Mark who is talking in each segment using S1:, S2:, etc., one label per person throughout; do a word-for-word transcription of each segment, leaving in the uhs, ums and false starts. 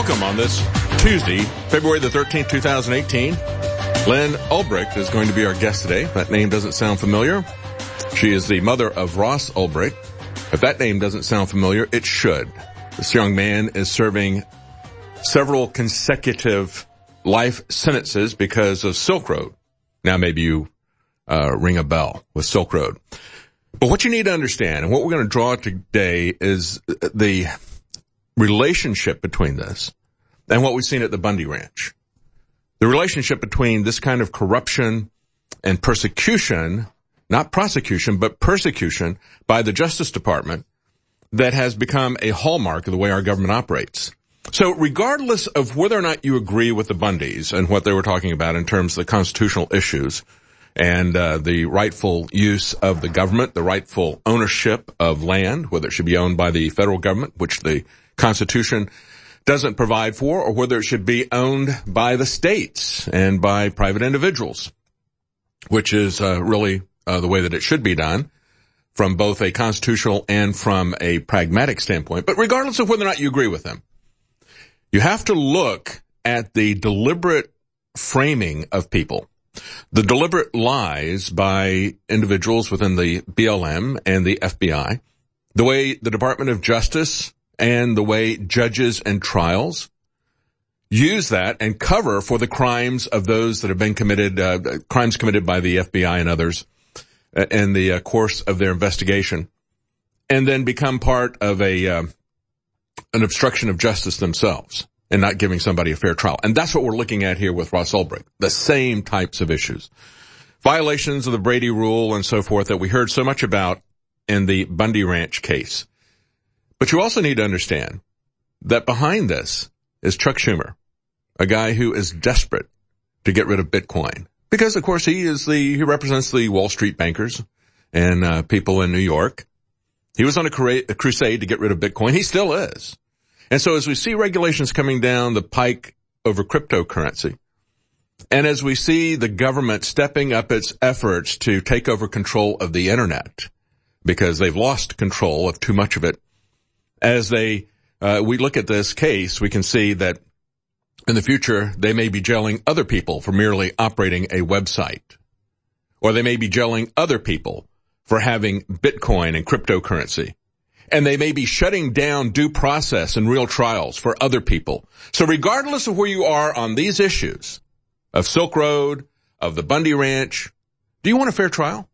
S1: Welcome on this Tuesday, February the thirteenth, two thousand eighteen. Lynn Ulbricht is going to be our guest today. That name doesn't sound familiar. She is the mother of Ross Ulbricht. If that name doesn't sound familiar, it should. This young man is serving several consecutive life sentences because of Silk Road. Now maybe you uh, ring a bell with Silk Road. But what you need to understand, and what we're going to draw today, is the relationship between this and what we've seen at the Bundy Ranch. The relationship between this kind of corruption and persecution, not prosecution, but persecution by the Justice Department that has become a hallmark of the way our government operates. So regardless of whether or not you agree with the Bundys and what they were talking about in terms of the constitutional issues and uh, the rightful use of the government, the rightful ownership of land, whether it should be owned by the federal government, which the Constitution doesn't provide for, or whether it should be owned by the states and by private individuals, which is uh, really uh, the way that it should be done from both a constitutional and from a pragmatic standpoint. But regardless of whether or not you agree with them, you have to look at the deliberate framing of people, the deliberate lies by individuals within the B L M and the F B I, the way the Department of Justice and the way judges and trials use that and cover for the crimes of those that have been committed, uh, crimes committed by the F B I and others uh, in the uh, course of their investigation, and then become part of a uh, an obstruction of justice themselves and not giving somebody a fair trial. And that's what we're looking at here with Ross Ulbricht, the same types of issues. Violations of the Brady Rule and so forth that we heard so much about in the Bundy Ranch case. But you also need to understand that behind this is Chuck Schumer, a guy who is desperate to get rid of Bitcoin. Because, of course, he is the, he represents the Wall Street bankers and uh, people in New York. He was on a, cra- a crusade to get rid of Bitcoin. He still is. And so as we see regulations coming down the pike over cryptocurrency, and as we see the government stepping up its efforts to take over control of the Internet, because they've lost control of too much of it, as they, uh, we look at this case, we can see that in the future, they may be jailing other people for merely operating a website. Or they may be jailing other people for having Bitcoin and cryptocurrency. And they may be shutting down due process and real trials for other people. So regardless of where you are on these issues of Silk Road, of the Bundy Ranch, do you want a fair trial?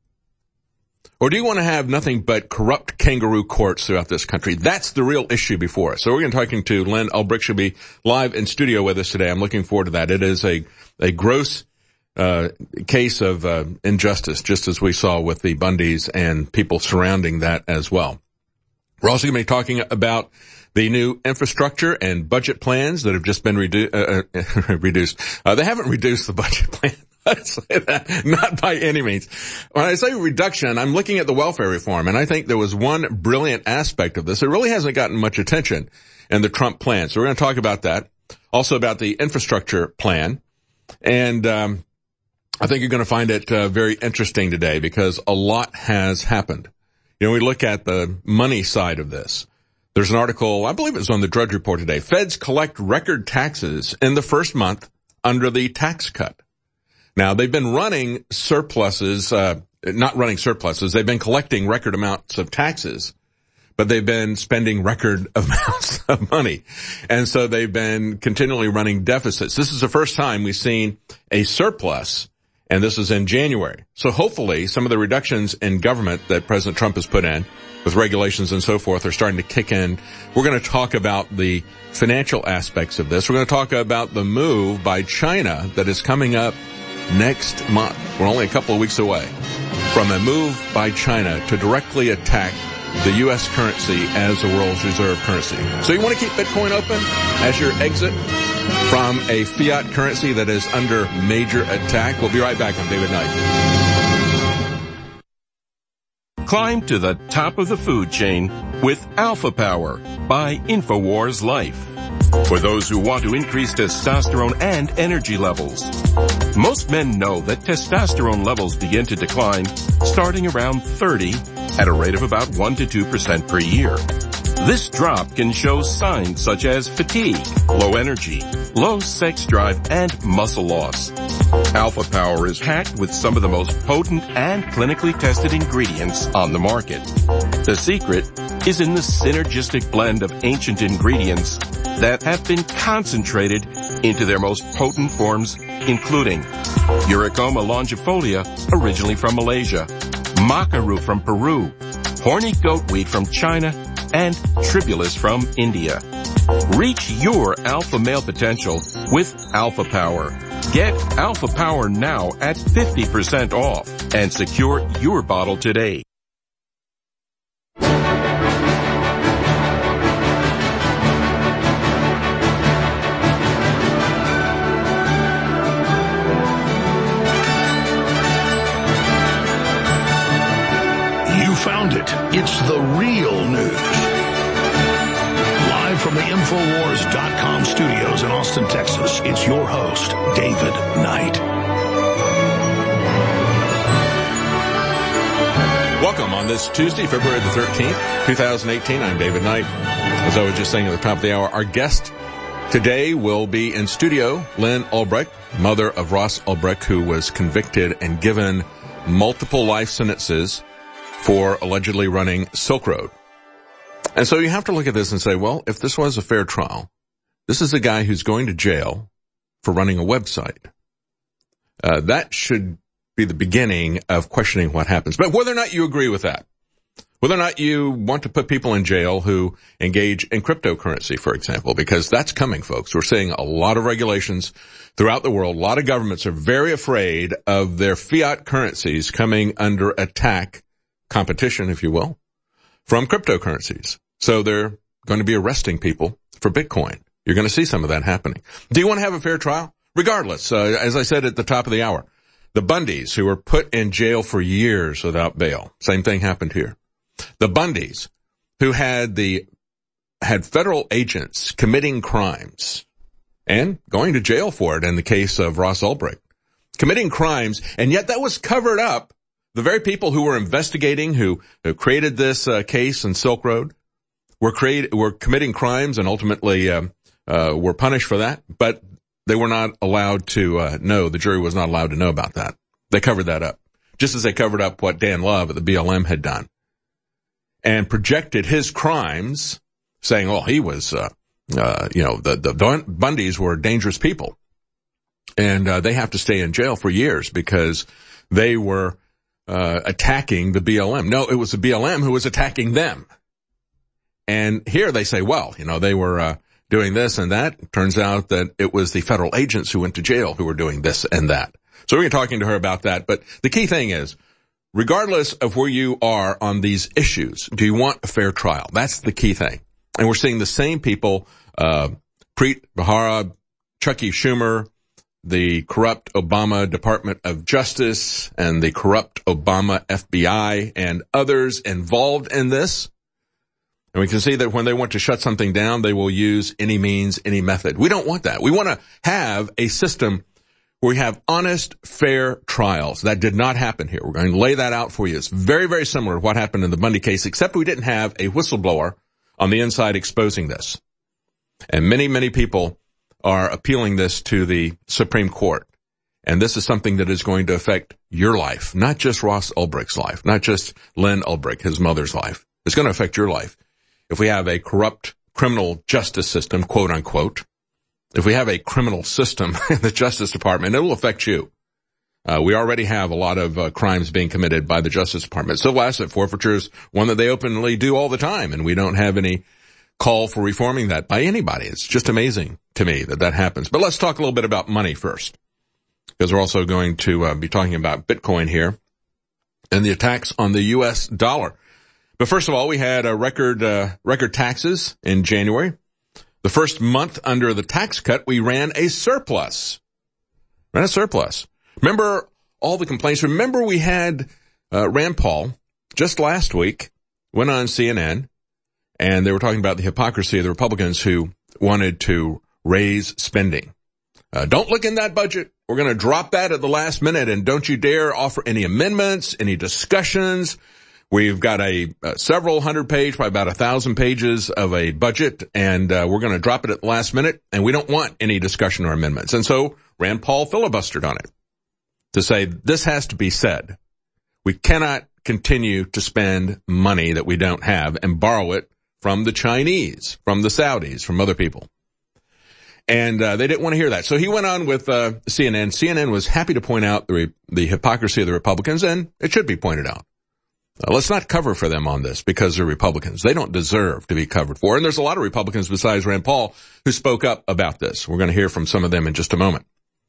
S1: Or do you want to have nothing but corrupt kangaroo courts throughout this country? That's the real issue before us. So we're going to be talking to Lynn Ulbricht. She'll be live in studio with us today. I'm looking forward to that. It is a, a gross uh case of uh, injustice, just as we saw with the Bundys and people surrounding that as well. We're also going to be talking about the new infrastructure and budget plans that have just been redu- uh, uh, reduced. Uh, they haven't reduced the budget plan. I'd say that, not by any means. When I say reduction, I'm looking at the welfare reform, and I think there was one brilliant aspect of this. It really hasn't gotten much attention in the Trump plan. So we're going to talk about that. Also about the infrastructure plan. And um I think you're going to find it uh, very interesting today because a lot has happened. You know, we look at the money side of this. There's an article, I believe it was on the Drudge Report today. Feds collect record taxes in the first month under the tax cut. Now, they've been running surpluses, uh, not running surpluses. They've been collecting record amounts of taxes, but they've been spending record amounts of money. And so they've been continually running deficits. This is the first time we've seen a surplus, and this is in January. So hopefully some of the reductions in government that President Trump has put in with regulations and so forth are starting to kick in. We're going to talk about the financial aspects of this. We're going to talk about the move by China that is coming up next month. We're only a couple of weeks away from a move by China to directly attack the U S currency as the world's reserve currency. So you want to keep Bitcoin open as your exit from a fiat currency that is under major attack? We'll be right back on David Knight.
S2: Climb to the top of the food chain with Alpha Power by InfoWars Life. For those who want to increase testosterone and energy levels. Most men know that testosterone levels begin to decline starting around thirty at a rate of about one to two percent per year. This drop can show signs such as fatigue, low energy, low sex drive, and muscle loss. Alpha Power is packed with some of the most potent and clinically tested ingredients on the market. The secret is in the synergistic blend of ancient ingredients that have been concentrated into their most potent forms, including Eurycoma longifolia, originally from Malaysia, maca root from Peru, horny goatweed from China, and tribulus from India. Reach your alpha male potential with Alpha Power. Get Alpha Power now at fifty percent off and secure your bottle today.
S3: Found it. It's the real news. Live from the Infowars dot com studios in Austin, Texas, it's your host, David Knight.
S1: Welcome on this Tuesday, February the thirteenth, twenty eighteen. I'm David Knight. As I was just saying at the top of the hour, our guest today will be in studio, Lynn Ulbricht, mother of Ross Ulbricht, who was convicted and given multiple life sentences for allegedly running Silk Road. And so you have to look at this and say, well, if this was a fair trial, this is a guy who's going to jail for running a website. Uh, that should be the beginning of questioning what happens. But whether or not you agree with that, whether or not you want to put people in jail who engage in cryptocurrency, for example, because that's coming, folks. We're seeing a lot of regulations throughout the world. A lot of governments are very afraid of their fiat currencies coming under attack, competition, if you will, from cryptocurrencies. So they're going to be arresting people for Bitcoin. You're going to see some of that happening. Do you want to have a fair trial? Regardless, uh, as I said at the top of the hour, the Bundys, who were put in jail for years without bail, same thing happened here. The Bundys, who had the had federal agents committing crimes and going to jail for it in the case of Ross Ulbricht, committing crimes, and yet that was covered up. The very people who were investigating, who, who created this uh, case in Silk Road, were create, were committing crimes and ultimately uh, uh, were punished for that. But they were not allowed to uh, know. The jury was not allowed to know about that. They covered that up, just as they covered up what Dan Love at the B L M had done, and projected his crimes, saying, "Oh, he was, uh, uh, you know, the the Bundys were dangerous people, and uh, they have to stay in jail for years because they were." Uh, attacking the B L M. No, it was the B L M who was attacking them. And here they say, well, you know, they were uh, doing this and that. It turns out that it was the federal agents who went to jail who were doing this and that. So we're talking to her about that. But the key thing is, regardless of where you are on these issues, do you want a fair trial? That's the key thing. And we're seeing the same people, uh, Preet Bharara, Chucky Schumer, the corrupt Obama Department of Justice and the corrupt Obama F B I and others involved in this. And we can see that when they want to shut something down, they will use any means, any method. We don't want that. We want to have a system where we have honest, fair trials. That did not happen here. We're going to lay that out for you. It's very, very similar to what happened in the Bundy case, except we didn't have a whistleblower on the inside exposing this. And many, many people are appealing this to the Supreme Court. And this is something that is going to affect your life, not just Ross Ulbricht's life, not just Lynn Ulbricht, his mother's life. It's going to affect your life. If we have a corrupt criminal justice system, quote unquote, if we have a criminal system in the Justice Department, it will affect you. Uh, we already have a lot of uh, crimes being committed by the Justice Department. Civil asset forfeiture is one that they openly do all the time, and we don't have any call for reforming that by anybody. It's just amazing to me that that happens. But let's talk a little bit about money first, because we're also going to uh, be talking about Bitcoin here and the attacks on the U S dollar. But first of all, we had a record uh, record taxes in January. The first month under the tax cut, we ran a surplus. Ran a surplus. Remember all the complaints? Remember we had uh, Rand Paul just last week went on C N N, and they were talking about the hypocrisy of the Republicans who wanted to raise spending. Uh, don't look in that budget. We're going to drop that at the last minute, and don't you dare offer any amendments, any discussions. We've got a, a several hundred page, probably about a thousand pages of a budget, and uh, we're going to drop it at the last minute, and we don't want any discussion or amendments. And so Rand Paul filibustered on it to say this has to be said. We cannot continue to spend money that we don't have and borrow it from the Chinese, from the Saudis, from other people. And uh, they didn't want to hear that. So he went on with uh, C N N. C N N was happy to point out the, re- the hypocrisy of the Republicans, and it should be pointed out. Uh, let's not cover for them on this because they're Republicans. They don't deserve to be covered for. And there's a lot of Republicans besides Rand Paul who spoke up about this. We're going to hear from some of them in just a moment.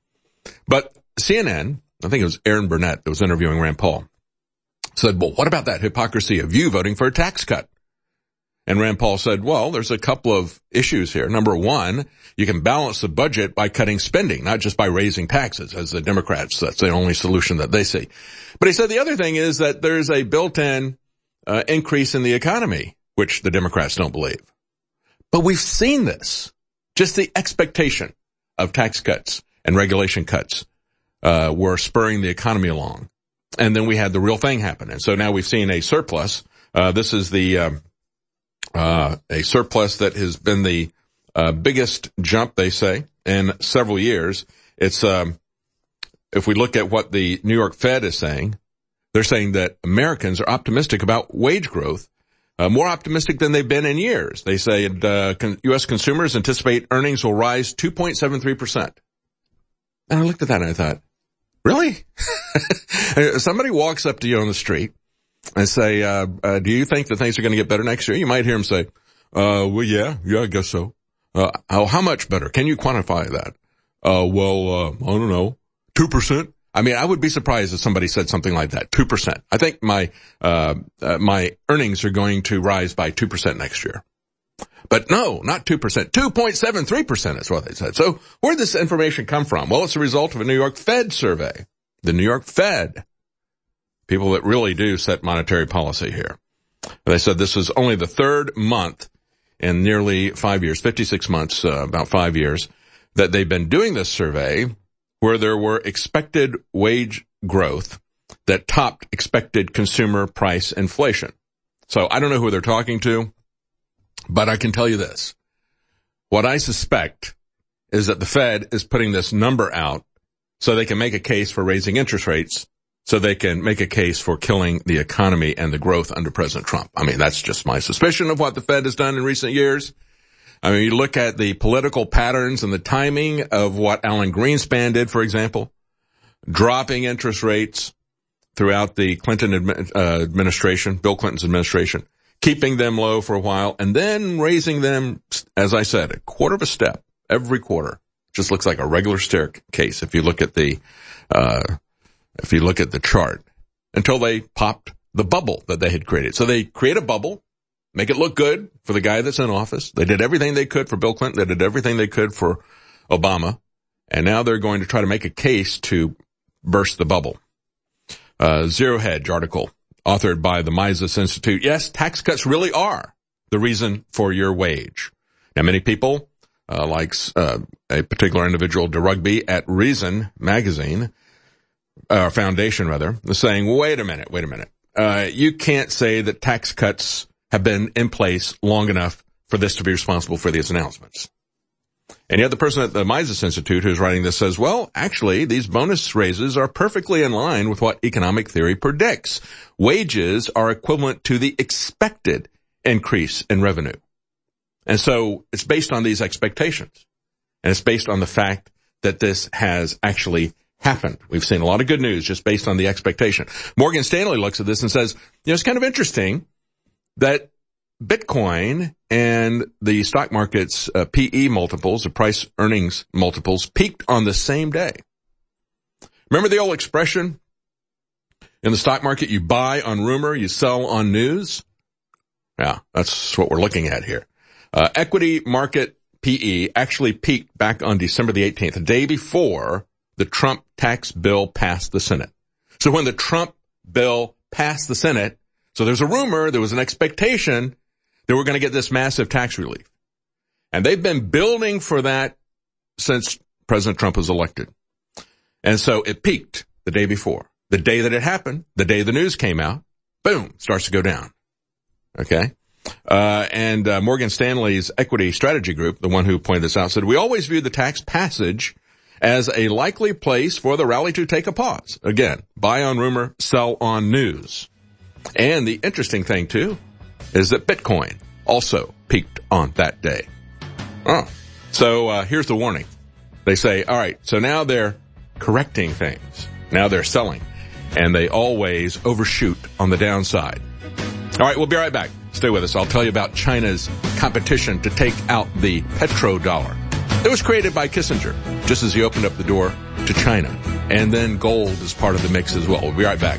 S1: But C N N, I think it was Aaron Burnett that was interviewing Rand Paul, said, well, what about that hypocrisy of you voting for a tax cut? And Rand Paul said, well, there's a couple of issues here. Number one, you can balance the budget by cutting spending, not just by raising taxes, as the Democrats. That's the only solution that they see. But he said the other thing is that there's a built-in uh, increase in the economy, which the Democrats don't believe. But we've seen this. Just the expectation of tax cuts and regulation cuts uh were spurring the economy along. And then we had the real thing happen. And so now we've seen a surplus. Uh This is the um, uh a surplus that has been the uh biggest jump, they say, in several years. It's um if we look at what the New York Fed is saying, they're saying that Americans are optimistic about wage growth, uh, more optimistic than they've been in years. They say uh, con- U S consumers anticipate earnings will rise two point seven three percent. And I looked at that and I thought, really? Somebody walks up to you on the street and say, uh, uh, do you think that things are going to get better next year? You might hear him say, uh, well, yeah, yeah, I guess so. Uh, how, how much better? Can you quantify that? Uh, well, uh, I don't know, two percent? I mean, I would be surprised if somebody said something like that, two percent. I think my, uh, uh, my earnings are going to rise by two percent next year. But no, not two percent. two point seven three percent is what they said. So where did this information come from? Well, it's a result of a New York Fed survey. The New York Fed, people that really do set monetary policy here. They said this is only the third month in nearly five years, fifty-six months, uh, about five years, that they've been doing this survey where there were expected wage growth that topped expected consumer price inflation. So I don't know who they're talking to, but I can tell you this. What I suspect is that the Fed is putting this number out so they can make a case for raising interest rates, so they can make a case for killing the economy and the growth under President Trump. I mean, that's just my suspicion of what the Fed has done in recent years. I mean, you look at the political patterns and the timing of what Alan Greenspan did, for example, dropping interest rates throughout the Clinton admi- uh, administration, Bill Clinton's administration, keeping them low for a while, and then raising them, as I said, a quarter of a step every quarter. Just looks like a regular staircase if you look at the, uh, if you look at the chart, until they popped the bubble that they had created. So they create a bubble, make it look good for the guy that's in office. They did everything they could for Bill Clinton. They did everything they could for Obama. And now they're going to try to make a case to burst the bubble. Uh, Zero Hedge article authored by the Mises Institute. Yes, tax cuts really are the reason for your wage. Now, many people, uh, like, uh, a particular individual, DeRugby at Reason magazine, uh, foundation rather, is saying, wait a minute, wait a minute. Uh, you can't say that tax cuts have been in place long enough for this to be responsible for these announcements. And yet the person at the Mises Institute who's writing this says, well, actually, these bonus raises are perfectly in line with what economic theory predicts. Wages are equivalent to the expected increase in revenue. And so it's based on these expectations. And it's based on the fact that this has actually happened. We've seen a lot of good news just based on the expectation. Morgan Stanley looks at this and says, you know, it's kind of interesting that Bitcoin and the stock market's uh, P E multiples, the price earnings multiples, peaked on the same day. Remember the old expression in the stock market, you buy on rumor, you sell on news? Yeah, that's what we're looking at here. Uh, equity market P E actually peaked back on December the eighteenth, the day before the Trump tax bill passed the Senate. So when the Trump bill passed the Senate, so there's a rumor, there was an expectation that we're going to get this massive tax relief. And they've been building for that since President Trump was elected. And so it peaked the day before. The day that it happened, the day the news came out, boom, starts to go down. Okay? Uh, and uh, Morgan Stanley's Equity Strategy Group, the one who pointed this out, said, we always view the tax passage as a likely place for the rally to take a pause. Again, buy on rumor, sell on news. And the interesting thing, too, is that Bitcoin also peaked on that day. Oh, so uh, here's the warning. They say, all right, so now they're correcting things. Now they're selling. And they always overshoot on the downside. All right, we'll be right back. Stay with us. I'll tell you about China's competition to take out the petrodollar. It was created by Kissinger, just as he opened up the door to China. And then gold is part of the mix as well. We'll be right back.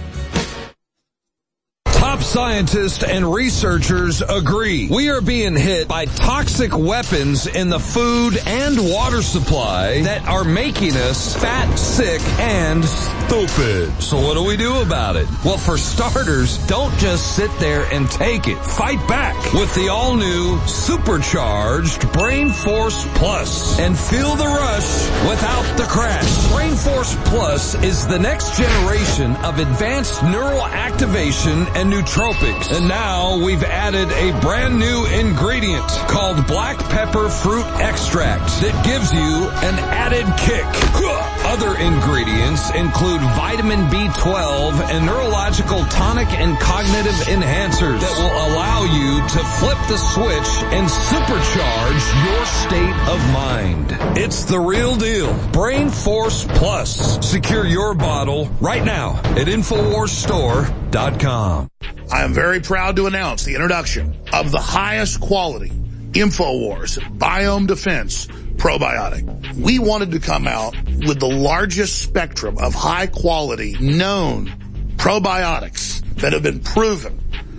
S4: Top scientists and researchers agree. We are being hit by toxic weapons in the food and water supply that are making us fat, sick, and stupid. So what do we do about it? Well, for starters, don't just sit there and take it. Fight back with the all-new supercharged Brain Force Plus and feel the rush without the crash. Brain Force Plus is the next generation of advanced neural activation and nootropics. And now we've added a brand new ingredient called black pepper fruit extract that gives you an added kick. Other ingredients include vitamin B twelve and neurological tonic and cognitive enhancers that will allow you to flip the switch and supercharge your state of mind. It's the real deal. Brain Force Plus. Secure your bottle right now at Infowars Store dot com.
S3: I am very proud to announce the introduction of the highest quality InfoWars Biome Defense Probiotic. We wanted to come out with the largest spectrum of high quality known probiotics that have been proven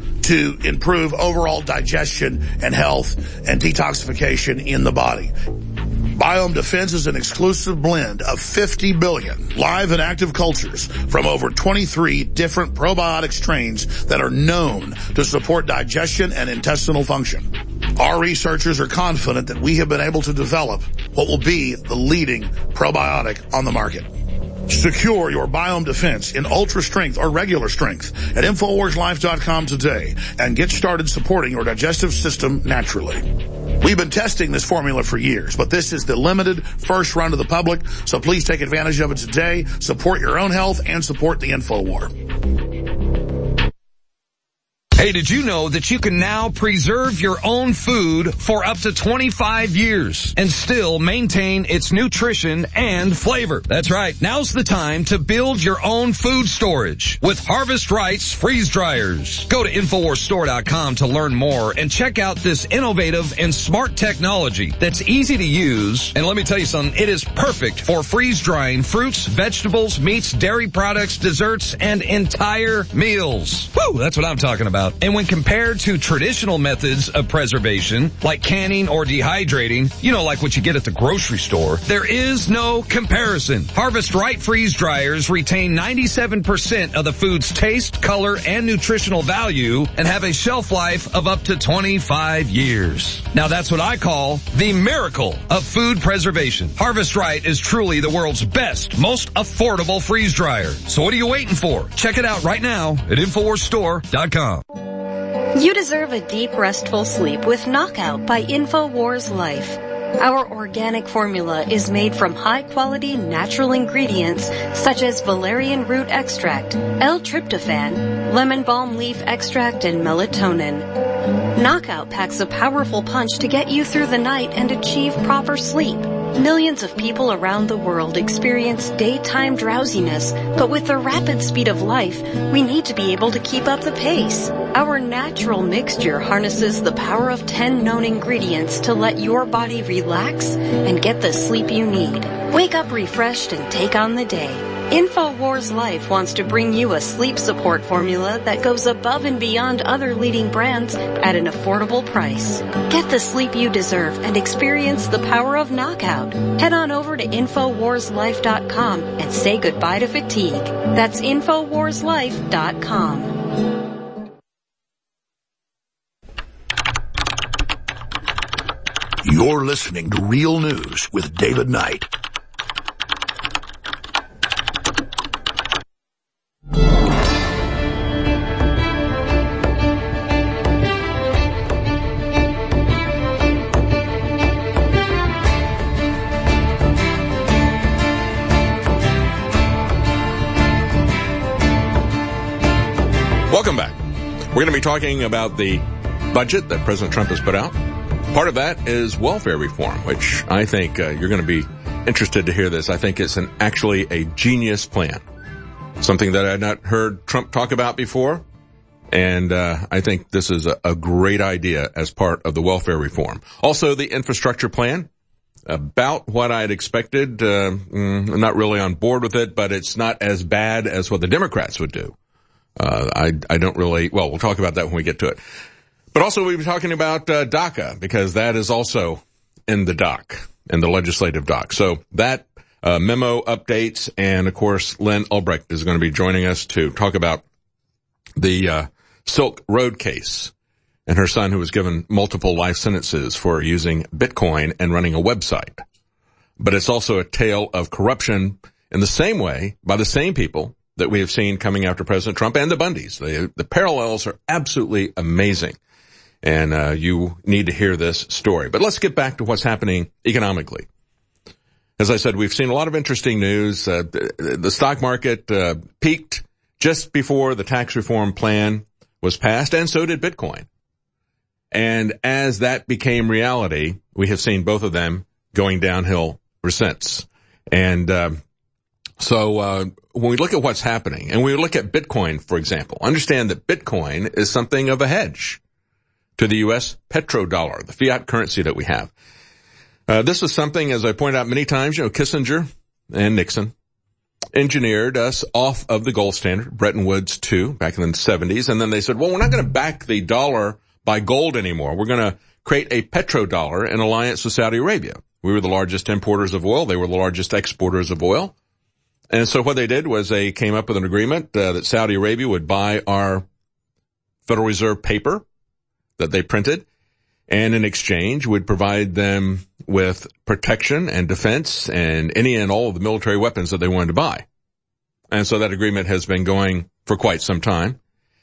S3: to improve overall digestion and health and detoxification in the body. Biome Defense is an exclusive blend of fifty billion live and active cultures from over twenty-three different probiotic strains that are known to support digestion and intestinal function. Our researchers are confident that we have been able to develop what will be the leading probiotic on the market. Secure your Biome Defense in ultra strength or regular strength at Infowars Life dot com today and get started supporting your digestive system naturally. We've been testing this formula for years, but this is the limited first run to the public, so please take advantage of it today. Support your own health and support the InfoWar.
S4: Hey, did you know that you can now preserve your own food for up to twenty-five years and still maintain its nutrition and flavor? That's right. Now's the time to build your own food storage with Harvest Right's freeze dryers. Go to Infowars Store dot com to learn more and check out this innovative and smart technology that's easy to use. And let me tell you something, it is perfect for freeze drying fruits, vegetables, meats, dairy products, desserts, and entire meals. Woo, that's what I'm talking about. And when compared to traditional methods of preservation, like canning or dehydrating, you know, like what you get at the grocery store, there is no comparison. Harvest Right freeze dryers retain ninety-seven percent of the food's taste, color, and nutritional value and have a shelf life of up to twenty-five years. Now that's what I call the miracle of food preservation. Harvest Right is truly the world's best, most affordable freeze dryer. So what are you waiting for? Check it out right now at Infowars Store dot com.
S5: You deserve a deep, restful sleep with Knockout by InfoWars Life. Our organic formula is made from high-quality natural ingredients such as valerian root extract, L-tryptophan, lemon balm leaf extract, and melatonin. Knockout packs a powerful punch to get you through the night and achieve proper sleep. Millions of people around the world experience daytime drowsiness, but with the rapid speed of life, we need to be able to keep up the pace. Our natural mixture harnesses the power of ten known ingredients to let your body relax and get the sleep you need. Wake up refreshed and take on the day. InfoWars Life wants to bring you a sleep support formula that goes above and beyond other leading brands at an affordable price. Get the sleep you deserve and experience the power of Knockout. Head on over to Infowars Life dot com and say goodbye to fatigue. That's Infowars Life dot com.
S3: You're listening to Real News with David Knight.
S1: We're going to be talking about the budget that President Trump has put out. Part of that is welfare reform, which I think uh, you're going to be interested to hear this. I think it's an actually a genius plan, something that I had not heard Trump talk about before. And uh, I think this is a, a great idea as part of the welfare reform. Also, the infrastructure plan, about what I'd expected. Uh, mm, I'm not really on board with it, but it's not as bad as what the Democrats would do. Uh, I, I don't really, well, we'll talk about that when we get to it. But also we'll be talking about uh, DACA, because that is also in the dock, in the legislative dock. So that uh, memo updates, and of course, Lynn Ulbricht is going to be joining us to talk about the uh, Silk Road case and her son, who was given multiple life sentences for using Bitcoin and running a website. But it's also a tale of corruption in the same way by the same people that we have seen coming after President Trump and the Bundys. The, the parallels are absolutely amazing. And uh, you need to hear this story. But let's get back to what's happening economically. As I said, we've seen a lot of interesting news. Uh, the, the stock market uh, peaked just before the tax reform plan was passed, and so did Bitcoin. And as that became reality, we have seen both of them going downhill ever since. And um, so uh, when we look at what's happening, and we look at Bitcoin, for example, understand that Bitcoin is something of a hedge to the U S petrodollar, the fiat currency that we have. Uh, this is something, as I pointed out many times, you know, Kissinger and Nixon engineered us off of the gold standard, Bretton Woods two, back in the seventies. And then they said, well, we're not going to back the dollar by gold anymore. We're going to create a petrodollar in alliance with Saudi Arabia. We were the largest importers of oil. They were the largest exporters of oil. And so what they did was they came up with an agreement uh, that Saudi Arabia would buy our Federal Reserve paper that they printed, and in exchange would provide them with protection and defense and any and all of the military weapons that they wanted to buy. And so that agreement has been going for quite some time,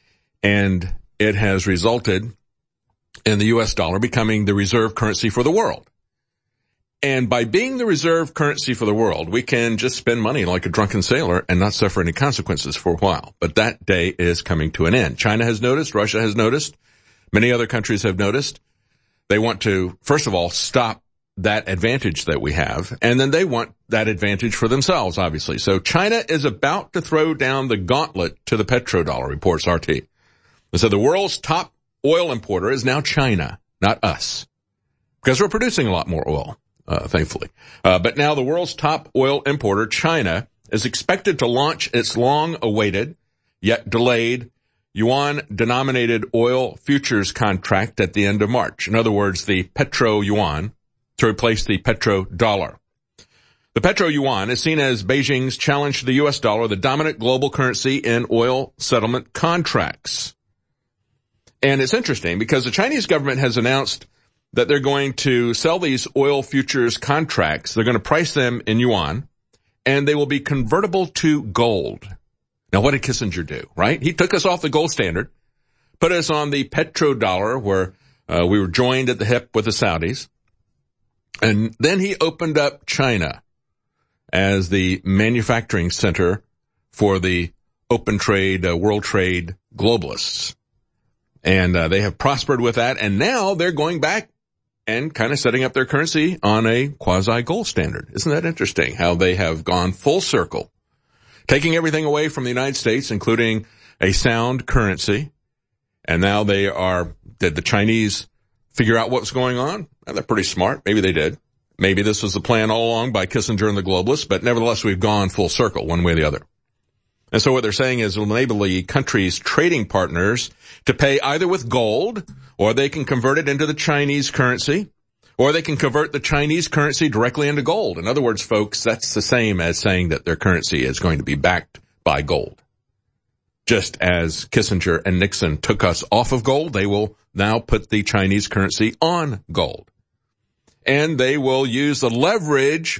S1: and it has resulted in the U S dollar becoming the reserve currency for the world. And by being the reserve currency for the world, we can just spend money like a drunken sailor and not suffer any consequences for a while. But that day is coming to an end. China has noticed, Russia has noticed, many other countries have noticed. They want to, first of all, stop that advantage that we have, and then they want that advantage for themselves, obviously. So China is about to throw down the gauntlet to the petrodollar, reports R T. And so the world's top oil importer is now China, not us, because we're producing a lot more oil, uh, thankfully. Uh, but now the world's top oil importer, China, is expected to launch its long-awaited, yet delayed, yuan-denominated oil futures contract at the end of March. In other words, the petro-yuan to replace the petrodollar. The petro-yuan is seen as Beijing's challenge to the U S dollar, the dominant global currency in oil settlement contracts. And it's interesting because the Chinese government has announced that they're going to sell these oil futures contracts. They're going to price them in yuan, and they will be convertible to gold. Now, what did Kissinger do, right? He took us off the gold standard, put us on the petrodollar, where uh, we were joined at the hip with the Saudis. And then he opened up China as the manufacturing center for the open trade, uh, world trade globalists. And uh, they have prospered with that, and now they're going back and kind of setting up their currency on a quasi-gold standard. Isn't that interesting, how they have gone full circle, taking everything away from the United States, including a sound currency, and now they are, did the Chinese figure out what's going on? Well, they're pretty smart. Maybe they did. Maybe this was the plan all along by Kissinger and the globalists, but nevertheless, we've gone full circle one way or the other. And so what they're saying is it'll enable the country's trading partners to pay either with gold, or they can convert it into the Chinese currency, or they can convert the Chinese currency directly into gold. In other words, folks, that's the same as saying that their currency is going to be backed by gold. Just as Kissinger and Nixon took us off of gold, they will now put the Chinese currency on gold. And they will use the leverage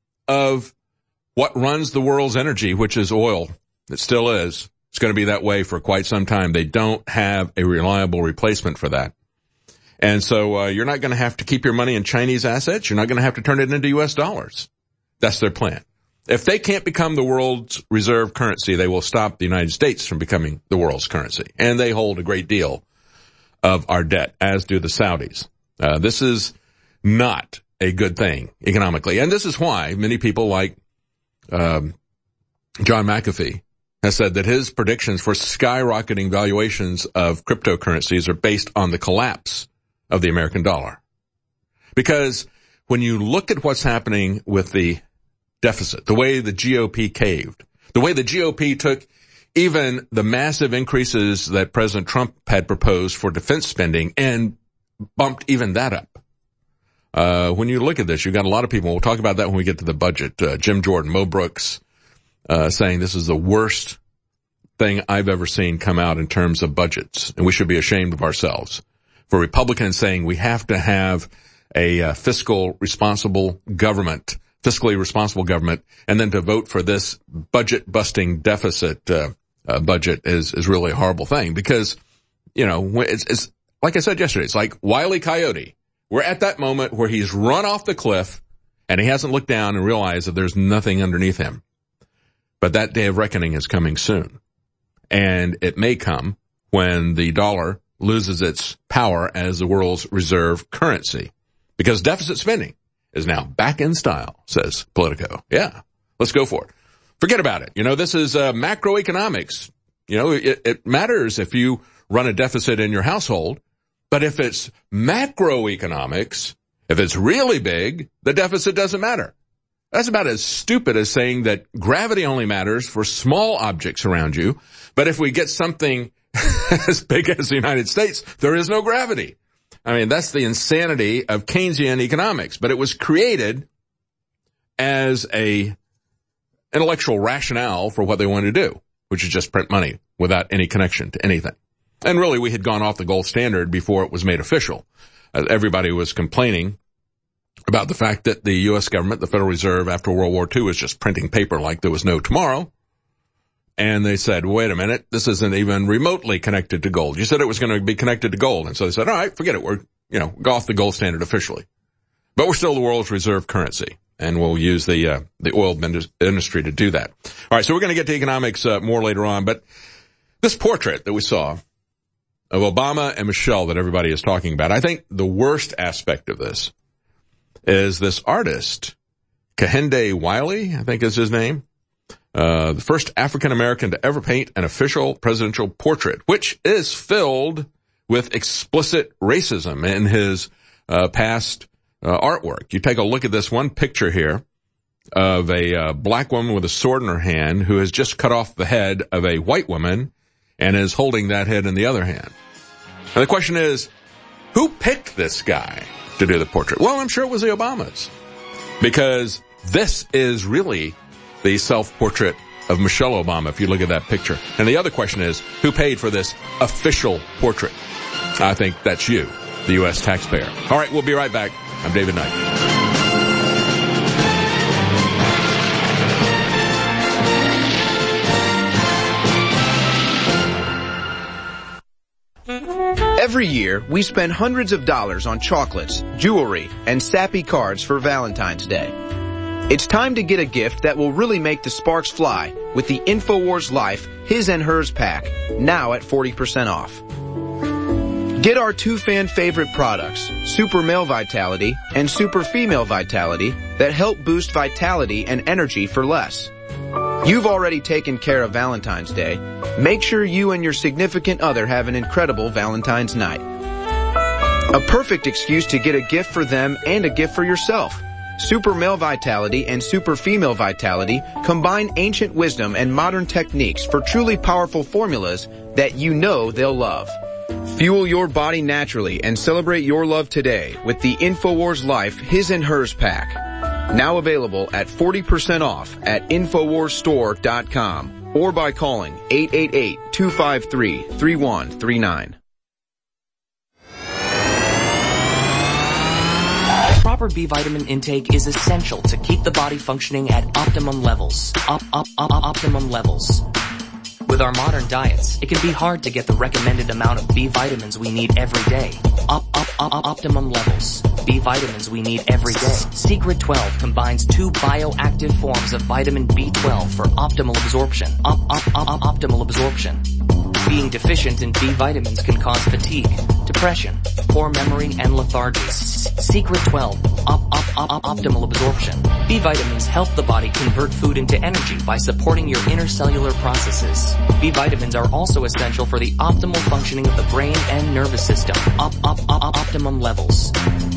S1: of what runs the world's energy, which is oil. It still is. It's going to be that way for quite some time. They don't have a reliable replacement for that. And so uh, you're not going to have to keep your money in Chinese assets. You're not going to have to turn it into U S dollars. That's their plan. If they can't become the world's reserve currency, they will stop the United States from becoming the world's currency. And they hold a great deal of our debt, as do the Saudis. Uh, this is not a good thing economically. And this is why many people like um, John McAfee has said that his predictions for skyrocketing valuations of cryptocurrencies are based on the collapse of the American dollar. Because when you look at what's happening with the deficit, the way the G O P caved, the way the G O P took even the massive increases that President Trump had proposed for defense spending and bumped even that up. Uh, when you look at this, you've got a lot of people, we'll talk about that when we get to the budget, uh, Jim Jordan, Mo Brooks, uh, saying this is the worst thing I've ever seen come out in terms of budgets, and we should be ashamed of ourselves. For Republicans saying we have to have a uh, fiscal responsible government, fiscally responsible government, and then to vote for this budget-busting deficit uh, uh, budget is is really a horrible thing because, you know, it's, it's like I said yesterday, it's like Wile E. Coyote. We're at that moment where he's run off the cliff and he hasn't looked down and realized that there's nothing underneath him. But that day of reckoning is coming soon. And it may come when the dollar loses its power as the world's reserve currency. Because deficit spending is now back in style, says Politico. Yeah, let's go for it. Forget about it. You know, this is uh, macroeconomics. You know, it, it matters if you run a deficit in your household. But if it's macroeconomics, if it's really big, the deficit doesn't matter. That's about as stupid as saying that gravity only matters for small objects around you. But if we get something as big as the United States, there is no gravity. I mean, that's the insanity of Keynesian economics. But it was created as a intellectual rationale for what they wanted to do, which is just print money without any connection to anything. And really, we had gone off the gold standard before it was made official. Uh, everybody was complaining about the fact that the U S government, the Federal Reserve, after World War Two, was just printing paper like there was no tomorrow. And they said, wait a minute, this isn't even remotely connected to gold. You said it was going to be connected to gold. And so they said, all right, forget it. We're, you know, go off the gold standard officially. But we're still the world's reserve currency. And we'll use the, uh, the oil industry to do that. All right, so we're going to get to economics uh, more later on. But this portrait that we saw of Obama and Michelle that everybody is talking about, I think the worst aspect of this is this artist, Kehinde Wiley, I think is his name, uh, the first African-American to ever paint an official presidential portrait, which is filled with explicit racism in his uh, past uh, artwork. You take a look at this one picture here of a uh, black woman with a sword in her hand who has just cut off the head of a white woman and is holding that head in the other hand. And the question is, who picked this guy to do the portrait? Well, I'm sure it was the Obamas. Because this is really the self-portrait of Michelle Obama, if you look at that picture. And the other question is, who paid for this official portrait? I think that's you, the U S taxpayer. All right, we'll be right back. I'm David Knight.
S6: Every year, we spend hundreds of dollars on chocolates, jewelry, and sappy cards for Valentine's Day. It's time to get a gift that will really make the sparks fly with the InfoWars Life His and Hers pack, now at forty percent off. Get our two fan favorite products, Super Male Vitality and Super Female Vitality, that help boost vitality and energy for less. You've already taken care of Valentine's Day. Make sure you and your significant other have an incredible Valentine's night. A perfect excuse to get a gift for them and a gift for yourself. Super Male Vitality and Super Female Vitality combine ancient wisdom and modern techniques for truly powerful formulas that you know they'll love. Fuel your body naturally and celebrate your love today with the InfoWars Life His and Hers pack. Now available at forty percent off at Infowars Store dot com or by calling eight eight eight, two five three, three one three nine.
S7: Proper B vitamin intake is essential to keep the body functioning at optimum levels. Op, op, op, optimum levels. With With our modern diets, it can be hard to get the recommended amount of B vitamins we need every day. Up, up, up, up, optimum levels. B vitamins we need every day. Secret twelve combines two bioactive forms of vitamin B twelve for optimal absorption. Up, up, up, up, optimal absorption. Being deficient in B vitamins can cause fatigue, depression, poor memory, and lethargy. Secret twelve, op, op, op, op, optimal absorption. B vitamins help the body convert food into energy by supporting your intercellular processes. B vitamins are also essential for the optimal functioning of the brain and nervous system. Op, op, op, op, optimum levels.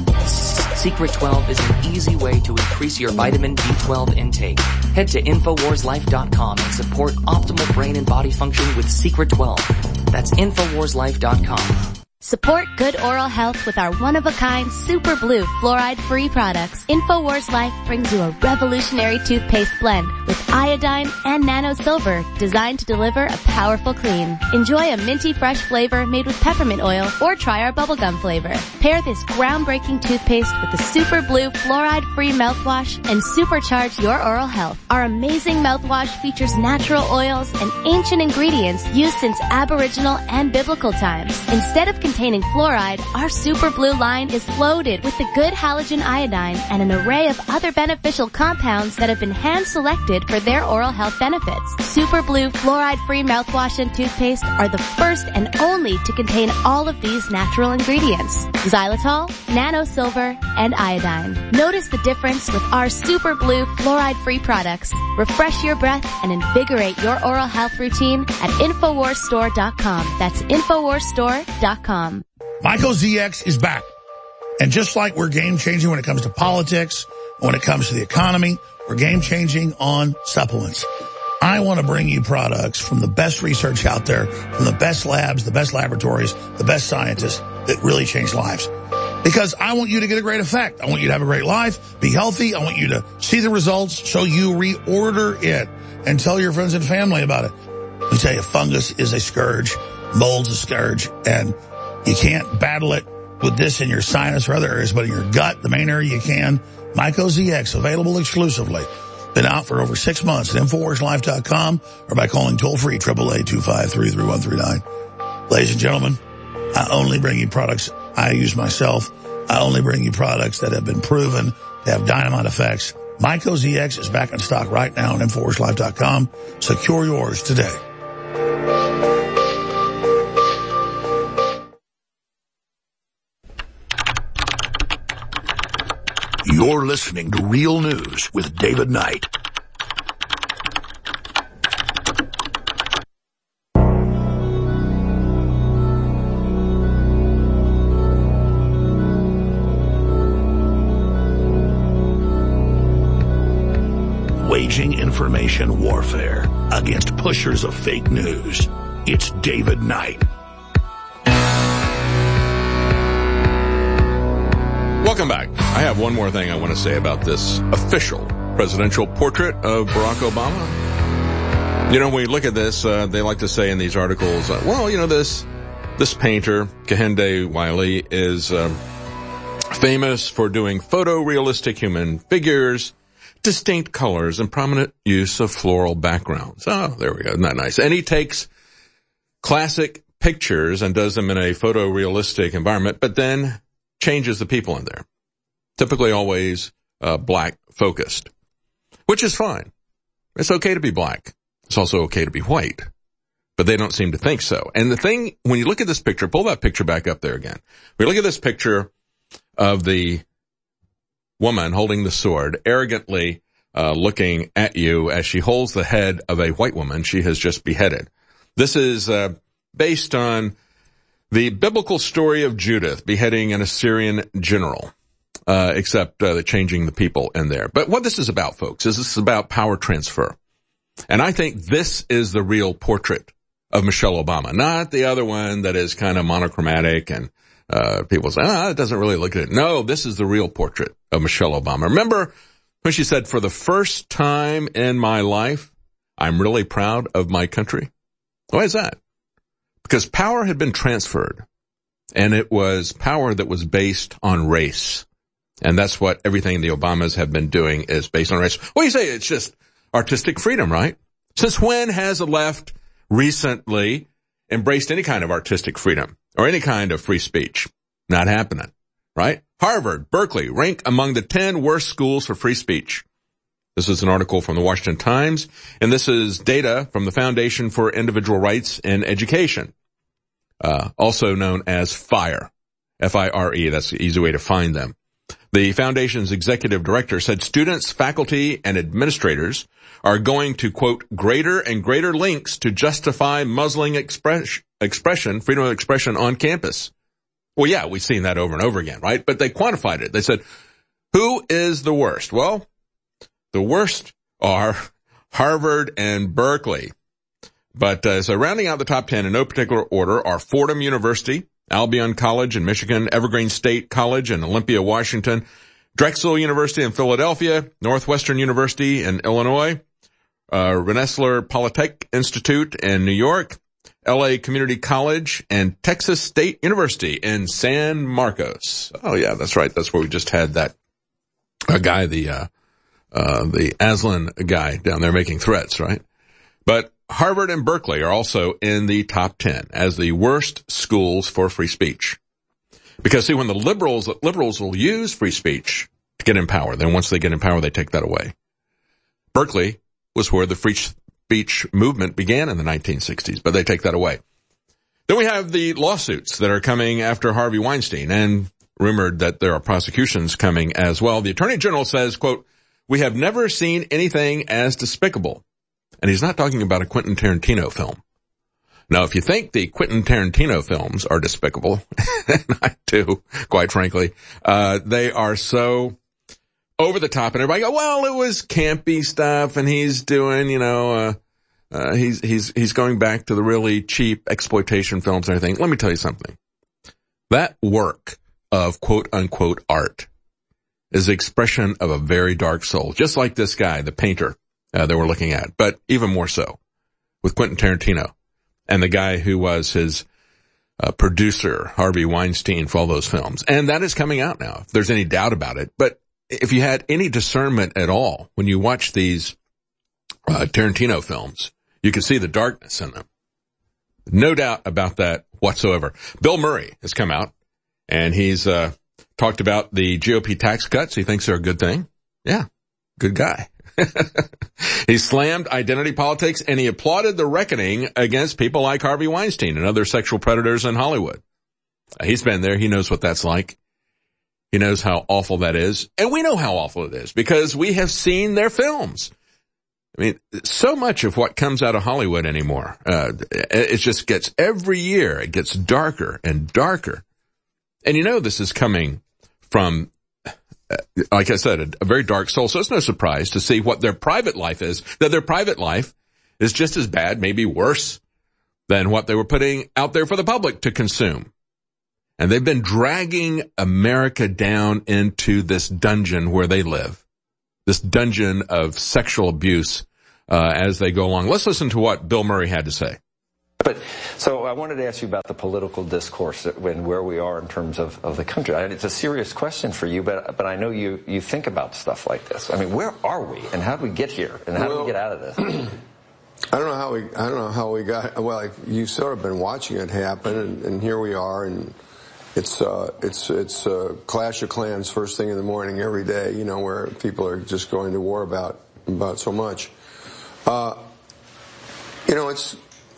S7: Secret twelve is an easy way to increase your vitamin B twelve intake. Head to Infowars Life dot com and support optimal brain and body function with Secret twelve. That's Infowars Life dot com.
S8: Support good oral health with our one-of-a-kind Super Blue fluoride-free products. InfoWars Life brings you a revolutionary toothpaste blend with iodine and nano silver designed to deliver a powerful clean. Enjoy a minty fresh flavor made with peppermint oil or try our bubblegum flavor. Pair this groundbreaking toothpaste with the Super Blue fluoride-free mouthwash and supercharge your oral health. Our amazing mouthwash features natural oils and ancient ingredients used since Aboriginal and biblical times. Instead of containing fluoride, our Super Blue line is loaded with the good halogen iodine and an array of other beneficial compounds that have been hand-selected for their oral health benefits. Super Blue fluoride-free mouthwash and toothpaste are the first and only to contain all of these natural ingredients: xylitol, nano silver, and iodine. Notice the difference with our Super Blue fluoride-free products. Refresh your breath and invigorate your oral health routine at Infowars Store dot com. That's Infowars Store dot com.
S3: Myco Z X is back. And just like we're game-changing when it comes to politics, when it comes to the economy, we're game-changing on supplements. I want to bring you products from the best research out there, from the best labs, the best laboratories, the best scientists that really change lives. Because I want you to get a great effect. I want you to have a great life, be healthy. I want you to see the results so you reorder it and tell your friends and family about it. Let me tell you, fungus is a scourge, mold's a scourge, and you can't battle it with this in your sinus or other areas, but in your gut, the main area you can. Myco Z X, available exclusively. Been out for over six months at Infowars Life dot com or by calling toll-free, eight eight eight, two five three, three one three nine. Ladies and gentlemen, I only bring you products I use myself. I only bring you products that have been proven to have dynamite effects. Myco Z X is back in stock right now on Infowars Life dot com. Secure yours today. You're listening to Real News with David Knight. Waging information warfare against pushers of fake news. It's David Knight.
S1: Welcome back. I have one more thing I want to say about this official presidential portrait of Barack Obama. You know, when you look at this, uh, they like to say in these articles, uh, well, you know, this this painter, Kehinde Wiley, is um, famous for doing photorealistic human figures, distinct colors, and prominent use of floral backgrounds. Oh, there we go. Isn't that nice? And he takes classic pictures and does them in a photorealistic environment, but then changes the people in there. Typically always uh, black focused, which is fine. It's okay to be black. It's also okay to be white, but they don't seem to think so. And the thing, when you look at this picture, pull that picture back up there again. We look at this picture of the woman holding the sword, arrogantly uh, looking at you as she holds the head of a white woman she has just beheaded. This is uh, based on the biblical story of Judith beheading an Assyrian general, uh, except uh, changing the people in there. But what this is about, folks, is this is about power transfer. And I think this is the real portrait of Michelle Obama, not the other one that is kind of monochromatic and uh people say, ah, it doesn't really look at it. No, this is the real portrait of Michelle Obama. Remember when she said, for the first time in my life, I'm really proud of my country? Why is that? Because power had been transferred, and it was power that was based on race. And that's what everything the Obamas have been doing is based on race. Well, you say it's just artistic freedom, right? Since when has the left recently embraced any kind of artistic freedom or any kind of free speech. Not happening, right? Harvard, Berkeley rank among the ten worst schools for free speech. This is an article from the Washington Times, and this is data from the Foundation for Individual Rights in Education, uh, also known as FIRE, F I R E. That's the easy way to find them. The foundation's executive director said students, faculty, and administrators are going to, quote, greater and greater lengths to justify muzzling express, expression, freedom of expression on campus. Well, yeah, we've seen that over and over again, right? But they quantified it. They said, who is the worst? Well, the worst are Harvard and Berkeley. But uh, so rounding out the top ten in no particular order are Fordham University, Albion College in Michigan, Evergreen State College in Olympia, Washington, Drexel University in Philadelphia, Northwestern University in Illinois, uh, Rensselaer Polytechnic Institute in New York, L A Community College, and Texas State University in San Marcos. Oh yeah, that's right. That's where we just had that uh, guy, the uh, uh the Aslan guy down there making threats, right? But Harvard and Berkeley are also in the top ten as the worst schools for free speech. Because see, when the liberals, liberals will use free speech to get in power, then once they get in power, they take that away. Berkeley was where the free speech movement began in the nineteen sixties, but they take that away. Then we have the lawsuits that are coming after Harvey Weinstein, and rumored that there are prosecutions coming as well. The Attorney General says, quote, we have never seen anything as despicable. And he's not talking about a Quentin Tarantino film. Now, if you think the Quentin Tarantino films are despicable, and I do, quite frankly, uh, they are so over the top, and everybody go, well, it was campy stuff, and he's doing, you know, uh, uh, he's, he's, he's going back to the really cheap exploitation films and everything. Let me tell you something. That work of quote unquote art is the expression of a very dark soul, just like this guy, the painter, uh, that we're looking at, but even more so with Quentin Tarantino and the guy who was his uh, producer, Harvey Weinstein, for all those films. And that is coming out now, if there's any doubt about it. But if you had any discernment at all when you watch these uh, Tarantino films, you can see the darkness in them. No doubt about that whatsoever. Bill Murray has come out, and he's uh talked about the G O P tax cuts. He thinks they're a good thing. Yeah, good guy. He slammed identity politics, and he applauded the reckoning against people like Harvey Weinstein and other sexual predators in Hollywood. Uh, he's been there. He knows what that's like. He knows how awful that is. And we know how awful it is because we have seen their films. I mean, so much of what comes out of Hollywood anymore, uh, it just gets, every year, it gets darker and darker. And you know this is coming from, uh, like I said, a, a very dark soul. So it's no surprise to see what their private life is, that their private life is just as bad, maybe worse, than what they were putting out there for the public to consume. And they've been dragging America down into this dungeon where they live. This dungeon of sexual abuse uh, as they go along. Let's listen to what Bill Murray had to say.
S9: But so I wanted to ask you about the political discourse and where we are in terms of, of the country. I mean, it's a serious question for you, but but I know you, you think about stuff like this. I mean, where are we, and how do we get here, and how well, do we get out of this?
S10: I don't know how we I don't know how we got. Well, you've sort of been watching it happen, and, and here we are, and. It's uh, it's it's uh, Clash of Clans first thing in the morning every day, you know, where people are just going to war about about so much. Uh, you know, it's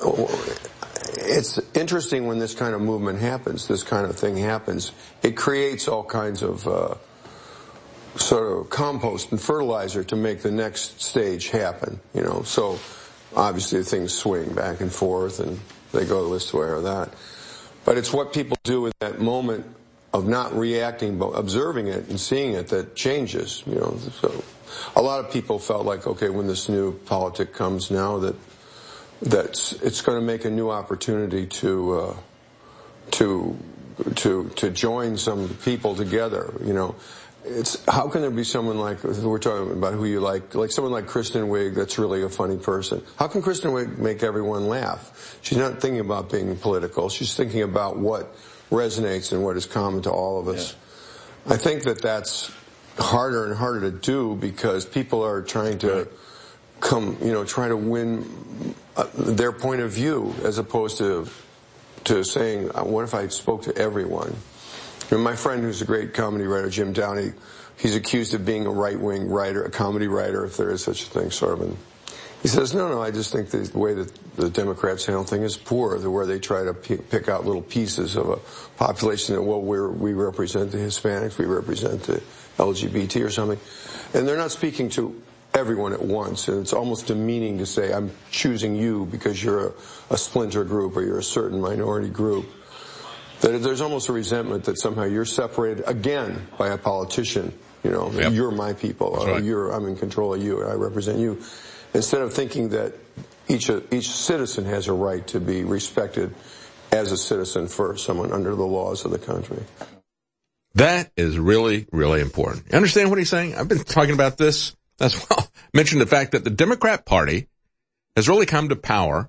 S10: it's interesting when this kind of movement happens, this kind of thing happens. It creates all kinds of uh, sort of compost and fertilizer to make the next stage happen. You know, so obviously things swing back and forth, and they go this way or that. But it's what people do in that moment of not reacting, but observing it and seeing it that changes, you know. So a lot of people felt like, okay, when this new politic comes now, that that's it's going to make a new opportunity to uh, to to to join some people together, you know. It's how can there be someone like we're talking about who you like, like someone like Kristen Wiig that's really a funny person? How can Kristen Wiig make everyone laugh? She's not thinking about being political. She's thinking about what resonates and what is common to all of us. Yeah. I think that that's harder and harder to do because people are trying to come, you know, try to win uh, their point of view as opposed to to saying, what if I spoke to everyone? And my friend who's a great comedy writer, Jim Downey, he's accused of being a right-wing writer, a comedy writer, if there is such a thing, sort of. And he says, no, no, I just think the way that the Democrats handle things is poor, the where they try to p- pick out little pieces of a population that, well, we're, we represent the Hispanics, we represent the L G B T or something. And they're not speaking to everyone at once, and it's almost demeaning to say, I'm choosing you because you're a, a splinter group or you're a certain minority group. That there's almost a resentment that somehow you're separated again by a politician. You know, yep. You're my people, or right. you're, I'm in control of you, and I represent you. Instead of thinking that each each citizen has a right to be respected as a citizen for someone under the laws of the country.
S1: That is really, really important. You understand what he's saying? I've been talking about this as well. Mentioned the fact that the Democrat Party has really come to power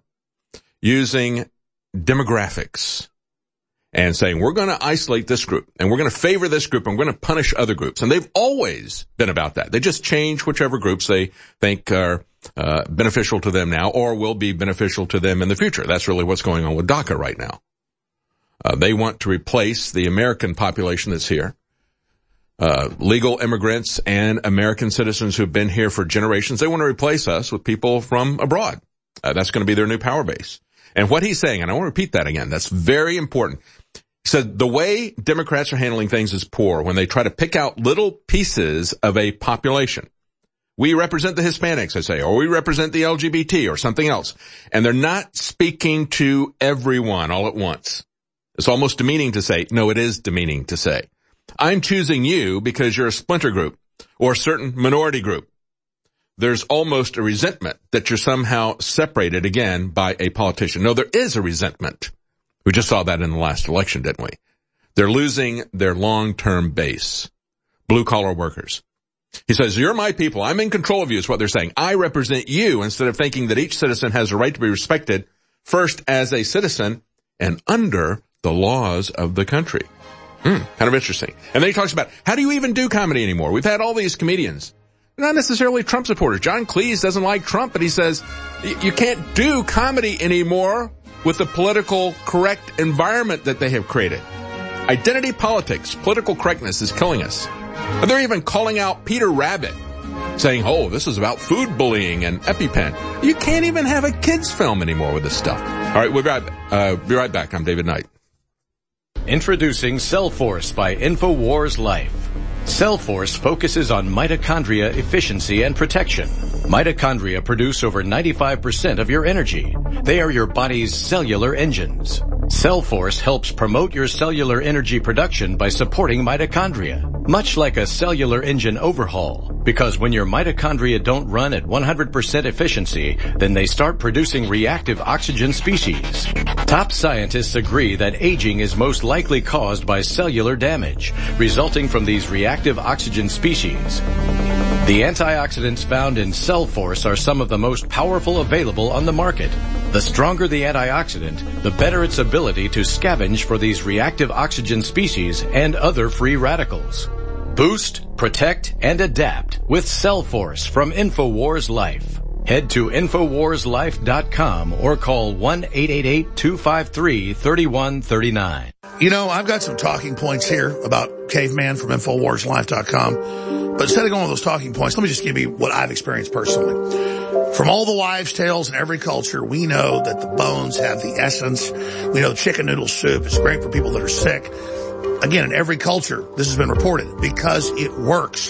S1: using demographics and saying, we're going to isolate this group, and we're going to favor this group, and we're going to punish other groups. And they've always been about that. They just change whichever groups they think are uh, beneficial to them now or will be beneficial to them in the future. That's really what's going on with DACA right now. Uh, they want to replace the American population that's here, uh, legal immigrants and American citizens who've been here for generations. They want to replace us with people from abroad. Uh, that's going to be their new power base. And what he's saying, and I want to repeat that again, that's very important. He said the way Democrats are handling things is poor when they try to pick out little pieces of a population. We represent the Hispanics, I say, or we represent the L G B T or something else. And they're not speaking to everyone all at once. It's almost demeaning to say, no, it is demeaning to say, I'm choosing you because you're a splinter group or a certain minority group. There's almost a resentment that you're somehow separated again by a politician. No, there is a resentment. We just saw that in the last election, didn't we? They're losing their long-term base, blue-collar workers. He says, you're my people. I'm in control of you is what they're saying. I represent you instead of thinking that each citizen has a right to be respected first as a citizen and under the laws of the country. Hmm, kind of interesting. And then he talks about, how do you even do comedy anymore? We've had all these comedians. Not necessarily Trump supporters. John Cleese doesn't like Trump, but he says you can't do comedy anymore with the political correct environment that they have created. Identity politics, political correctness is killing us. And they're even calling out Peter Rabbit, saying, oh, this is about food bullying and EpiPen. You can't even have a kids film anymore with this stuff. All right, we'll be right, uh, be right back. I'm David Knight.
S11: Introducing Cellforce by InfoWars Life. Cellforce focuses on mitochondria efficiency and protection. Mitochondria produce over ninety-five percent of your energy. They are your body's cellular engines. Cellforce helps promote your cellular energy production by supporting mitochondria, much like a cellular engine overhaul. Because when your mitochondria don't run at one hundred percent efficiency, then they start producing reactive oxygen species. Top scientists agree that aging is most likely caused by cellular damage, resulting from these reactive oxygen species. The antioxidants found in Cellforce are some of the most powerful available on the market. The stronger the antioxidant, the better its ability to scavenge for these reactive oxygen species and other free radicals. Boost, protect, and adapt with Cellforce from InfoWars Life. Head to Infowars Life dot com or call one eight eight eight, two five three, three one three nine.
S3: You know, I've got some talking points here about Caveman from Infowars Life dot com. But instead of going with those talking points, let me just give you what I've experienced personally. From all the wives' tales in every culture, we know that the bones have the essence. We know chicken noodle soup is great for people that are sick. Again, in every culture, this has been reported because it works.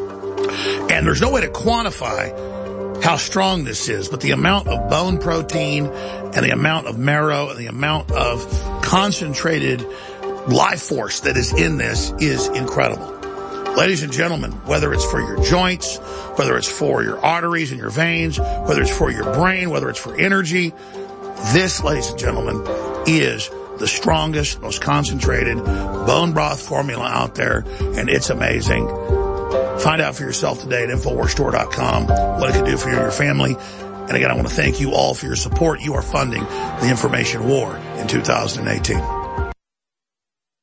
S3: And there's no way to quantify how strong this is, but the amount of bone protein and the amount of marrow and the amount of concentrated life force that is in this is incredible. Ladies and gentlemen, whether it's for your joints, whether it's for your arteries and your veins, whether it's for your brain, whether it's for energy, this, ladies and gentlemen, is the strongest, most concentrated bone broth formula out there, and it's amazing. Find out for yourself today at Infowars Store dot com what it can do for you and your family. And again, I want to thank you all for your support. You are funding the information war in two thousand eighteen.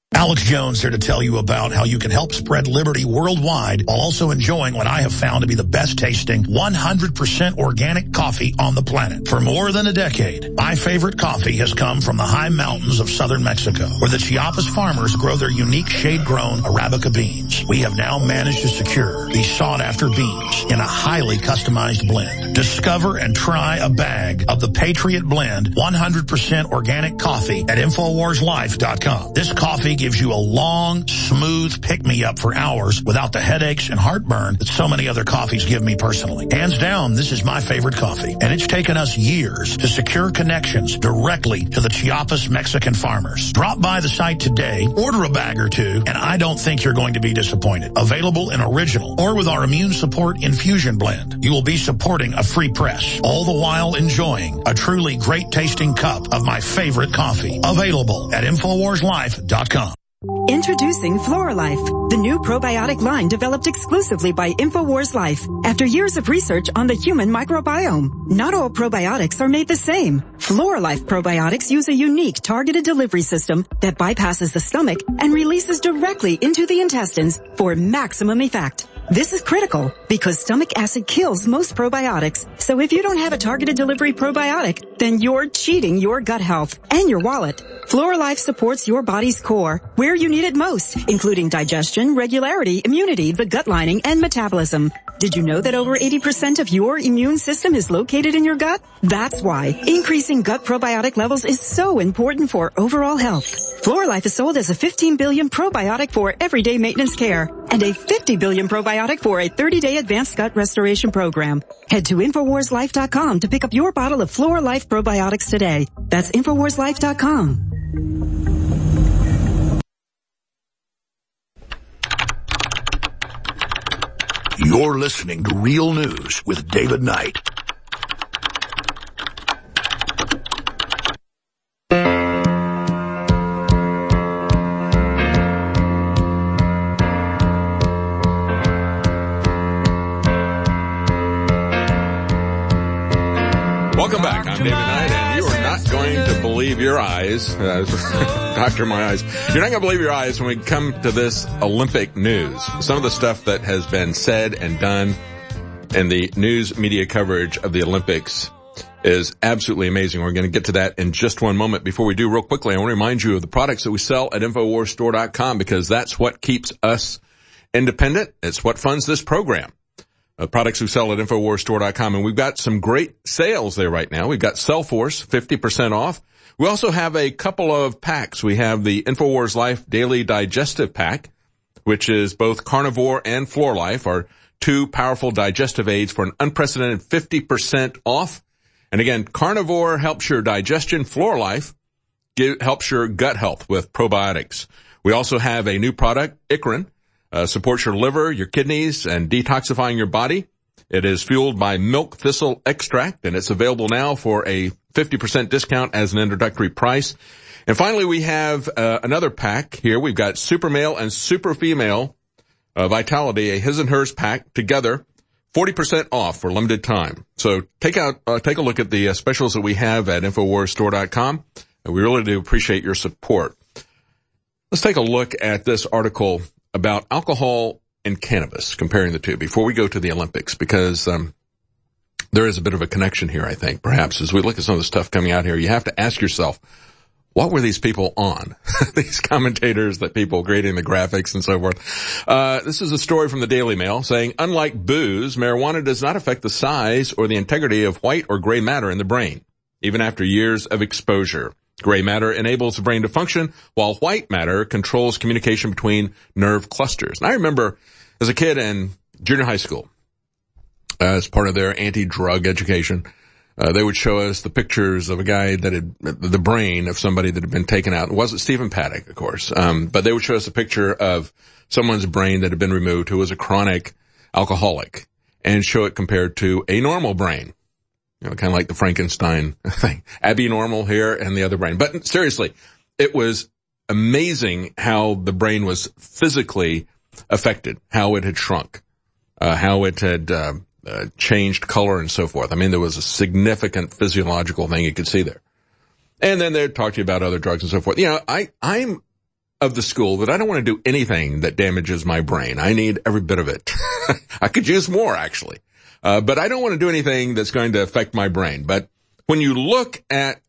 S3: Alex Jones here to tell you about how you can help spread liberty worldwide while also enjoying what I have found to be the best tasting one hundred percent organic coffee on the planet. For more than a decade, my favorite coffee has come from the high mountains of southern Mexico, where the Chiapas farmers grow their unique shade-grown Arabica beans. We have now managed to secure these sought-after beans in a highly customized blend. Discover and try a bag of the Patriot Blend one hundred percent organic coffee at Infowars Life dot com. This coffee gives you a long, smooth pick-me-up for hours without the headaches and heartburn that so many other coffees give me personally. Hands down, this is my favorite coffee, and it's taken us years to secure connections directly to the Chiapas Mexican farmers. Drop by the site today, order a bag or two, and I don't think you're going to be disappointed. Available in original or with our immune support infusion blend. You will be supporting a free press, all the while enjoying a truly great-tasting cup of my favorite coffee. Available at Infowars Life dot com.
S12: Introducing FloraLife, the new probiotic line developed exclusively by InfoWars Life after years of research on the human microbiome. Not all probiotics are made the same. FloraLife probiotics use a unique targeted delivery system that bypasses the stomach and releases directly into the intestines for maximum effect. This is critical because stomach acid kills most probiotics. So if you don't have a targeted delivery probiotic, then you're cheating your gut health and your wallet. FloraLife supports your body's core where you need it most, including digestion, regularity, immunity, the gut lining, and metabolism. Did you know that over eighty percent of your immune system is located in your gut? That's why increasing gut probiotic levels is so important for overall health. FloraLife is sold as a fifteen billion probiotic for everyday maintenance care and a fifty billion probiotic for a thirty-day advanced gut restoration program. Head to Infowars Life dot com to pick up your bottle of FloraLife probiotics today. That's Infowars Life dot com.
S3: You're listening to Real News with David Knight.
S1: Welcome back. I'm David Knight, and you are not going to believe your eyes, uh, Doctor My Eyes. You're not going to believe your eyes when we come to this Olympic news. Some of the stuff that has been said and done in the news media coverage of the Olympics is absolutely amazing. We're going to get to that in just one moment. Before we do, real quickly, I want to remind you of the products that we sell at Infowars Store dot com because that's what keeps us independent. It's what funds this program. Uh, products we sell at Infowars Store dot com, and we've got some great sales there right now. We've got Cellforce, fifty percent off. We also have a couple of packs. We have the Infowars Life Daily Digestive Pack, which is both Carnivore and Floor Life, are two powerful digestive aids for an unprecedented fifty percent off. And again, Carnivore helps your digestion. Floor Life give, helps your gut health with probiotics. We also have a new product, Icrin. Uh, supports your liver, your kidneys, and detoxifying your body. It is fueled by milk thistle extract, and it's available now for a fifty percent discount as an introductory price. And finally, we have uh, another pack here. We've got Super Male and Super Female uh, Vitality, a his and hers pack together, forty percent off for limited time. So take out, uh, take a look at the uh, specials that we have at Infowars Store dot com. And we really do appreciate your support. Let's take a look at this article about alcohol and cannabis, comparing the two before we go to the Olympics, because um there is a bit of a connection here, I think, perhaps. As we look at some of the stuff coming out here, you have to ask yourself, what were these people on? These commentators, that people creating the graphics and so forth. Uh this is a story from the Daily Mail saying, unlike booze, marijuana does not affect the size or the integrity of white or gray matter in the brain, even after years of exposure. Gray matter enables the brain to function, while white matter controls communication between nerve clusters. And I remember as a kid in junior high school, uh, as part of their anti-drug education, uh, they would show us the pictures of a guy that had, the brain of somebody that had been taken out. It wasn't Stephen Paddock, of course, um, but they would show us a picture of someone's brain that had been removed who was a chronic alcoholic and show it compared to a normal brain. You know, kind of like the Frankenstein thing. Abnormal here and the other brain. But seriously, it was amazing how the brain was physically affected, how it had shrunk, uh, how it had uh, uh, changed color and so forth. I mean, there was a significant physiological thing you could see there. And then they'd talk to you about other drugs and so forth. You know, I, I'm of the school that I don't want to do anything that damages my brain. I need every bit of it. I could use more, actually. Uh, but I don't want to do anything that's going to affect my brain. But when you look at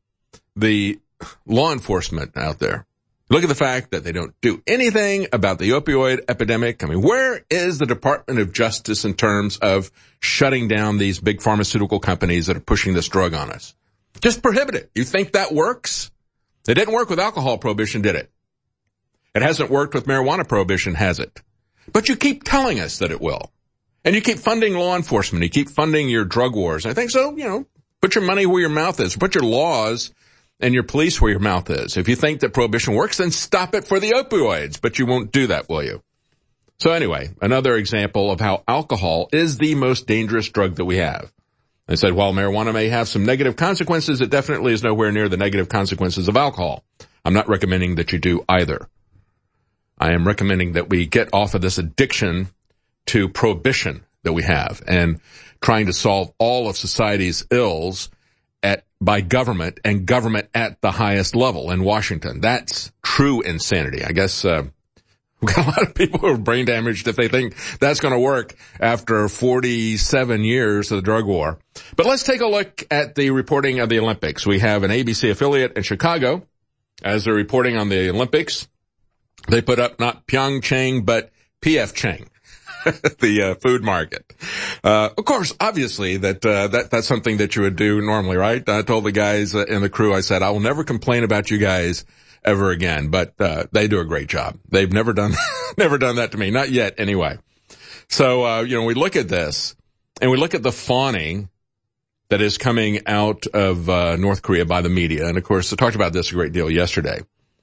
S1: the law enforcement out there, look at the fact that they don't do anything about the opioid epidemic. I mean, where is the Department of Justice in terms of shutting down these big pharmaceutical companies that are pushing this drug on us? Just prohibit it. You think that works? It didn't work with alcohol prohibition, did it? It hasn't worked with marijuana prohibition, has it? But you keep telling us that it will. And you keep funding law enforcement. You keep funding your drug wars. I think so, you know, put your money where your mouth is. Put your laws and your police where your mouth is. If you think that prohibition works, then stop it for the opioids. But you won't do that, will you? So anyway, another example of how alcohol is the most dangerous drug that we have. I said, while marijuana may have some negative consequences, it definitely is nowhere near the negative consequences of alcohol. I'm not recommending that you do either. I am recommending that we get off of this addiction to prohibition that we have and trying to solve all of society's ills at by government and government at the highest level in Washington. That's true insanity. I guess uh, we've got a lot of people who are brain damaged if they think that's going to work after forty-seven years of the drug war. But let's take a look at the reporting of the Olympics. We have an A B C affiliate in Chicago as they're reporting on the Olympics. They put up not Pyeongchang, but P F Chang, the uh, food market. Uh, of course, obviously, that, uh, that that's something that you would do normally, right? I told the guys uh, in the crew, I said, I will never complain about you guys ever again, but uh, they do a great job. They've never done never done that to me, not yet, anyway. So, uh, you know, we look at this, and we look at the fawning that is coming out of uh, North Korea by the media. And, of course, I talked about this a great deal yesterday.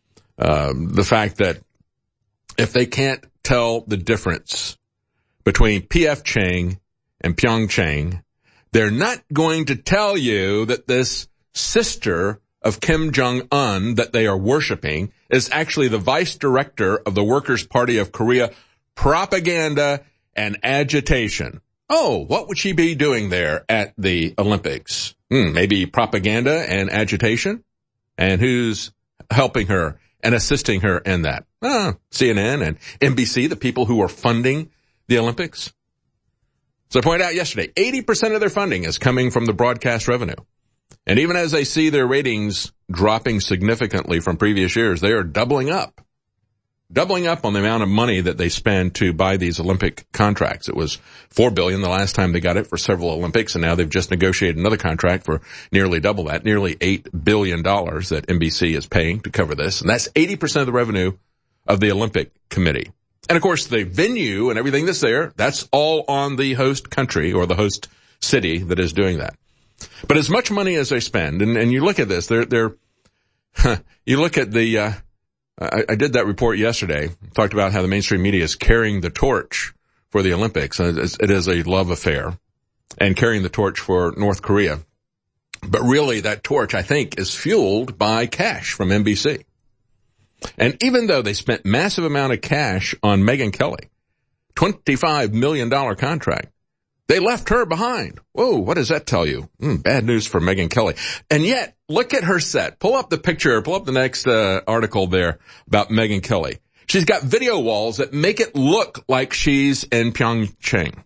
S1: Um, the fact that if they can't tell the difference between P F Chang and Pyeongchang, they're not going to tell you that this sister of Kim Jong-un that they are worshiping is actually the vice director of the Workers' Party of Korea propaganda and agitation. Oh, what would she be doing there at the Olympics? Hmm, maybe propaganda and agitation? And who's helping her and assisting her in that? Ah, C N N and N B C, the people who are funding the Olympics. So I pointed out yesterday, eighty percent of their funding is coming from the broadcast revenue. And even as they see their ratings dropping significantly from previous years, they are doubling up. Doubling up on the amount of money that they spend to buy these Olympic contracts. It was four billion dollars the last time they got it for several Olympics, and now they've just negotiated another contract for nearly double that, nearly eight billion dollars that N B C is paying to cover this. And that's eighty percent of the revenue of the Olympic Committee. And of course, the venue and everything that's there, that's all on the host country or the host city that is doing that. But as much money as they spend, and, and you look at this, they're, they're, huh, you look at the, uh, I, I did that report yesterday, talked about how the mainstream media is carrying the torch for the Olympics. It is a love affair and carrying the torch for North Korea. But really that torch, I think, is fueled by cash from N B C. And even though they spent massive amount of cash on Megyn Kelly, twenty-five million dollars contract, they left her behind. Whoa, what does that tell you? Mm, bad news for Megyn Kelly. And yet, look at her set. Pull up the picture, pull up the next uh, article there about Megyn Kelly. She's got video walls that make it look like she's in Pyeongchang.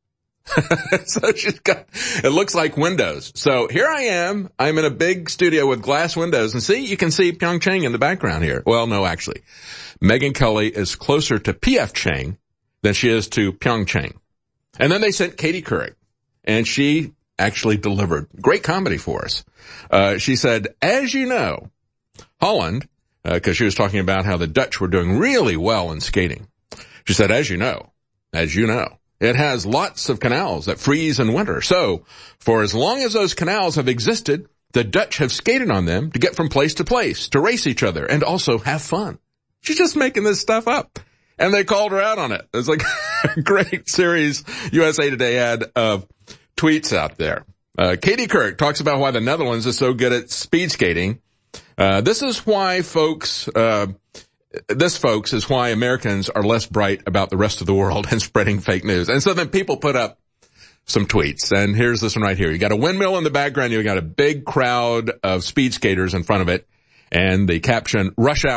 S1: So she's got, it looks like windows. So here I am. I'm in a big studio with glass windows. And see, you can see Pyeongchang in the background here. Well, no, actually. Megyn Kelly is closer to P F Chang than she is to Pyeongchang. And then they sent Katie Couric, and she actually delivered great comedy for us. Uh, she said, as you know, Holland, because uh, she was talking about how the Dutch were doing really well in skating. She said, as you know, as you know, it has lots of canals that freeze in winter. So for as long as those canals have existed, the Dutch have skated on them to get from place to place, to race each other, and also have fun. She's just making this stuff up. And they called her out on it. It's like a great series U S A Today had of tweets out there. Uh, Katie Couric talks about why the Netherlands is so good at speed skating. Uh, this is why folks, uh, this folks is why Americans are less bright about the rest of the world and spreading fake news. And so then people put up some tweets. And here's this one right here. You got a windmill in the background. You got a big crowd of speed skaters in front of it. And the caption, rush hour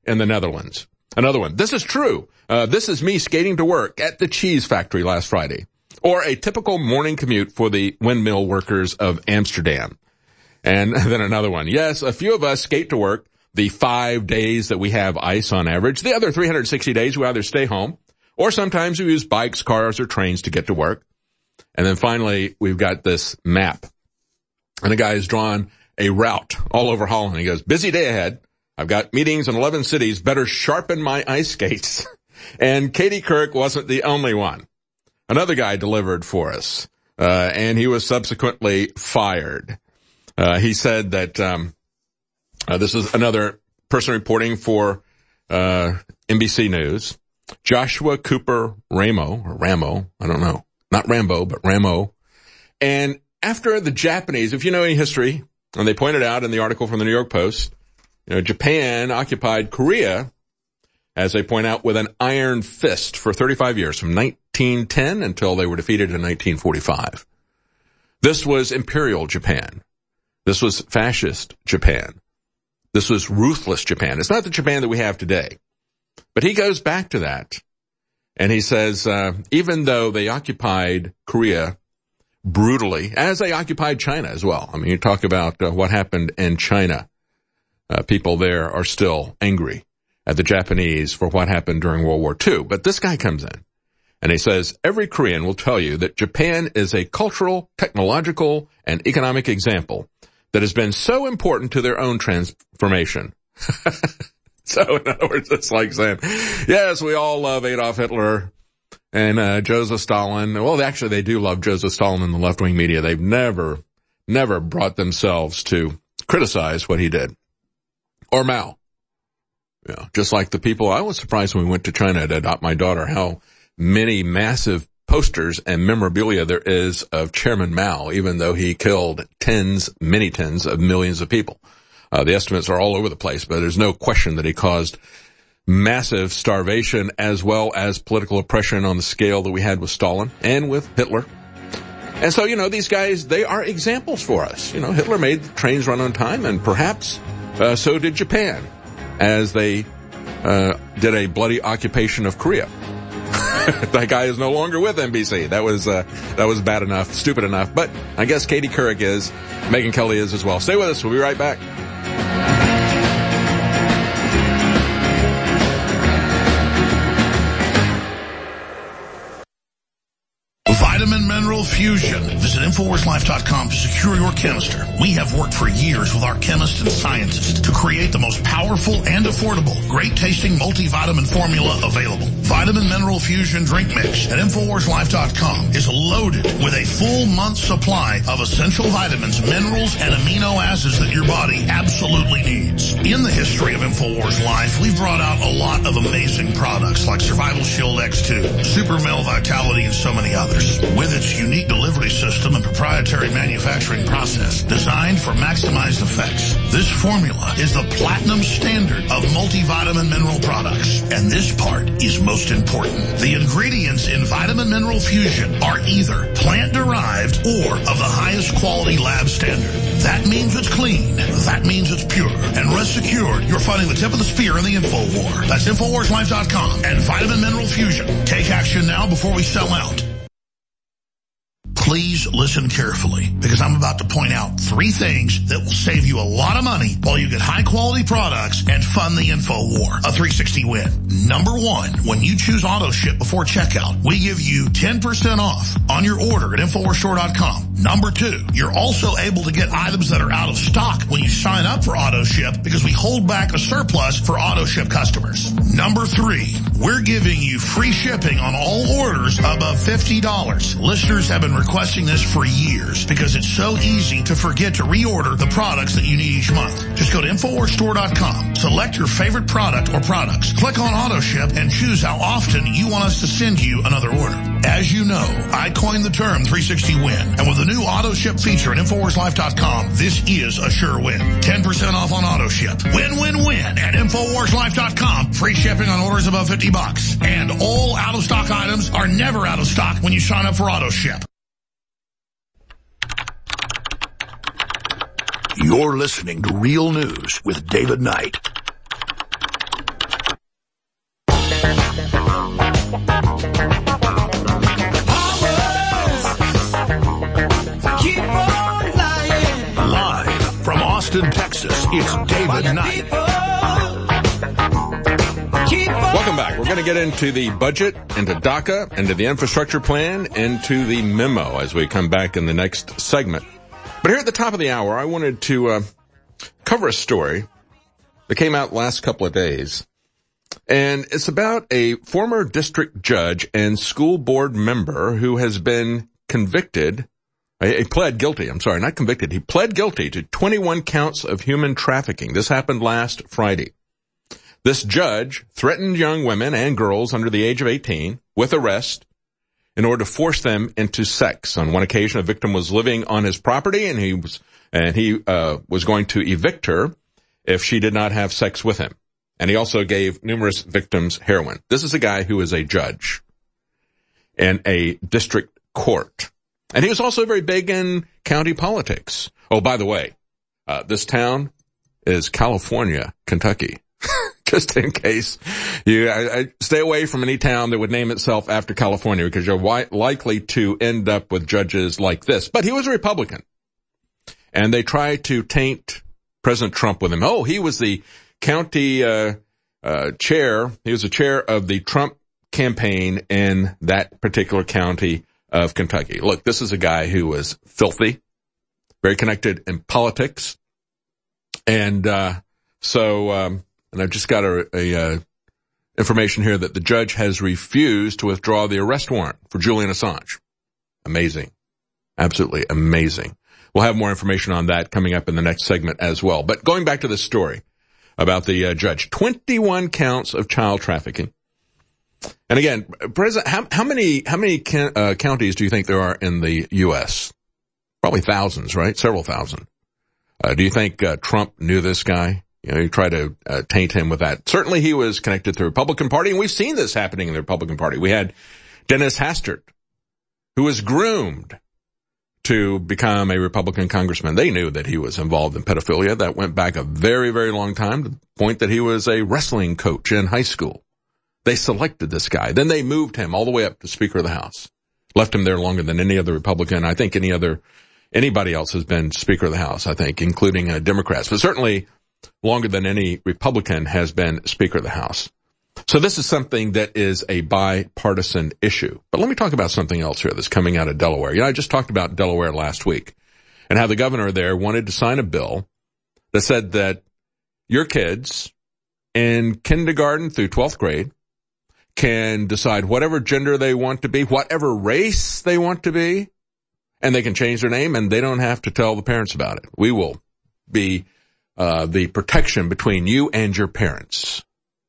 S1: in the Netherlands. Another one. This is true. Uh, this is me skating to work at the cheese factory last Friday. Or a typical morning commute for the windmill workers of Amsterdam. And then another one. Yes, a few of us skate to work the five days that we have ice on average. The other three hundred sixty days we either stay home, or sometimes we use bikes, cars, or trains to get to work. And then finally, we've got this map. And the guy has drawn a route all over Holland. He goes, busy day ahead. I've got meetings in eleven cities. Better sharpen my ice skates. And Katie Couric wasn't the only one. Another guy delivered for us, uh, and he was subsequently fired. Uh, he said that, um, uh, this is another person reporting for, uh, N B C News. Joshua Cooper Ramo, or Ramo, I don't know. Not Rambo, but Ramo. And after the Japanese, if you know any history, and they pointed out in the article from the New York Post, you know, Japan occupied Korea, as they point out, with an iron fist for thirty-five years, from nineteen ten until they were defeated in nineteen forty-five. This was Imperial Japan. This was fascist Japan. This was ruthless Japan. It's not the Japan that we have today. But he goes back to that, and he says, uh, even though they occupied Korea brutally, as they occupied China as well. I mean, you talk about uh, what happened in China. Uh, people there are still angry at the Japanese for what happened during World War Two. But this guy comes in, and he says, every Korean will tell you that Japan is a cultural, technological, and economic example that has been so important to their own transformation. So, in other words, it's like saying, yes, we all love Adolf Hitler and uh, Joseph Stalin. Well, actually, they do love Joseph Stalin in the left-wing media. They've never, never brought themselves to criticize what he did. Or Mao. You know, just like the people, I was surprised when we went to China to adopt my daughter, how many massive posters and memorabilia there is of Chairman Mao, even though he killed tens, many tens of millions of people. Uh, the estimates are all over the place, but there's no question that he caused massive starvation as well as political oppression on the scale that we had with Stalin and with Hitler. And so, you know, these guys, they are examples for us. You know, Hitler made trains run on time, and perhaps uh, so did Japan, as they uh, did a bloody occupation of Korea. That guy is no longer with N B C. That was uh, that was bad enough, stupid enough. But I guess Katie Couric is. Megyn Kelly is as well. Stay with us. We'll be right back.
S3: Vitamin Mineral Fusion. Visit Infowars Life dot com to secure your canister. We have worked for years with our chemists and scientists to create the most powerful and affordable, great-tasting multivitamin formula available. Vitamin Mineral Fusion Drink Mix at Infowars Life dot com is loaded with a full month's supply of essential vitamins, minerals, and amino acids that your body absolutely needs. In the history of Infowars Life, we've brought out a lot of amazing products like Survival Shield X two, Super Male Vitality, and so many others. With its unique delivery system and proprietary manufacturing process designed for maximized effects, this formula is the platinum standard of multivitamin mineral products. And this part is most important. The ingredients in Vitamin Mineral Fusion are either plant-derived or of the highest quality lab standard. That means it's clean. That means it's pure. And rest assured, you're fighting the tip of the spear in the info war. That's Infowars Life dot com and Vitamin Mineral Fusion. Take action now before we sell out. Please listen carefully, because I'm about to point out three things that will save you a lot of money while you get high-quality products and fund the info war. A three sixty win. Number one, when you choose auto ship before checkout, we give you ten percent off on your order at Infowars Store dot com. Number two, you're also able to get items that are out of stock when you sign up for auto ship, because we hold back a surplus for auto ship customers. Number three, we're giving you free shipping on all orders above fifty dollars. Listeners have been requesting this for years because it's so easy to forget to reorder the products that you need each month. Just go to Infowars Store dot com, select your favorite product or products, click on auto ship, and choose how often you want us to send you another order. As you know, I coined the term three sixty win, and with the new auto ship feature at Infowars Life dot com, this is a sure win. ten percent off on auto ship. Win, win, win at Infowars Life dot com. Free shipping on orders above fifty bucks. And all out-of-stock items are never out of stock when you sign up for auto ship. You're listening to Real News with David Knight. Texas, it's David Knight.
S1: Welcome back. We're going to get into the budget, into DACA, into the infrastructure plan, into the memo as we come back in the next segment. But here at the top of the hour, I wanted to uh, cover a story that came out last couple of days. And it's about a former district judge and school board member who has been convicted, he pled guilty, I'm sorry, not convicted, he pled guilty to twenty-one counts of human trafficking. This happened last Friday. This judge threatened young women and girls under the age of eighteen with arrest in order to force them into sex. On one occasion, a victim was living on his property, and he was and he uh, was going to evict her if she did not have sex with him. And he also gave numerous victims heroin. This is a guy who is a judge in a district court. And he was also very big in county politics. Oh, by the way, uh, this town is California, Kentucky. Just in case you I, I stay away from any town that would name itself after California, because you're wi- likely to end up with judges like this. But he was a Republican, and they tried to taint President Trump with him. Oh, he was the county uh, uh chair. He was the chair of the Trump campaign in that particular county of Kentucky. Look, this is a guy who was filthy, very connected in politics, and uh so. um And I've just got a, a uh, information here that the judge has refused to withdraw the arrest warrant for Julian Assange. Amazing. Absolutely amazing. We'll have more information on that coming up in the next segment as well. But going back to this story about the uh, judge, twenty-one counts of child trafficking. And again, President, how, how many how many can, uh, counties do you think there are in the U S? Probably thousands, right? Several thousand. Uh, do you think uh, Trump knew this guy? You know, you try to uh, taint him with that. Certainly he was connected to the Republican Party, and we've seen this happening in the Republican Party. We had Dennis Hastert, who was groomed to become a Republican congressman. They knew that he was involved in pedophilia. That went back a very, very long time, to the point that he was a wrestling coach in high school. They selected this guy. Then they moved him all the way up to Speaker of the House. Left him there longer than any other Republican. I think any other, anybody else has been Speaker of the House, I think, including uh, Democrats. But certainly longer than any Republican has been Speaker of the House. So this is something that is a bipartisan issue. But let me talk about something else here that's coming out of Delaware. You know, I just talked about Delaware last week and how the governor there wanted to sign a bill that said that your kids in kindergarten through twelfth grade can decide whatever gender they want to be, whatever race they want to be, and they can change their name, and they don't have to tell the parents about it. We will be Uh, the protection between you and your parents.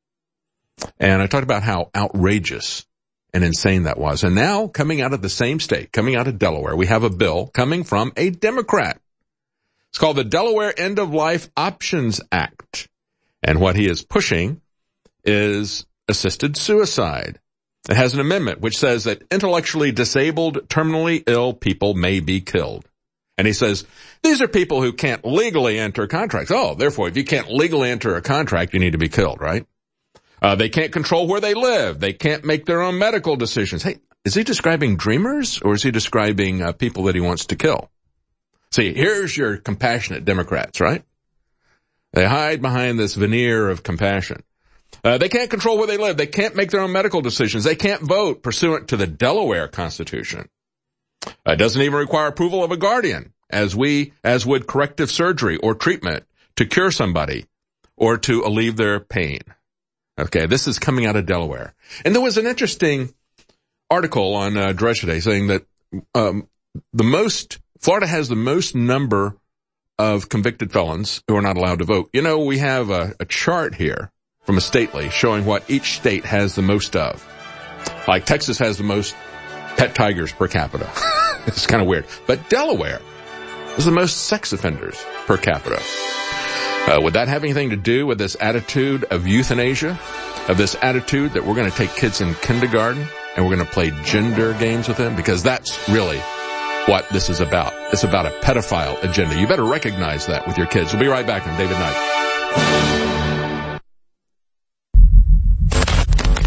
S1: And I talked about how outrageous and insane that was. And now, coming out of the same state, coming out of Delaware, we have a bill coming from a Democrat. It's called the Delaware End of Life Options Act. And what he is pushing is assisted suicide. It has an amendment which says that intellectually disabled, terminally ill people may be killed. And he says, these are people who can't legally enter contracts. Oh, therefore, if you can't legally enter a contract, you need to be killed, right? Uh, they can't control where they live. They can't make their own medical decisions. Hey, is he describing dreamers, or is he describing uh, people that he wants to kill? See, here's your compassionate Democrats, right? They hide behind this veneer of compassion. Uh, they can't control where they live. They can't make their own medical decisions. They can't vote pursuant to the Delaware Constitution. It uh, doesn't even require approval of a guardian, as we, as would corrective surgery or treatment to cure somebody or to alleviate their pain. Okay, this is coming out of Delaware. And there was an interesting article on uh, Drudge today saying that um, the most, Florida has the most number of convicted felons who are not allowed to vote. You know, we have a, a chart here from Estately showing what each state has the most of. Like Texas has the most pet tigers per capita. It's kind of weird. But Delaware is the most sex offenders per capita. Uh, would that have anything to do with this attitude of euthanasia, of this attitude that we're going to take kids in kindergarten and we're going to play gender games with them? Because that's really what this is about. It's about a pedophile agenda. You better recognize that with your kids. We'll be right back. I'm David Knight.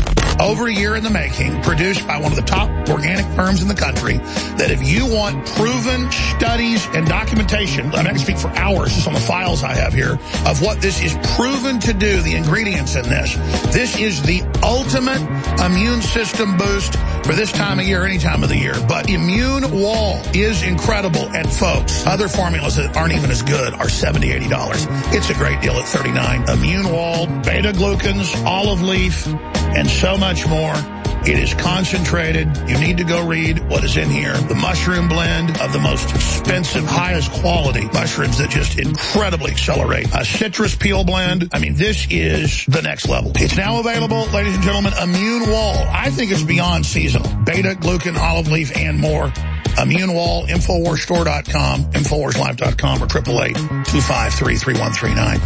S3: over a year in the making, produced by one of the top organic firms in the country, that if you want proven studies and documentation, I mean, I can speak for hours just on the files I have here, of what this is proven to do, the ingredients in this. This is the ultimate immune system boost for this time of year, any time of the year. But Immune Wall is incredible. And folks, other formulas that aren't even as good are seventy dollars, eighty dollars. It's a great deal at thirty-nine dollars. Immune Wall, beta-glucans, olive leaf, and so much more. It is concentrated. You need to go read what is in here. The mushroom blend of the most expensive, highest quality mushrooms that just incredibly accelerate. A citrus peel blend. I mean, this is the next level. It's now available, ladies and gentlemen, Immune Wall. I think it's beyond seasonal. Beta, glucan, olive leaf, and more. Immune Wall, Infowars Store dot com, Infowars Life dot com, or eight eight eight, two five three, three one three nine.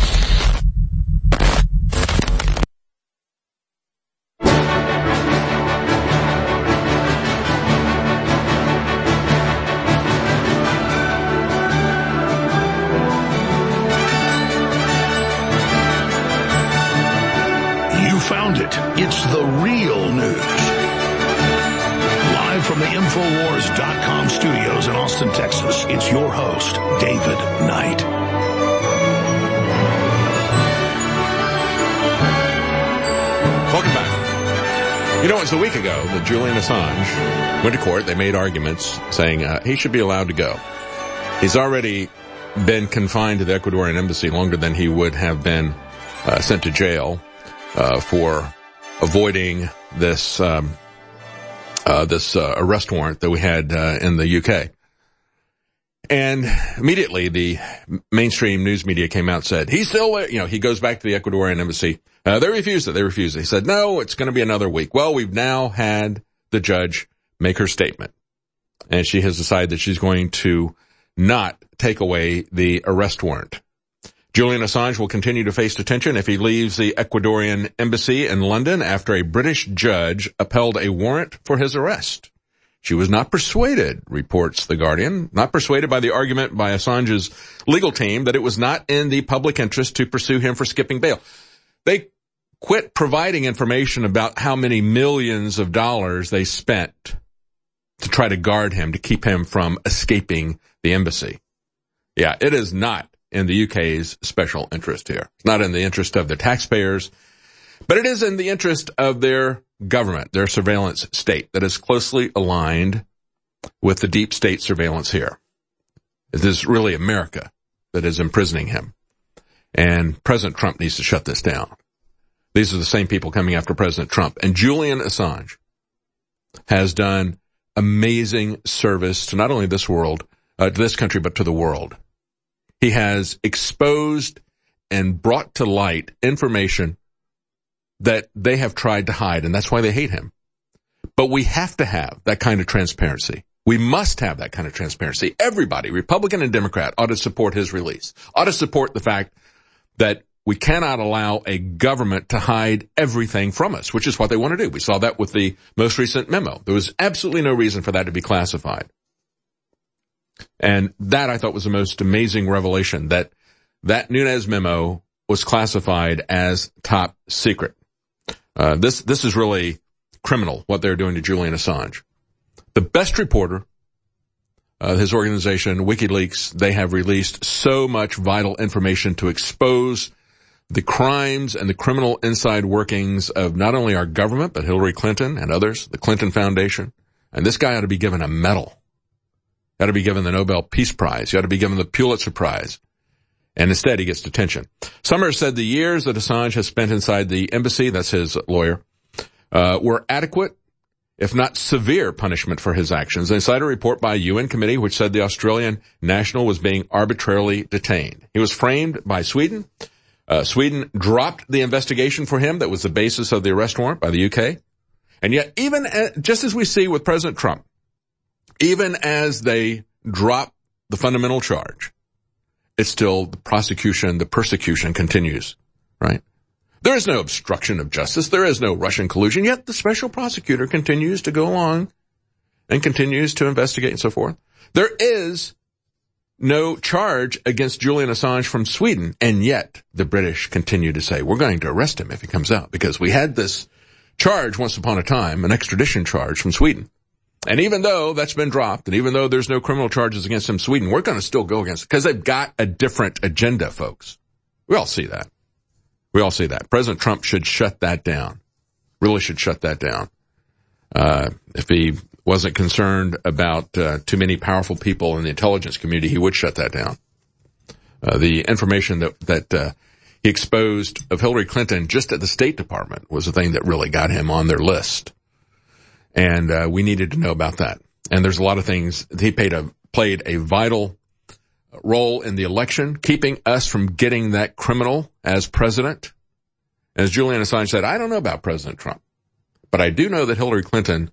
S3: It's the real news. Live from the Infowars dot com studios in Austin, Texas, it's your host, David Knight.
S1: Welcome back. You know, it was a week ago that Julian Assange went to court. They made arguments saying uh, he should be allowed to go. He's already been confined to the Ecuadorian embassy longer than he would have been uh, sent to jail uh, for avoiding this um, uh, this uh, arrest warrant that we had uh, in the U K. And immediately the mainstream news media came out and said, he's still there. You know, he goes back to the Ecuadorian embassy. Uh, they refused it. They refused it. He said, no, it's going to be another week. Well, we've now had the judge make her statement. And she has decided that she's going to not take away the arrest warrant. Julian Assange will continue to face detention if he leaves the Ecuadorian embassy in London after a British judge upheld a warrant for his arrest. She was not persuaded, reports The Guardian, not persuaded by the argument by Assange's legal team that it was not in the public interest to pursue him for skipping bail. They quit providing information about how many millions of dollars they spent to try to guard him, to keep him from escaping the embassy. Yeah, it is not in the U K's special interest here. It's not in the interest of the taxpayers, but it is in the interest of their government, their surveillance state that is closely aligned with the deep state surveillance here. It is really America that is imprisoning him. And President Trump needs to shut this down. These are the same people coming after President Trump. And Julian Assange has done amazing service to not only this world, uh, to this country, but to the world. He has exposed and brought to light information that they have tried to hide, and that's why they hate him. But we have to have that kind of transparency. We must have that kind of transparency. Everybody, Republican and Democrat, ought to support his release, ought to support the fact that we cannot allow a government to hide everything from us, which is what they want to do. We saw that with the most recent memo. There was absolutely no reason for that to be classified. And that, I thought, was the most amazing revelation, that that Nunes memo was classified as top secret. Uh, this, this is really criminal, what they're doing to Julian Assange. The best reporter, uh, his organization, WikiLeaks, they have released so much vital information to expose the crimes and the criminal inside workings of not only our government, but Hillary Clinton and others, the Clinton Foundation. And this guy ought to be given a medal. Ought to be given the Nobel Peace Prize. He ought to be given the Pulitzer Prize. And instead, he gets detention. Summers said the years that Assange has spent inside the embassy, that's his lawyer, uh, were adequate, if not severe, punishment for his actions. They cite a report by a U N committee which said the Australian national was being arbitrarily detained. He was framed by Sweden. Uh, Sweden dropped the investigation for him that was the basis of the arrest warrant by the U K. And yet, even as, just as we see with President Trump, even as they drop the fundamental charge, it's still the prosecution, the persecution continues, right? There is no obstruction of justice. There is no Russian collusion. Yet the special prosecutor continues to go along and continues to investigate and so forth. There is no charge against Julian Assange from Sweden, and yet the British continue to say, we're going to arrest him if he comes out, because we had this charge once upon a time, an extradition charge from Sweden. And even though that's been dropped, and even though there's no criminal charges against him in Sweden, we're going to still go against it because they've got a different agenda, folks. We all see that. We all see that. President Trump should shut that down. Really should shut that down. Uh, if he wasn't concerned about uh, too many powerful people in the intelligence community, he would shut that down. Uh, the information that, that uh, he exposed of Hillary Clinton just at the State Department was the thing that really got him on their list. And uh, we needed to know about that. And there's a lot of things. He played a, played a vital role in the election, keeping us from getting that criminal as president. As Julian Assange said, I don't know about President Trump, but I do know that Hillary Clinton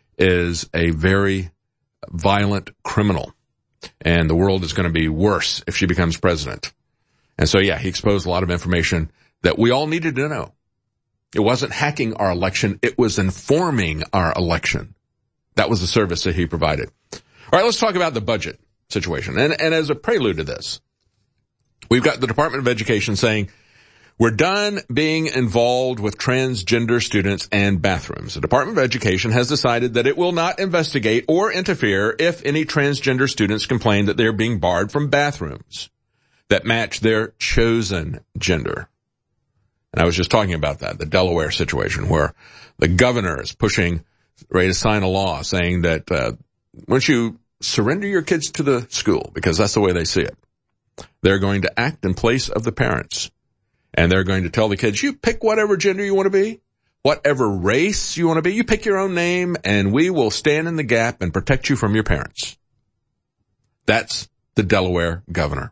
S1: is a very violent criminal, and the world is going to be worse if she becomes president. And so, yeah, he exposed a lot of information that we all needed to know. It wasn't hacking our election. It was informing our election. That was the service that he provided. All right, let's talk about the budget situation. And, and as a prelude to this, we've got the Department of Education saying, we're done being involved with transgender students and bathrooms. The Department of Education has decided that it will not investigate or interfere if any transgender students complain that they're being barred from bathrooms that match their chosen gender. And I was just talking about that, the Delaware situation where the governor is pushing, ready to sign a law saying that uh, once you surrender your kids to the school, because that's the way they see it, they're going to act in place of the parents. And they're going to tell the kids, you pick whatever gender you want to be, whatever race you want to be, you pick your own name, and we will stand in the gap and protect you from your parents. That's the Delaware governor.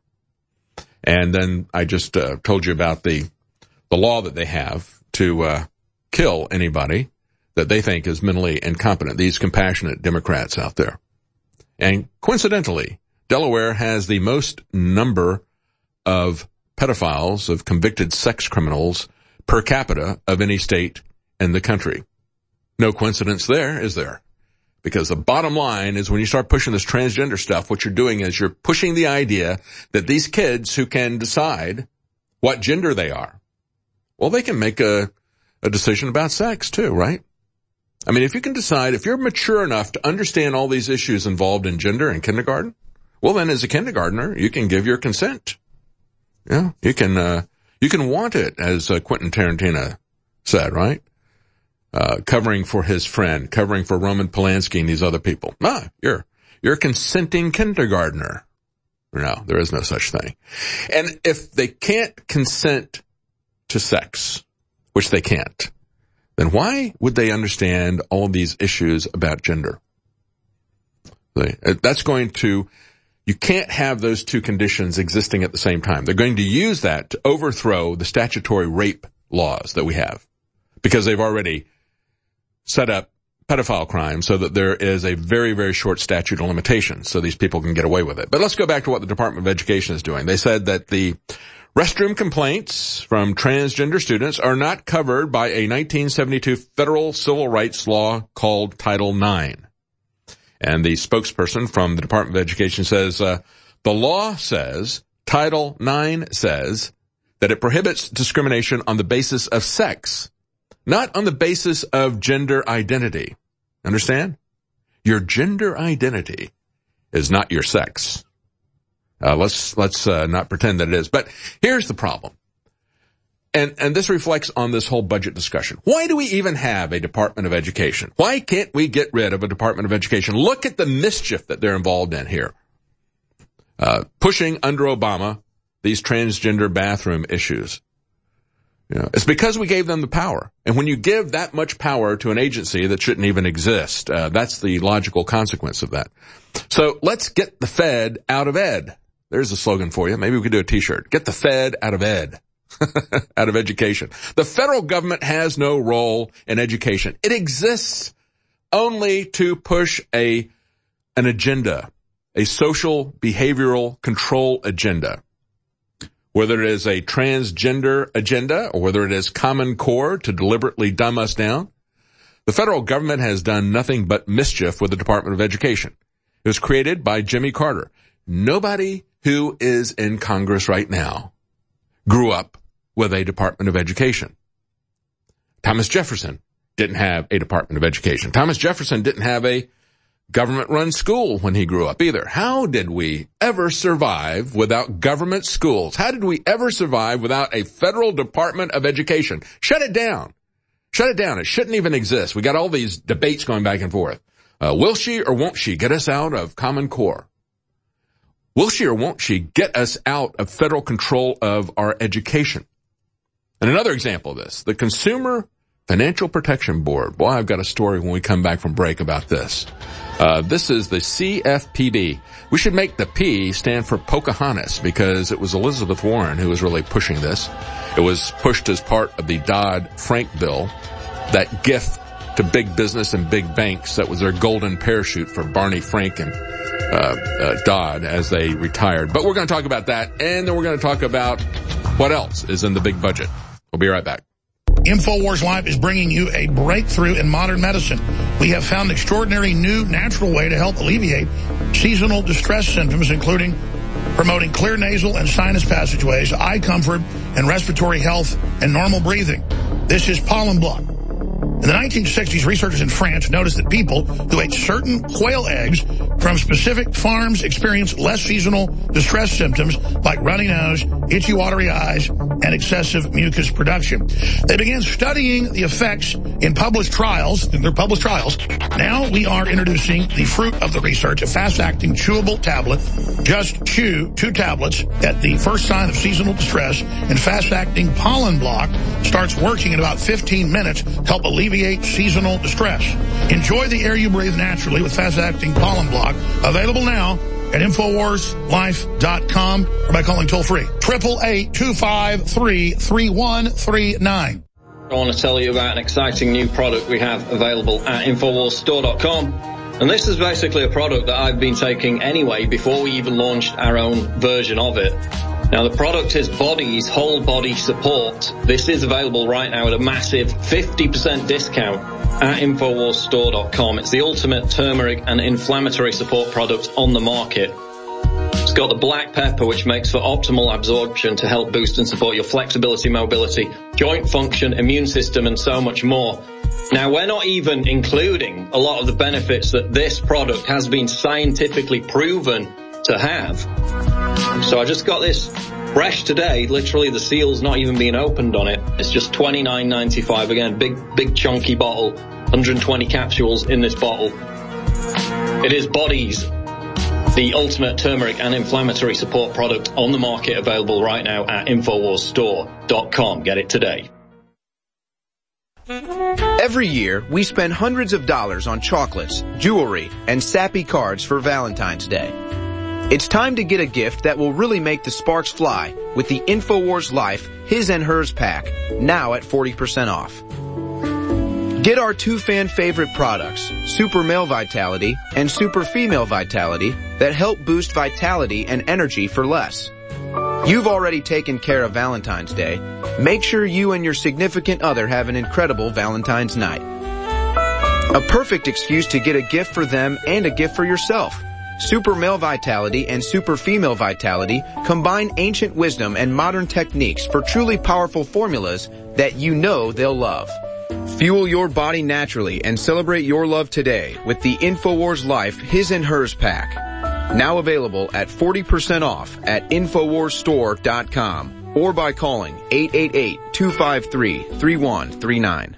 S1: And then I just uh, told you about the the law that they have to uh, kill anybody that they think is mentally incompetent, these compassionate Democrats out there. And coincidentally, Delaware has the most number of pedophiles, of convicted sex criminals per capita of any state in the country. No coincidence there, is there? Because the bottom line is when you start pushing this transgender stuff, what you're doing is you're pushing the idea that these kids who can decide what gender they are, well, they can make a, a decision about sex too, right? I mean, if you can decide, if you're mature enough to understand all these issues involved in gender in kindergarten, well, then as a kindergartner, you can give your consent. Yeah, you can, uh, you can want it, as uh, Quentin Tarantino said, right? Uh, covering for his friend, covering for Roman Polanski and these other people. Ah, you're, you're a consenting kindergartner. No, there is no such thing. And if they can't consent to sex, which they can't, then why would they understand all these issues about gender? That's going to, you can't have those two conditions existing at the same time. They're going to use that to overthrow the statutory rape laws that we have, because they've already set up pedophile crime so that there is a very, very short statute of limitations so these people can get away with it. But let's go back to what the Department of Education is doing. They said that the restroom complaints from transgender students are not covered by a nineteen seventy-two federal civil rights law called Title nine. And the spokesperson from the Department of Education says, uh, the law says, Title nine says, that it prohibits discrimination on the basis of sex, not on the basis of gender identity. Understand? Your gender identity is not your sex. Uh, let's, let's, uh, not pretend that it is. But here's the problem. And, and this reflects on this whole budget discussion. Why do we even have a Department of Education? Why can't we get rid of a Department of Education? Look at the mischief that they're involved in here. Uh, pushing under Obama these transgender bathroom issues. You know, it's because we gave them the power. And when you give that much power to an agency that shouldn't even exist, uh, that's the logical consequence of that. So let's get the Fed out of ed. There's a slogan for you. Maybe we could do a t-shirt. Get the Fed out of ed. Out of education. The federal government has no role in education. It exists only to push a, an agenda, a social behavioral control agenda. Whether it is a transgender agenda or whether it is Common Core to deliberately dumb us down, the federal government has done nothing but mischief with the Department of Education. It was created by Jimmy Carter. Nobody who is in Congress right now grew up with a Department of Education. Thomas Jefferson didn't have a Department of Education. Thomas Jefferson didn't have a government-run school when he grew up either. How did we ever survive without government schools? How did we ever survive without a federal Department of Education? Shut it down. Shut it down. It shouldn't even exist. We got all these debates going back and forth. Uh, will she or won't she get us out of Common Core? Will she or won't she get us out of federal control of our education? And another example of this, the Consumer Financial Protection Board. Boy, I've got a story when we come back from break about this. Uh, this is the C F P B. We should make the P stand for Pocahontas because it was Elizabeth Warren who was really pushing this. It was pushed as part of the Dodd-Frank bill, that gift to big business and big banks that was their golden parachute for Barney Frank and uh, uh, Dodd as they retired. But we're going to talk about that, and then we're going to talk about what else is in the big budget. We'll be right back.
S3: InfoWars Life is bringing you a breakthrough in modern medicine. We have found an extraordinary new natural way to help alleviate seasonal distress symptoms, including promoting clear nasal and sinus passageways, eye comfort, and respiratory health and normal breathing. This is Pollen Block. In the nineteen sixties, researchers in France noticed that people who ate certain quail eggs from specific farms experienced less seasonal distress symptoms like runny nose, itchy watery eyes, and excessive mucus production. They began studying the effects in published trials, in their published trials. Now we are introducing the fruit of the research, a fast-acting chewable tablet. Just chew two tablets at the first sign of seasonal distress, and fast-acting Pollen Block starts working in about fifteen minutes to help alleviate seasonal distress. Enjoy the air you breathe naturally with fast-acting Pollen Block. Available now at Infowars Life dot com or by calling toll-free. eight eight eight, two five three, three one three nine.
S13: I want to tell you about an exciting new product we have available at Infowars Store dot com. And this is basically a product that I've been taking anyway before we even launched our own version of it. Now, the product is Body's Whole Body Support. This is available right now at a massive fifty percent discount at Infowars Store dot com. It's the ultimate turmeric and inflammatory support product on the market. It's got the black pepper, which makes for optimal absorption to help boost and support your flexibility, mobility, joint function, immune system, and so much more. Now, we're not even including a lot of the benefits that this product has been scientifically proven to have. So I just got this fresh today. Literally, the seal's not even being opened on it. It's just twenty-nine ninety-five. Again, big, big chunky bottle, one hundred twenty capsules in this bottle. It is Body's, the ultimate turmeric and inflammatory support product on the market, available right now at Infowars Store dot com. Get it today.
S6: Every year, we spend hundreds of dollars on chocolates, jewelry, and sappy cards for Valentine's Day. It's time to get a gift that will really make the sparks fly with the InfoWars Life His and Hers pack, now at forty percent off. Get our two fan favorite products, Super Male Vitality and Super Female Vitality, that help boost vitality and energy for less. You've already taken care of Valentine's Day. Make sure you and your significant other have an incredible Valentine's night. A perfect excuse to get a gift for them and a gift for yourself. Super Male Vitality and Super Female Vitality combine ancient wisdom and modern techniques for truly powerful formulas that you know they'll love. Fuel your body naturally and celebrate your love today with the InfoWars Life His and Hers pack. Now available at forty percent off at Infowars Store dot com or by calling eight eight eight, two five three, three one three nine.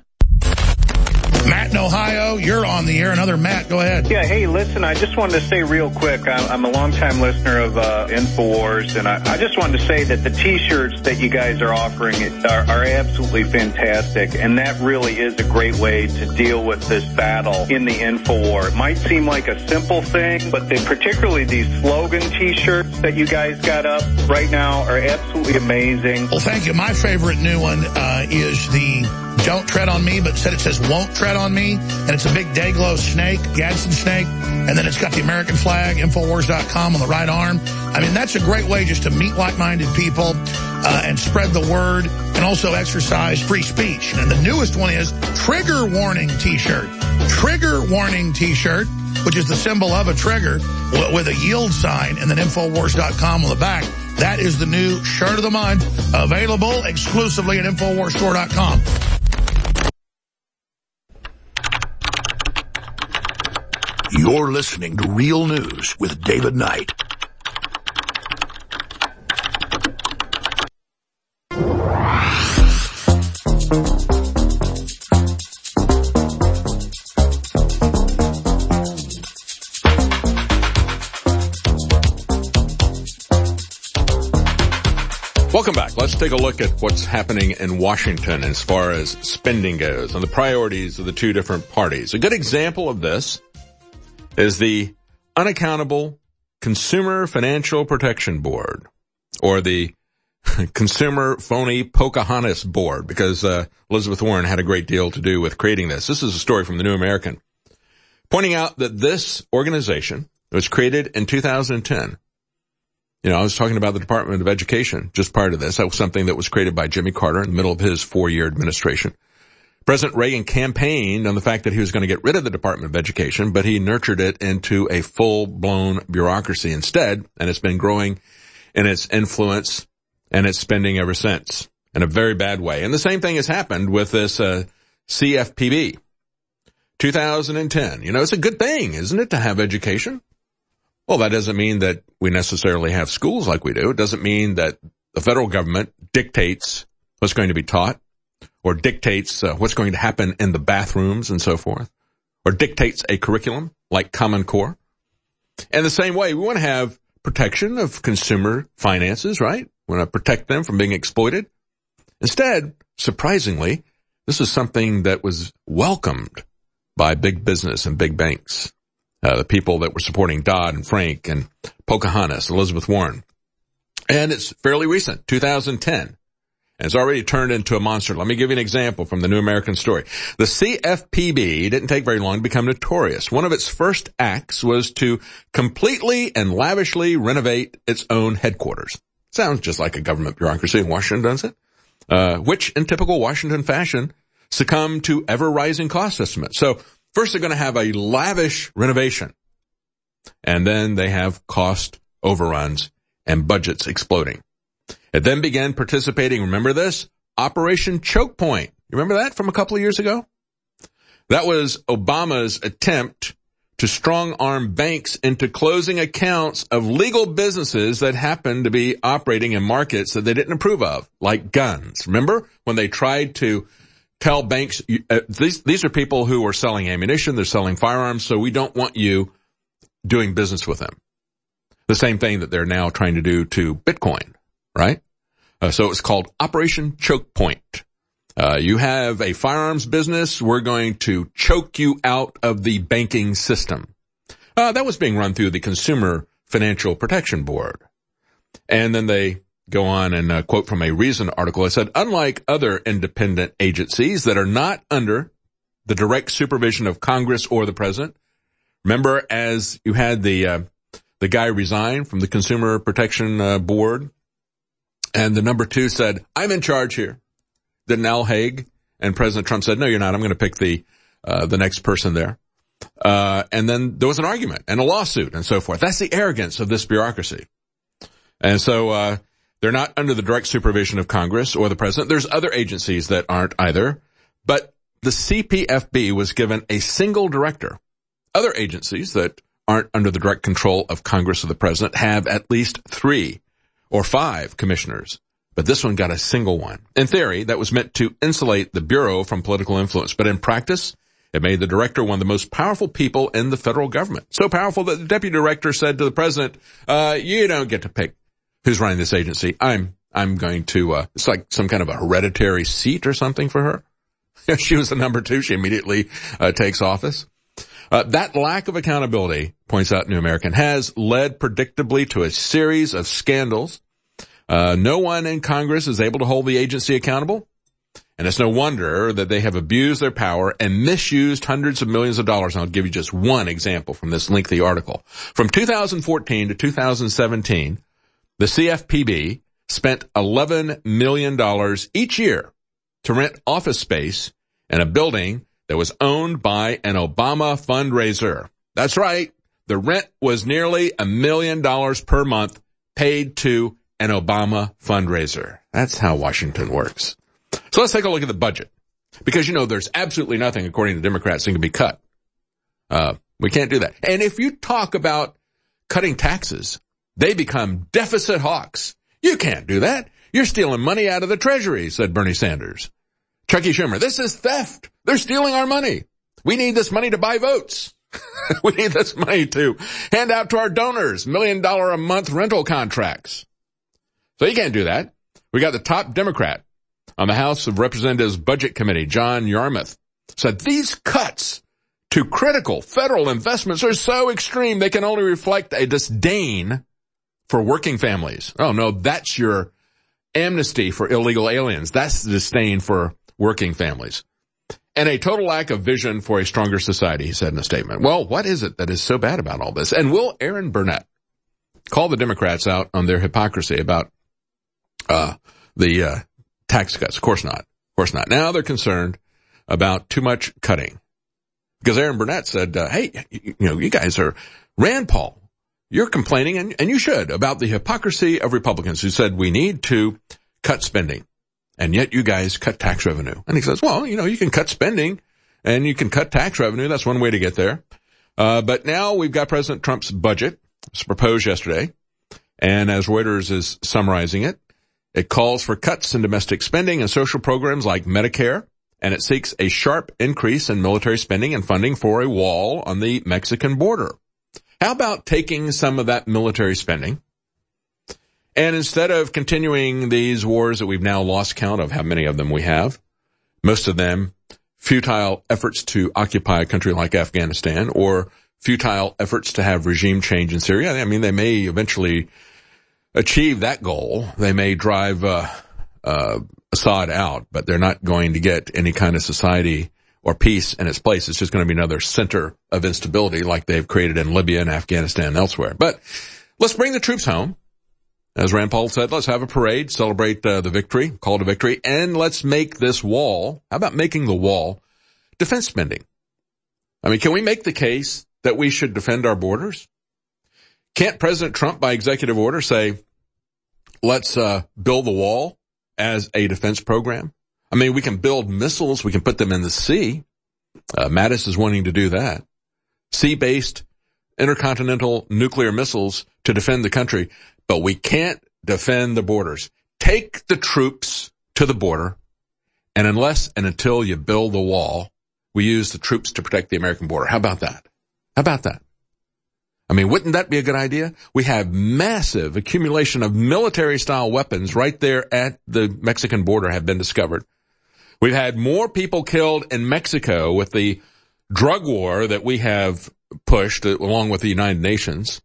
S3: Matt in Ohio, you're on the air. Another Matt, go ahead.
S14: Yeah, hey, listen, I just wanted to say real quick, I'm a longtime listener of uh, InfoWars, and I, I just wanted to say that the T-shirts that you guys are offering are, are absolutely fantastic, and that really is a great way to deal with this battle in the InfoWar. It might seem like a simple thing, but they, particularly these slogan T-shirts that you guys got up right now are absolutely amazing.
S3: Well, thank you. My favorite new one uh, is the Don't Tread on Me, but instead it says Won't Tread on Me, and it's a big Dayglow snake, Gadsden snake, and then it's got the American flag, Infowars dot com on the right arm. I mean, that's a great way just to meet like-minded people uh, and spread the word and also exercise free speech. And the newest one is Trigger Warning T-shirt. Trigger Warning T-shirt, which is the symbol of a trigger with a yield sign and then Infowars dot com on the back. That is the new shirt of the month, available exclusively at Infowars Store dot com. You're listening to Real News with David Knight.
S1: Welcome back. Let's take a look at what's happening in Washington as far as spending goes and the priorities of the two different parties. A good example of this is the Unaccountable Consumer Financial Protection Board, or the Consumer Phony Pocahontas Board, because uh, Elizabeth Warren had a great deal to do with creating this. This is a story from the New American, pointing out that this organization was created in two thousand ten. You know, I was talking about the Department of Education just prior to this. That was something that was created by Jimmy Carter in the middle of his four-year administration. President Reagan campaigned on the fact that he was going to get rid of the Department of Education, but he nurtured it into a full-blown bureaucracy instead, and it's been growing in its influence and its spending ever since in a very bad way. And the same thing has happened with this uh, C F P B. two thousand ten. You know, it's a good thing, isn't it, to have education? Well, that doesn't mean that we necessarily have schools like we do. It doesn't mean that the federal government dictates what's going to be taught, or dictates uh, what's going to happen in the bathrooms and so forth, or dictates a curriculum like Common Core. And the same way, we want to have protection of consumer finances, right? We want to protect them from being exploited. Instead, surprisingly, this is something that was welcomed by big business and big banks. Uh, the people that were supporting Dodd and Frank and Pocahontas, Elizabeth Warren. And it's fairly recent, two thousand ten. And it's already turned into a monster. Let me give you an example from the New American story. The C F P B didn't take very long to become notorious. One of its first acts was to completely and lavishly renovate its own headquarters. Sounds just like a government bureaucracy in Washington, doesn't it? Uh, which, in typical Washington fashion, succumbed to ever-rising cost estimates. So, first, they're going to have a lavish renovation, and then they have cost overruns and budgets exploding. It then began participating, remember this, Operation Choke Point. You remember that from a couple of years ago? That was Obama's attempt to strong-arm banks into closing accounts of legal businesses that happened to be operating in markets that they didn't approve of, like guns. Remember when they tried to tell banks, uh, these, these are people who are selling ammunition, they're selling firearms, so we don't want you doing business with them. The same thing that they're now trying to do to Bitcoin, right? Uh, so it's called Operation Choke Point. Uh, you have a firearms business, we're going to choke you out of the banking system. Uh, that was being run through the Consumer Financial Protection Board. And then they go on and uh, quote from a Reason article. It said, unlike other independent agencies that are not under the direct supervision of Congress or the president, remember as you had the uh, the guy resign from the Consumer Protection uh, Board, and the number two said, I'm in charge here. Then Al Haig and President Trump said, no, you're not. I'm going to pick the uh, the next person there. Uh, and then there was an argument and a lawsuit and so forth. That's the arrogance of this bureaucracy. And so uh they're not under the direct supervision of Congress or the president. There's other agencies that aren't either. But the C P F B was given a single director. Other agencies that aren't under the direct control of Congress or the president have at least three or five commissioners. But this one got a single one. In theory, that was meant to insulate the Bureau from political influence. But in practice, it made the director one of the most powerful people in the federal government. So powerful that the deputy director said to the president, uh, you don't get to pick who's running this agency. I'm, I'm going to, uh, it's like some kind of a hereditary seat or something for her. She was the number two. She immediately, uh, takes office. Uh, that lack of accountability, points out New American, has led predictably to a series of scandals. Uh, no one in Congress is able to hold the agency accountable. And it's no wonder that they have abused their power and misused hundreds of millions of dollars. And I'll give you just one example from this lengthy article. From two thousand fourteen to two thousand seventeen, the C F P B spent eleven million dollars each year to rent office space in a building that was owned by an Obama fundraiser. That's right. The rent was nearly a million dollars per month paid to an Obama fundraiser. That's how Washington works. So let's take a look at the budget. Because, you know, there's absolutely nothing, according to Democrats, that can be cut. Uh, We can't do that. And if you talk about cutting taxes, they become deficit hawks. You can't do that. You're stealing money out of the Treasury, said Bernie Sanders. Chucky Schumer, this is theft. They're stealing our money. We need this money to buy votes. We need this money to hand out to our donors, million dollar a month rental contracts. So you can't do that. We got the top Democrat on the House of Representatives Budget Committee, John Yarmuth, said these cuts to critical federal investments are so extreme they can only reflect a disdain for working families. Oh no, that's your amnesty for illegal aliens. That's the disdain for working families. And a total lack of vision for a stronger society, he said in a statement. Well, what is it that is so bad about all this? And will Aaron Burnett call the Democrats out on their hypocrisy about uh the uh tax cuts? Of course not. Of course not. Now they're concerned about too much cutting. Because Aaron Burnett said, uh, hey, you, you know, you guys are Rand Paul. You're complaining, and, and you should, about the hypocrisy of Republicans who said we need to cut spending. And yet you guys cut tax revenue. And he says, well, you know, you can cut spending and you can cut tax revenue. That's one way to get there. Uh, but now we've got President Trump's budget. It was proposed yesterday. And as Reuters is summarizing it, it calls for cuts in domestic spending and social programs like Medicare. And it seeks a sharp increase in military spending and funding for a wall on the Mexican border. How about taking some of that military spending, and instead of continuing these wars that we've now lost count of how many of them we have, most of them futile efforts to occupy a country like Afghanistan or futile efforts to have regime change in Syria. I mean, they may eventually achieve that goal. They may drive uh, uh Assad out, but they're not going to get any kind of society or peace in its place. It's just going to be another center of instability like they've created in Libya and Afghanistan and elsewhere. But let's bring the troops home. As Rand Paul said, let's have a parade, celebrate uh, the victory, call to victory, and let's make this wall. How about making the wall defense spending? I mean, can we make the case that we should defend our borders? Can't President Trump, by executive order, say, let's uh build the wall as a defense program? I mean, we can build missiles. We can put them in the sea. Uh, Mattis is wanting to do that. Sea-based intercontinental nuclear missiles to defend the country. But we can't defend the borders. Take the troops to the border, and unless and until you build the wall, we use the troops to protect the American border. How about that? How about that? I mean, wouldn't that be a good idea? We have massive accumulation of military-style weapons right there at the Mexican border have been discovered. We've had more people killed in Mexico with the drug war that we have pushed along with the United Nations.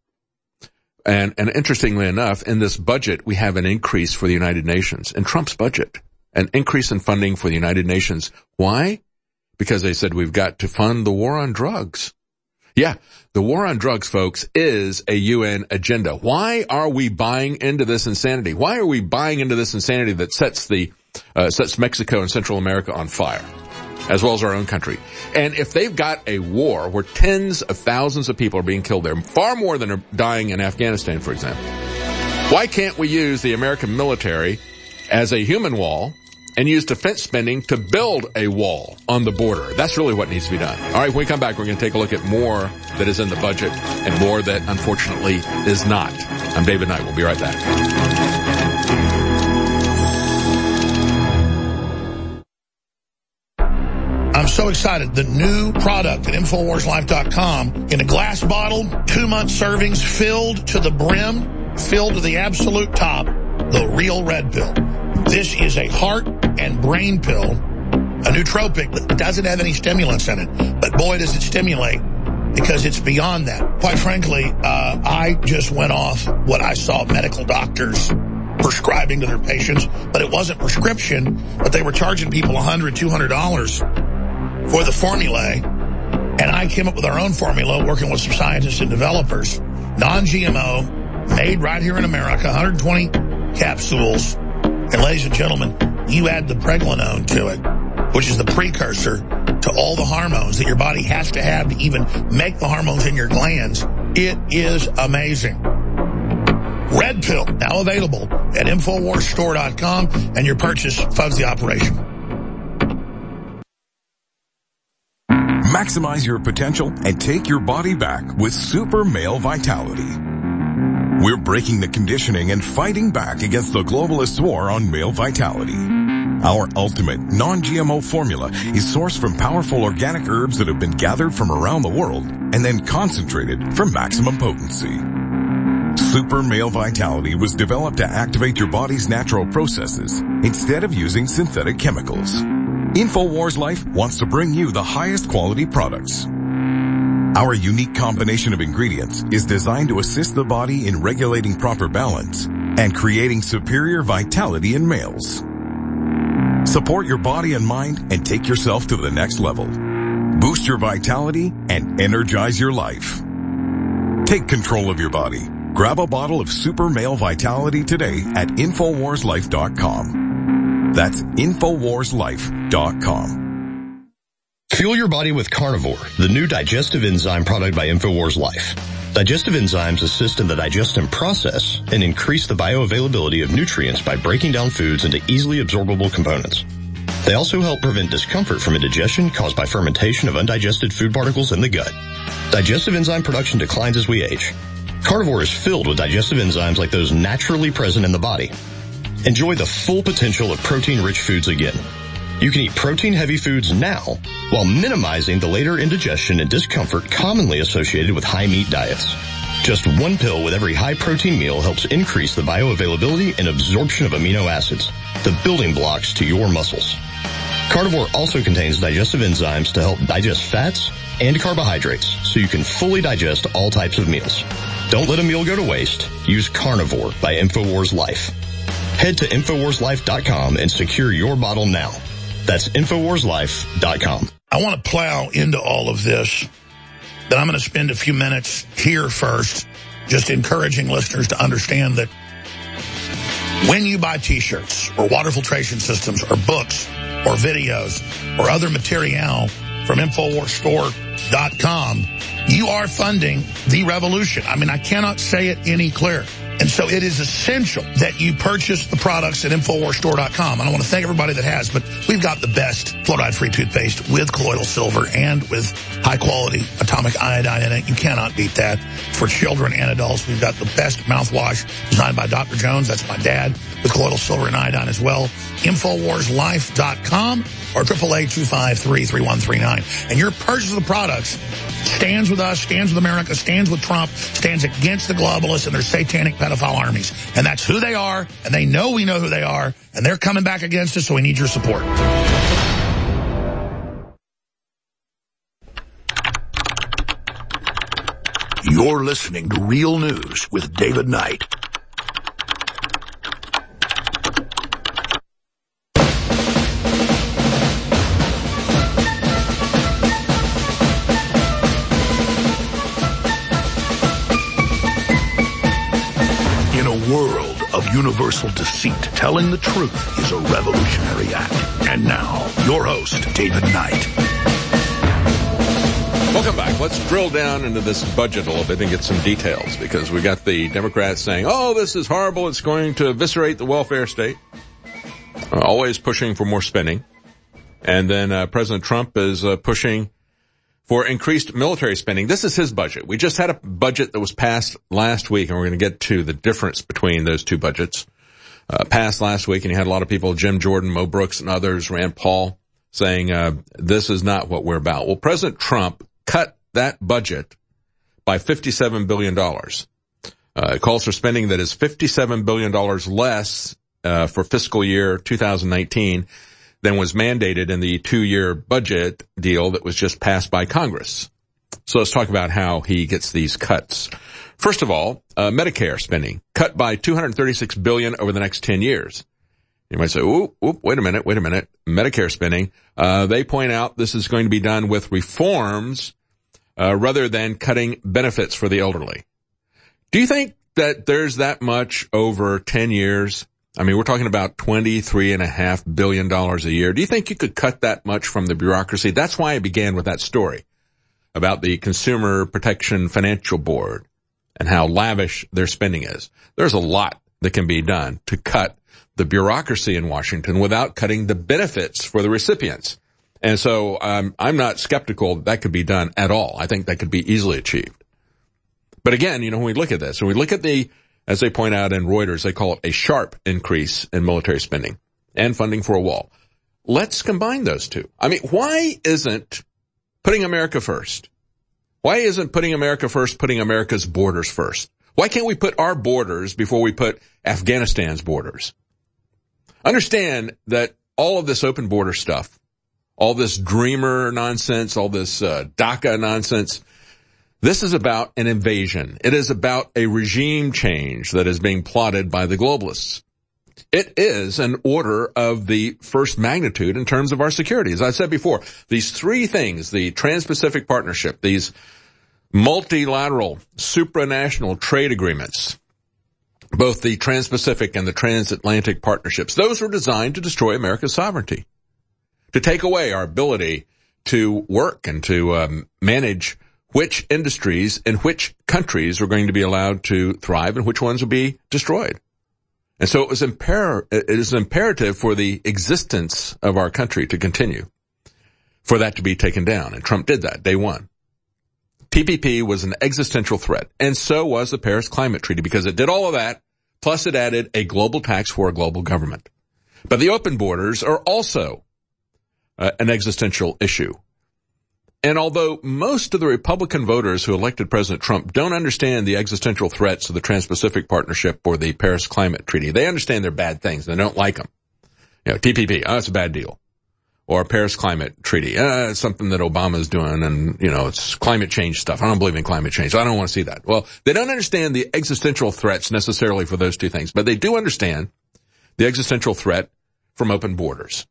S1: And, and interestingly enough, in this budget, we have an increase for the United Nations. In Trump's budget, an increase in funding for the United Nations. Why? Because they said we've got to fund the war on drugs. Yeah, the war on drugs, folks, is a U N agenda. Why are we buying into this insanity? Why are we buying into this insanity that sets the uh, sets Mexico and Central America on fire, as well as our own country? And if they've got a war where tens of thousands of people are being killed there, far more than are dying in Afghanistan, for example, why can't we use the American military as a human wall and use defense spending to build a wall on the border? That's really what needs to be done. All right, when we come back, we're going to take a look at more that is in the budget and more that, unfortunately, is not. I'm David Knight. We'll be right back.
S3: I'm so excited. The new product at Infowars Life dot com in a glass bottle, two-month servings, filled to the brim, filled to the absolute top, the real red pill. This is a heart and brain pill, a nootropic that doesn't have any stimulants in it. But boy, does it stimulate, because it's beyond that. Quite frankly, uh, I just went off what I saw medical doctors prescribing to their patients, but it wasn't prescription, but they were charging people one hundred dollars, two hundred dollars for the formulae. And I came up with our own formula working with some scientists and developers. Non-G M O, made right here in America, one hundred twenty capsules. And ladies and gentlemen, you add the pregnenolone to it, which is the precursor to all the hormones that your body has to have to even make the hormones in your glands. It is amazing. Red Pill, now available at Infowars Store dot com, and your purchase funds the operation.
S15: Maximize your potential and take your body back with Super Male Vitality. We're breaking the conditioning and fighting back against the globalists' war on male vitality. Our ultimate non-G M O formula is sourced from powerful organic herbs that have been gathered from around the world and then concentrated for maximum potency. Super Male Vitality was developed to activate your body's natural processes instead of using synthetic chemicals. InfoWars Life wants to bring you the highest quality products. Our unique combination of ingredients is designed to assist the body in regulating proper balance and creating superior vitality in males. Support your body and mind and take yourself to the next level. Boost your vitality and energize your life. Take control of your body. Grab a bottle of Super Male Vitality today at Infowars Life dot com. That's Infowars Life dot com.
S16: Fuel your body with Carnivore, the new digestive enzyme product by InfoWars Life. Digestive enzymes assist in the digestion process and increase the bioavailability of nutrients by breaking down foods into easily absorbable components. They also help prevent discomfort from indigestion caused by fermentation of undigested food particles in the gut. Digestive enzyme production declines as we age. Carnivore is filled with digestive enzymes like those naturally present in the body. Enjoy the full potential of protein-rich foods again. You can eat protein-heavy foods now while minimizing the later indigestion and discomfort commonly associated with high-meat diets. Just one pill with every high-protein meal helps increase the bioavailability and absorption of amino acids, the building blocks to your muscles. Carnivore also contains digestive enzymes to help digest fats and carbohydrates so you can fully digest all types of meals. Don't let a meal go to waste. Use Carnivore by InfoWars Life. Head to Infowars Life dot com and secure your bottle now. That's Infowars Life dot com.
S3: I want to plow into all of this, but I'm going to spend a few minutes here first just encouraging listeners to understand that when you buy T-shirts or water filtration systems or books or videos or other material from Infowars Store dot com, you are funding the revolution. I mean, I cannot say it any clearer. And so it is essential that you purchase the products at Infowars Store dot com. And I want to thank everybody that has, but we've got the best fluoride-free toothpaste with colloidal silver and with high-quality atomic iodine in it. You cannot beat that. For children and adults, we've got the best mouthwash designed by Doctor Jones. That's my dad, with colloidal silver and iodine as well. Infowars Life dot com or triple A two five three, three one three nine. And your purchase of the products stands with us, stands with America, stands with Trump, stands against the globalists and their satanic pedophile armies. And that's who they are, and they know we know who they are, and they're coming back against us, so we need your support. You're listening to Real News with David Knight. World of universal deceit, telling the truth is a revolutionary act. And now, your host, David Knight.
S1: Welcome back. Let's drill down into this budget a little bit and get some details, because we got the Democrats saying, oh, this is horrible, it's going to eviscerate the welfare state. Uh, always pushing for more spending. And then uh, President Trump is uh, pushing for increased military spending. This is his budget. We just had a budget that was passed last week, and we're going to get to the difference between those two budgets. Uh, passed last week, and you had a lot of people, Jim Jordan, Mo Brooks, and others, Rand Paul, saying uh, this is not what we're about. Well, President Trump cut that budget by fifty-seven billion dollars. Uh, it calls for spending that is fifty-seven billion dollars less uh, for fiscal year two thousand nineteen than was mandated in the two-year budget deal that was just passed by Congress. So let's talk about how he gets these cuts. First of all, uh, Medicare spending cut by two hundred thirty-six billion dollars over the next ten years. You might say, oop, oop, wait a minute, wait a minute. Medicare spending, uh, they point out this is going to be done with reforms, uh, rather than cutting benefits for the elderly. Do you think that there's that much over ten years? I mean, we're talking about twenty-three and a half billion dollars a year. Do you think you could cut that much from the bureaucracy? That's why I began with that story about the Consumer Protection Financial Board and how lavish their spending is. There's a lot that can be done to cut the bureaucracy in Washington without cutting the benefits for the recipients. And so um, I'm not skeptical that, that could be done at all. I think that could be easily achieved. But again, you know, when we look at this, when we look at the, as they point out in Reuters, they call it a sharp increase in military spending and funding for a wall. Let's combine those two. I mean, why isn't putting America first? Why isn't putting America first putting America's borders first? Why can't we put our borders before we put Afghanistan's borders? Understand that all of this open border stuff, all this dreamer nonsense, all this uh, DACA nonsense, this is about an invasion. It is about a regime change that is being plotted by the globalists. It is an order of the first magnitude in terms of our security. As I said before, these three things, the Trans-Pacific Partnership, these multilateral supranational trade agreements, both the Trans-Pacific and the Transatlantic partnerships, those were designed to destroy America's sovereignty, to take away our ability to work and to um, manage which industries in which countries are going to be allowed to thrive and which ones will be destroyed. And so it was imper- it is imperative for the existence of our country to continue, for that to be taken down. And Trump did that day one. T P P was an existential threat, and so was the Paris Climate Treaty, because it did all of that, plus it added a global tax for a global government. But the open borders are also uh, an existential issue. And although most of the Republican voters who elected President Trump don't understand the existential threats of the Trans-Pacific Partnership or the Paris Climate Treaty, they understand they're bad things. They don't like them. You know, T P P, oh, it's a bad deal. Or Paris Climate Treaty, uh, it's something that Obama's doing, and, you know, it's climate change stuff. I don't believe in climate change, so I don't want to see that. Well, they don't understand the existential threats necessarily for those two things, but they do understand the existential threat from open borders.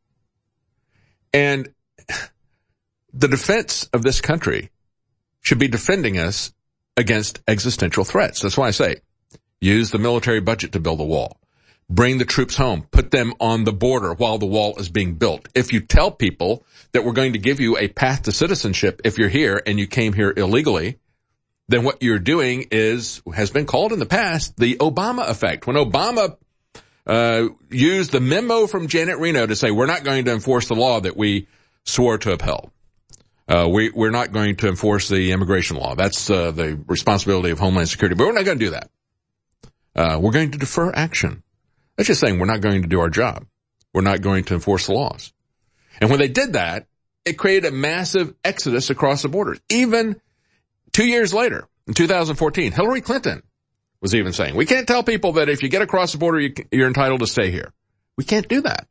S1: And the defense of this country should be defending us against existential threats. That's why I say, use the military budget to build a wall. Bring the troops home. Put them on the border while the wall is being built. If you tell people that we're going to give you a path to citizenship if you're here and you came here illegally, then what you're doing is, has been called in the past, the Obama effect. When Obama uh used the memo from Janet Reno to say, we're not going to enforce the law that we swore to upheld. Uh, we, we're not going to enforce the immigration law. That's uh, the responsibility of Homeland Security. But we're not going to do that. Uh, we're going to defer action. That's just saying we're not going to do our job. We're not going to enforce the laws. And when they did that, it created a massive exodus across the borders. Even two years later, in two thousand fourteen, Hillary Clinton was even saying, we can't tell people that if you get across the border, you, you're entitled to stay here. We can't do that.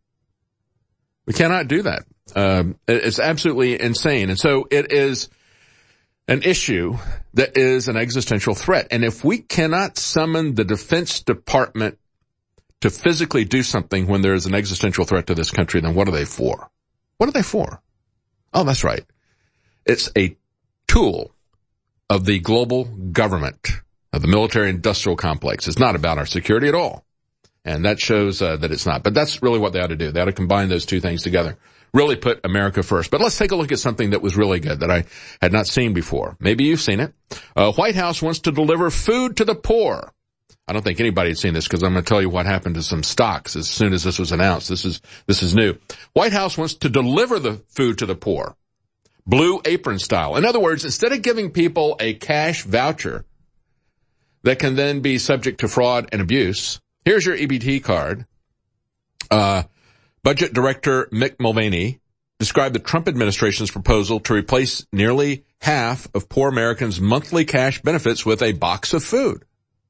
S1: We cannot do that. Um, it's absolutely insane. And so it is an issue that is an existential threat. And if we cannot summon the Defense Department to physically do something when there is an existential threat to this country, then what are they for? What are they for? Oh, that's right. It's a tool of the global government, of the military-industrial complex. It's not about our security at all. And that shows uh, that it's not. But that's really what they ought to do. They ought to combine those two things together. Really put America first. But let's take a look at something that was really good that I had not seen before. Maybe you've seen it. Uh, White House wants to deliver food to the poor. I don't think anybody had seen this because I'm going to tell you what happened to some stocks as soon as this was announced. This is, this is new. White House wants to deliver the food to the poor. Blue apron style. In other words, instead of giving people a cash voucher that can then be subject to fraud and abuse, here's your E B T card. Uh, Budget Director Mick Mulvaney described the Trump administration's proposal to replace nearly half of poor Americans' monthly cash benefits with a box of food.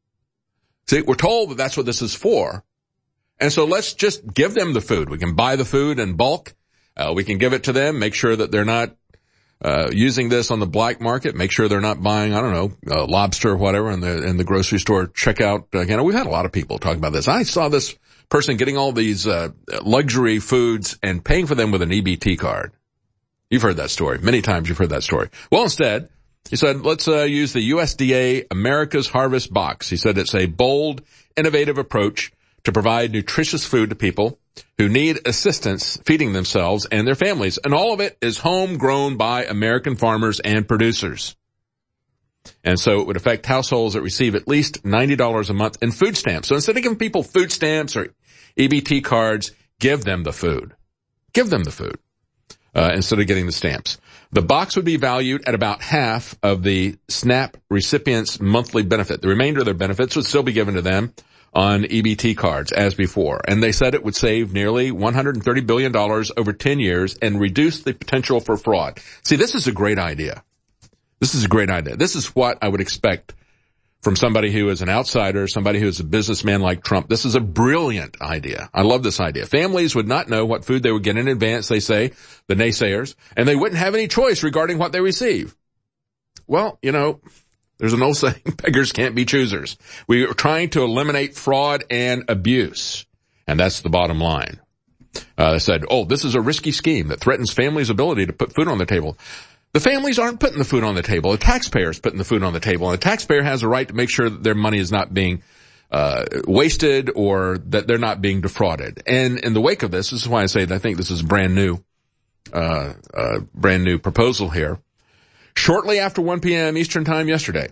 S1: See, we're told that that's what this is for. And so let's just give them the food. We can buy the food in bulk. Uh, we can give it to them, make sure that they're not uh using this on the black market, make sure they're not buying, I don't know, uh, lobster or whatever in the in the grocery store checkout. Uh, you know, we've had a lot of people talk about this. I saw this person getting all these uh luxury foods and paying for them with an E B T card. You've heard that story. Many times you've heard that story. Well, instead, he said, let's uh use the U S D A America's Harvest Box. He said it's a bold, innovative approach to provide nutritious food to people who need assistance feeding themselves and their families. And all of it is homegrown by American farmers and producers. And so it would affect households that receive at least ninety dollars a month in food stamps. So instead of giving people food stamps or E B T cards, give them the food. Give them the food. uh, instead of getting the stamps. The box would be valued at about half of the SNAP recipient's monthly benefit. The remainder of their benefits would still be given to them on E B T cards as before. And they said it would save nearly one hundred thirty billion dollars over ten years and reduce the potential for fraud. See, this is a great idea. This is a great idea. This is what I would expect from somebody who is an outsider, somebody who is a businessman like Trump. This is a brilliant idea. I love this idea. Families would not know what food they would get in advance, they say, the naysayers, and they wouldn't have any choice regarding what they receive. Well, you know, there's an old saying, beggars can't be choosers. We are trying to eliminate fraud and abuse, and that's the bottom line. Uh, they said, oh, this is a risky scheme that threatens families' ability to put food on the table. The families aren't putting the food on the table. The taxpayer is putting the food on the table. And the taxpayer has a right to make sure that their money is not being uh wasted or that they're not being defrauded. And in the wake of this, this is why I say that I think this is a brand new, uh, uh, brand new proposal here. Shortly after one p.m. Eastern Time yesterday,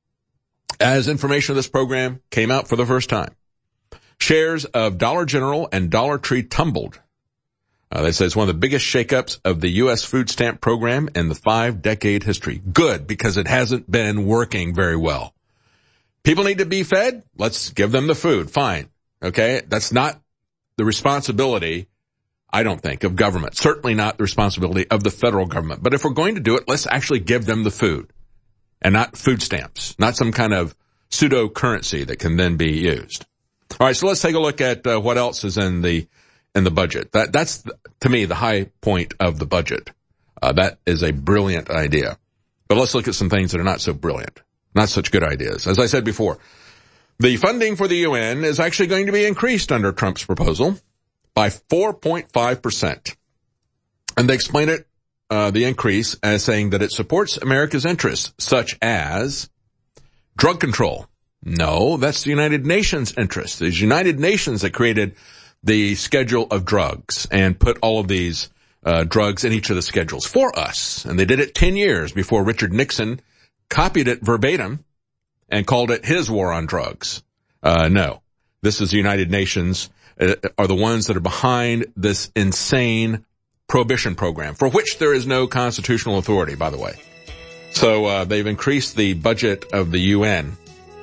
S1: as information of this program came out for the first time, shares of Dollar General and Dollar Tree tumbled. Uh, they say it's one of the biggest shakeups of the U S food stamp program in the five-decade history. Good, because it hasn't been working very well. People need to be fed. Let's give them the food. Fine. Okay? That's not the responsibility, I don't think, of government. Certainly not the responsibility of the federal government. But if we're going to do it, let's actually give them the food and not food stamps, not some kind of pseudo currency that can then be used. All right, so let's take a look at uh, what else is in the in the budget. That that's to me the high point of the budget. Uh, that is a brilliant idea. But let's look at some things that are not so brilliant, not such good ideas. As I said before, the funding for the U N is actually going to be increased under Trump's proposal by four point five percent. And they explain it, uh, the increase, as saying that it supports America's interests, such as drug control. No, that's the United Nations interest. It's United Nations that created the schedule of drugs and put all of these uh, drugs in each of the schedules for us. And they did it ten years before Richard Nixon copied it verbatim and called it his war on drugs. Uh, no, this is the United Nations uh, are the ones that are behind this insane prohibition program, for which there is no constitutional authority, by the way. So uh, they've increased the budget of the U N.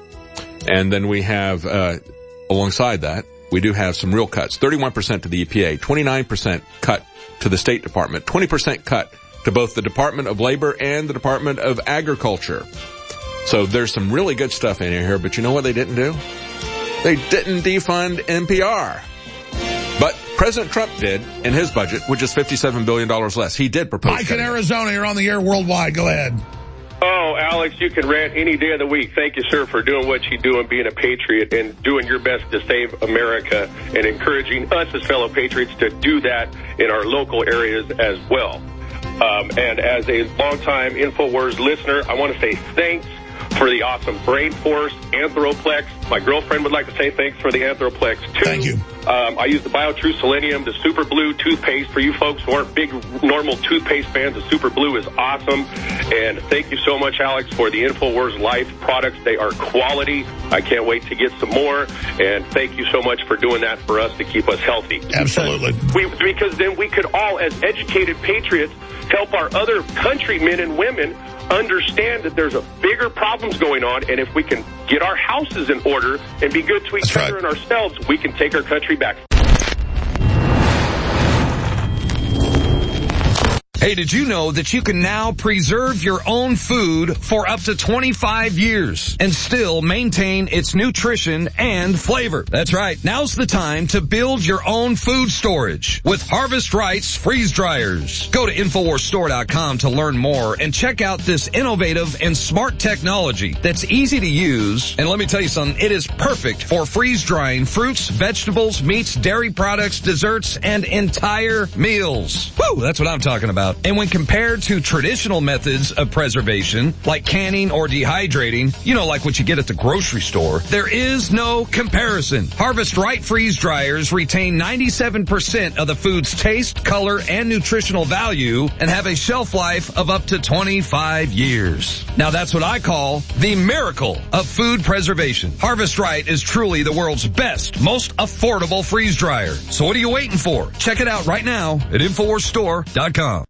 S1: And then we have, uh, alongside that, we do have some real cuts. thirty-one percent to the E P A, twenty-nine percent cut to the State Department, twenty percent cut to both the Department of Labor and the Department of Agriculture. So there's some really good stuff in here, but you know what they didn't do? They didn't defund N P R. But President Trump did in his budget, which is fifty-seven billion dollars less. He did propose.
S3: Mike in Arizona, you're on the air worldwide. Go ahead.
S17: Oh, Alex, you can rant any day of the week. Thank you, sir, for doing what you do and being a patriot and doing your best to save America and encouraging us as fellow patriots to do that in our local areas as well. Um, and as a longtime InfoWars listener, I want to say thanks for the awesome Brain Force, Anthroplex. My girlfriend would like to say thanks for the Anthroplex, too.
S3: Thank you.
S17: Um, I use the BioTrue Selenium, the Super Blue toothpaste. For you folks who aren't big normal toothpaste fans, the Super Blue is awesome. And thank you so much, Alex, for the InfoWars Life products. They are quality. I can't wait to get some more. And thank you so much for doing that for us to keep us healthy.
S3: Absolutely.
S17: We, because then we could all, as educated patriots, help our other countrymen and women understand that there's a bigger problems going on, and if we can get our houses in order and be good to each
S3: That's
S17: other
S3: right.
S17: and ourselves, we can take our country back.
S4: Hey, did you know that you can now preserve your own food for up to twenty-five years and still maintain its nutrition and flavor? That's right. Now's the time to build your own food storage with Harvest Rights freeze dryers. Go to Infowars Store dot com to learn more and check out this innovative and smart technology that's easy to use. And let me tell you something, it is perfect for freeze drying fruits, vegetables, meats, dairy products, desserts, and entire meals. Woo, that's what I'm talking about. about. And when compared to traditional methods of preservation, like canning or dehydrating, you know, like what you get at the grocery store, there is no comparison. Harvest Right freeze dryers retain ninety-seven percent of the food's taste, color, and nutritional value and have a shelf life of up to twenty-five years. Now that's what I call the miracle of food preservation. Harvest Right is truly the world's best, most affordable freeze dryer. So what are you waiting for? Check it out right now at Infowars Store dot com.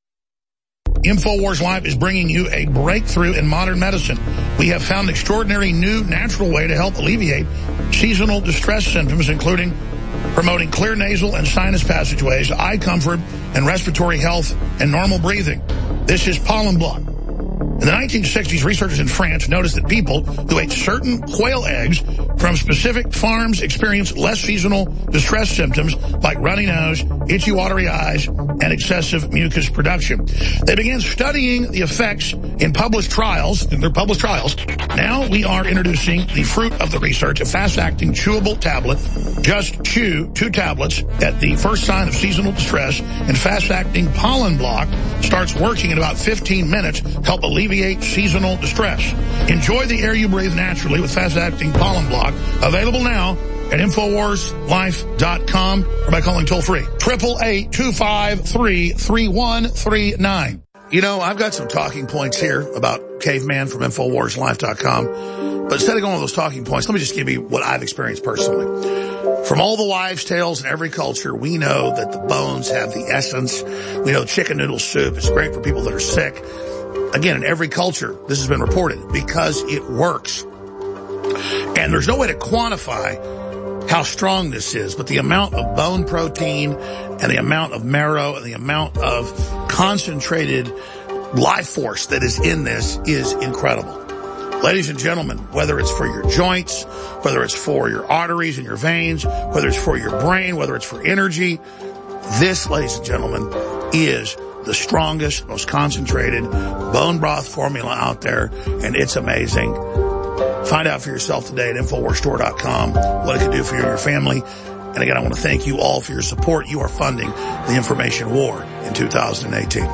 S3: InfoWars Life is bringing you a breakthrough in modern medicine. We have found an extraordinary new natural way to help alleviate seasonal distress symptoms, including promoting clear nasal and sinus passageways, eye comfort, and respiratory health and normal breathing. This is Pollen Block. In the nineteen sixties, researchers in France noticed that people who ate certain quail eggs from specific farms experienced less seasonal distress symptoms like runny nose, itchy watery eyes, and excessive mucus production. They began studying the effects in published trials, in their published trials. Now we are introducing the fruit of the research, a fast-acting chewable tablet. Just chew two tablets at the first sign of seasonal distress, and fast-acting Pollen Block starts working in about fifteen minutes to help alleviate seasonal distress. Enjoy the air you breathe naturally with fast-acting Pollen Block. Available now at Infowars Life dot com or by calling toll-free. eight eight eight, two five three, three one three nine. You know, I've got some talking points here about Caveman from Infowars Life dot com. But instead of going with those talking points, let me just give you what I've experienced personally. From all the wives' tales in every culture, we know that the bones have the essence. We know chicken noodle soup is great for people that are sick. Again, in every culture, this has been reported because it works. And there's no way to quantify how strong this is, but the amount of bone protein and the amount of marrow and the amount of concentrated life force that is in this is incredible. Ladies and gentlemen, whether it's for your joints, whether it's for your arteries and your veins, whether it's for your brain, whether it's for energy, this, ladies and gentlemen, is the strongest, most concentrated bone broth formula out there, and it's amazing. Find out for yourself today at Infowars Store dot com what it can do for you and your family. And again, I want to thank you all for your support. You are funding the information war in two thousand eighteen.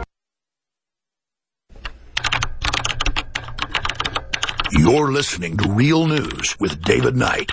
S3: You're listening to Real News with David Knight.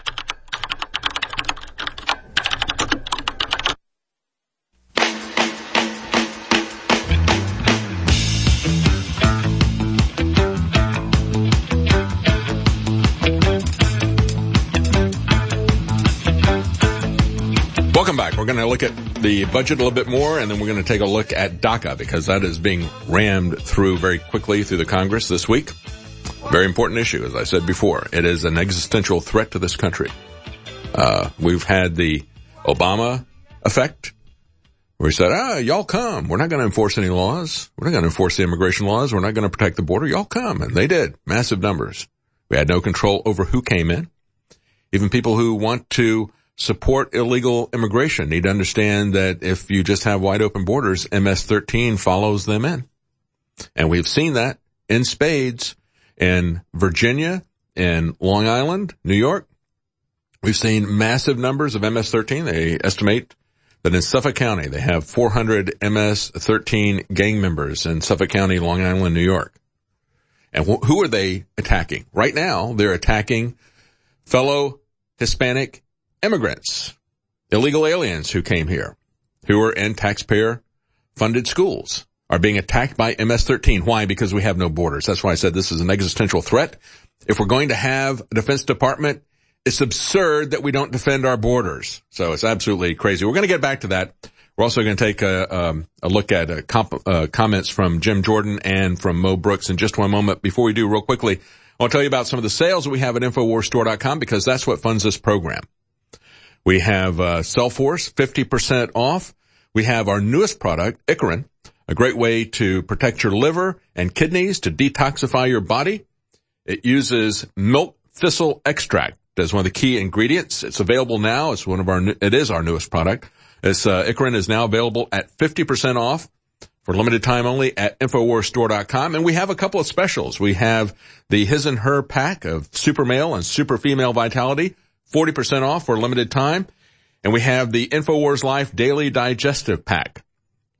S1: Welcome back. We're going to look at the budget a little bit more, and then we're going to take a look at DACA, because that is being rammed through very quickly through the Congress this week. Very important issue, as I said before. It is an existential threat to this country. Uh, we've had the Obama effect, where he said, ah, y'all come. We're not going to enforce any laws. We're not going to enforce the immigration laws. We're not going to protect the border. Y'all come. And they did. Massive numbers. We had no control over who came in. Even people who want to support illegal immigration need to understand that if you just have wide open borders, M S thirteen follows them in. And we've seen that in spades in Virginia, in Long Island, New York. We've seen massive numbers of M S thirteen. They estimate that in Suffolk County, they have four hundred M S thirteen gang members in Suffolk County, Long Island, New York. And wh- who are they attacking? Right now, they're attacking fellow Hispanic immigrants, illegal aliens who came here, who are in taxpayer-funded schools, are being attacked by M S thirteen. Why? Because we have no borders. That's why I said this is an existential threat. If we're going to have a Defense Department, it's absurd that we don't defend our borders. So it's absolutely crazy. We're going to get back to that. We're also going to take a, um, a look at uh, comp- uh, comments from Jim Jordan and from Mo Brooks in just one moment. Before we do, real quickly, I want to tell you about some of the sales that we have at Infowars Store dot com, because that's what funds this program. We have uh, Cellforce, fifty percent off. We have our newest product, Icarin, a great way to protect your liver and kidneys, to detoxify your body. It uses milk thistle extract as one of the key ingredients. It's available now. It's one of our, it is our newest product. It's, uh, Icarin is now available at fifty percent off for limited time only at Infowars Store dot com. And we have a couple of specials. We have the His and Her pack of Super Male and Super Female Vitality, forty percent off for a limited time. And we have the Infowars Life Daily Digestive Pack.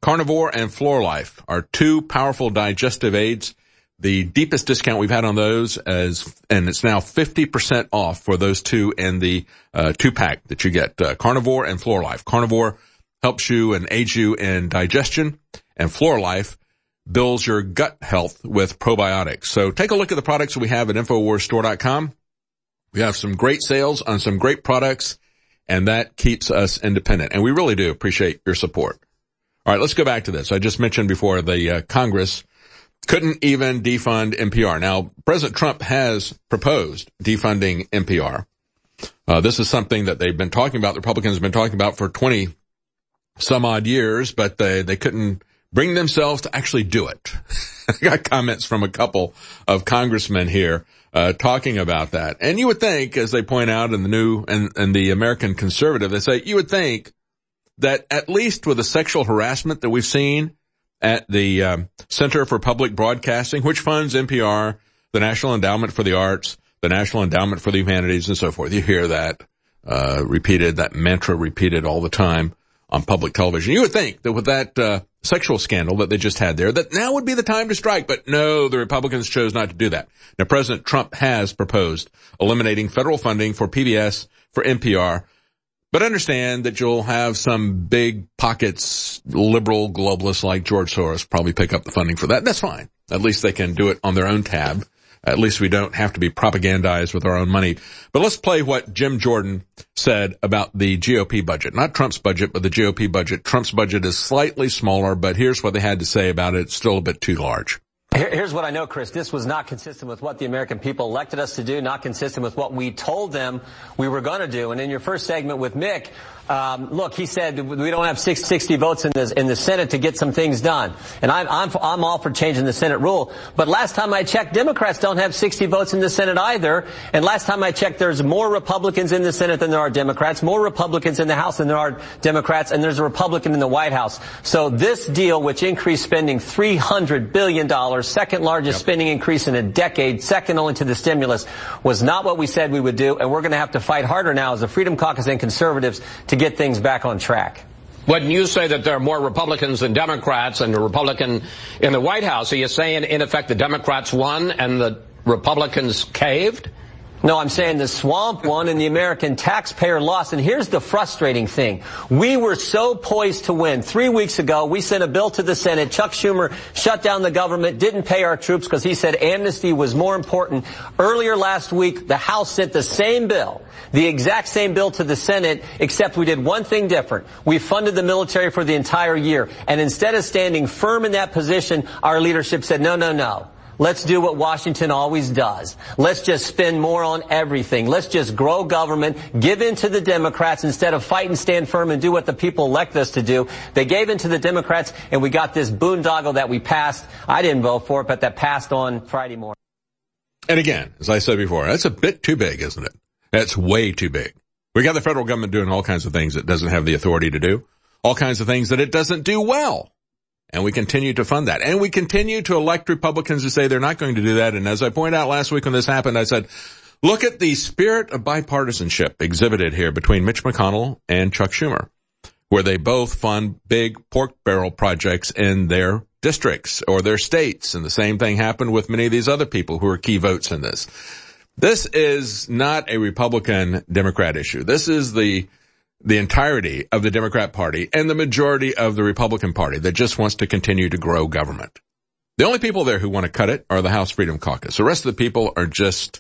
S1: Carnivore and Floor Life are two powerful digestive aids. The deepest discount we've had on those is, and it's now fifty percent off for those two and the uh, two-pack that you get, uh, Carnivore and Floor Life. Carnivore helps you and aids you in digestion, and Floor Life builds your gut health with probiotics. So take a look at the products that we have at infowars store dot com. We have some great sales on some great products, and that keeps us independent. And we really do appreciate your support. All right, let's go back to this. I just mentioned before the uh, Congress couldn't even defund N P R. Now, President Trump has proposed defunding N P R. Uh, this is something that they've been talking about, the Republicans have been talking about for twenty some odd years, but they, they couldn't bring themselves to actually do it. I got comments from a couple of congressmen here uh talking about that. And you would think, as they point out in the new and, and the American Conservative, they say, you would think that at least with the sexual harassment that we've seen at the um, Center for Public Broadcasting, which funds N P R, the National Endowment for the Arts, the National Endowment for the Humanities, and so forth. You hear that uh repeated, that mantra repeated all the time on public television. You would think that with that uh sexual scandal that they just had there, that now would be the time to strike. But no, the Republicans chose not to do that. Now, President Trump has proposed eliminating federal funding for P B S, for N P R. But understand that you'll have some big pockets, liberal globalists like George Soros probably pick up the funding for that. That's fine. At least they can do it on their own tab. At least we don't have to be propagandized with our own money. But let's play what Jim Jordan said about the G O P budget. Not Trump's budget, but the G O P budget. Trump's budget is slightly smaller, but here's what they had to say about it. It's still a bit too large.
S18: Here's what I know, Chris. This was not consistent with what the American people elected us to do, not consistent with what we told them we were going to do. And in your first segment with Mick, um, look, he said we don't have sixty votes in the, in the Senate to get some things done. And I'm, I'm, I'm all for changing the Senate rule. But last time I checked, Democrats don't have sixty votes in the Senate either. And last time I checked, there's more Republicans in the Senate than there are Democrats, more Republicans in the House than there are Democrats, and there's a Republican in the White House. So this deal, which increased spending three hundred billion dollars, second largest yep. spending increase in a decade, second only to the stimulus, was not what we said we would do, and we're going to have to fight harder now as the Freedom Caucus and conservatives to get things back on track.
S19: When you say that there are more Republicans than Democrats and a Republican in the White House, are you saying, in effect, the Democrats won and the Republicans caved?
S18: No, I'm saying the swamp won and the American taxpayer lost. And here's the frustrating thing. We were so poised to win. Three weeks ago, we sent a bill to the Senate. Chuck Schumer shut down the government, didn't pay our troops because he said amnesty was more important. Earlier last week, the House sent the same bill, the exact same bill to the Senate, except we did one thing different. We funded the military for the entire year. And instead of standing firm in that position, our leadership said, no, no, no. Let's do what Washington always does. Let's just spend more on everything. Let's just grow government, give in to the Democrats instead of fight and stand firm and do what the people elect us to do. They gave in to the Democrats, and we got this boondoggle that we passed. I didn't vote for it, but that passed on Friday morning.
S1: And again, as I said before, that's a bit too big, isn't it? That's way too big. We got the federal government doing all kinds of things it doesn't have the authority to do, all kinds of things that it doesn't do well. And we continue to fund that. And we continue to elect Republicans who say they're not going to do that. And as I pointed out last week when this happened, I said, look at the spirit of bipartisanship exhibited here between Mitch McConnell and Chuck Schumer, where they both fund big pork barrel projects in their districts or their states. And the same thing happened with many of these other people who are key votes in this. This is not a Republican-Democrat issue. This is the the entirety of the Democrat Party and the majority of the Republican Party that just wants to continue to grow government. The only people there who want to cut it are the House Freedom Caucus. The rest of the people are just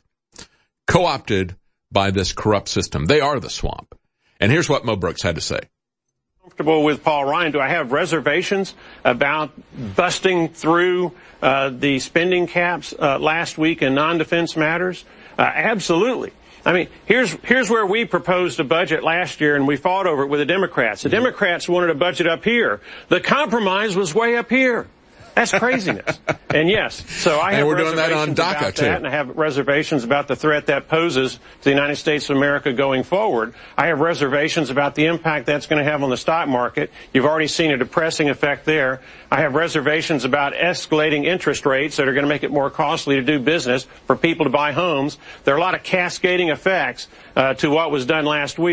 S1: co-opted by this corrupt system. They are the swamp. And here's what Mo Brooks had to say.
S20: Comfortable with Paul Ryan. Do I have reservations about busting through uh, the spending caps uh, last week in non-defense matters? Uh, absolutely. I mean, here's here's where we proposed a budget last year, and we fought over it with the Democrats. The Democrats wanted a budget up here. The compromise was way up here. That's craziness. And yes, so I have
S1: and we're
S20: reservations
S1: doing that on DACA
S20: about
S1: too.
S20: that, and I have reservations about the threat that poses to the United States of America going forward. I have reservations about the impact that's going to have on the stock market. You've already seen a depressing effect there. I have reservations about escalating interest rates that are going to make it more costly to do business for people to buy homes. There are a lot of cascading effects uh, to what was done last week.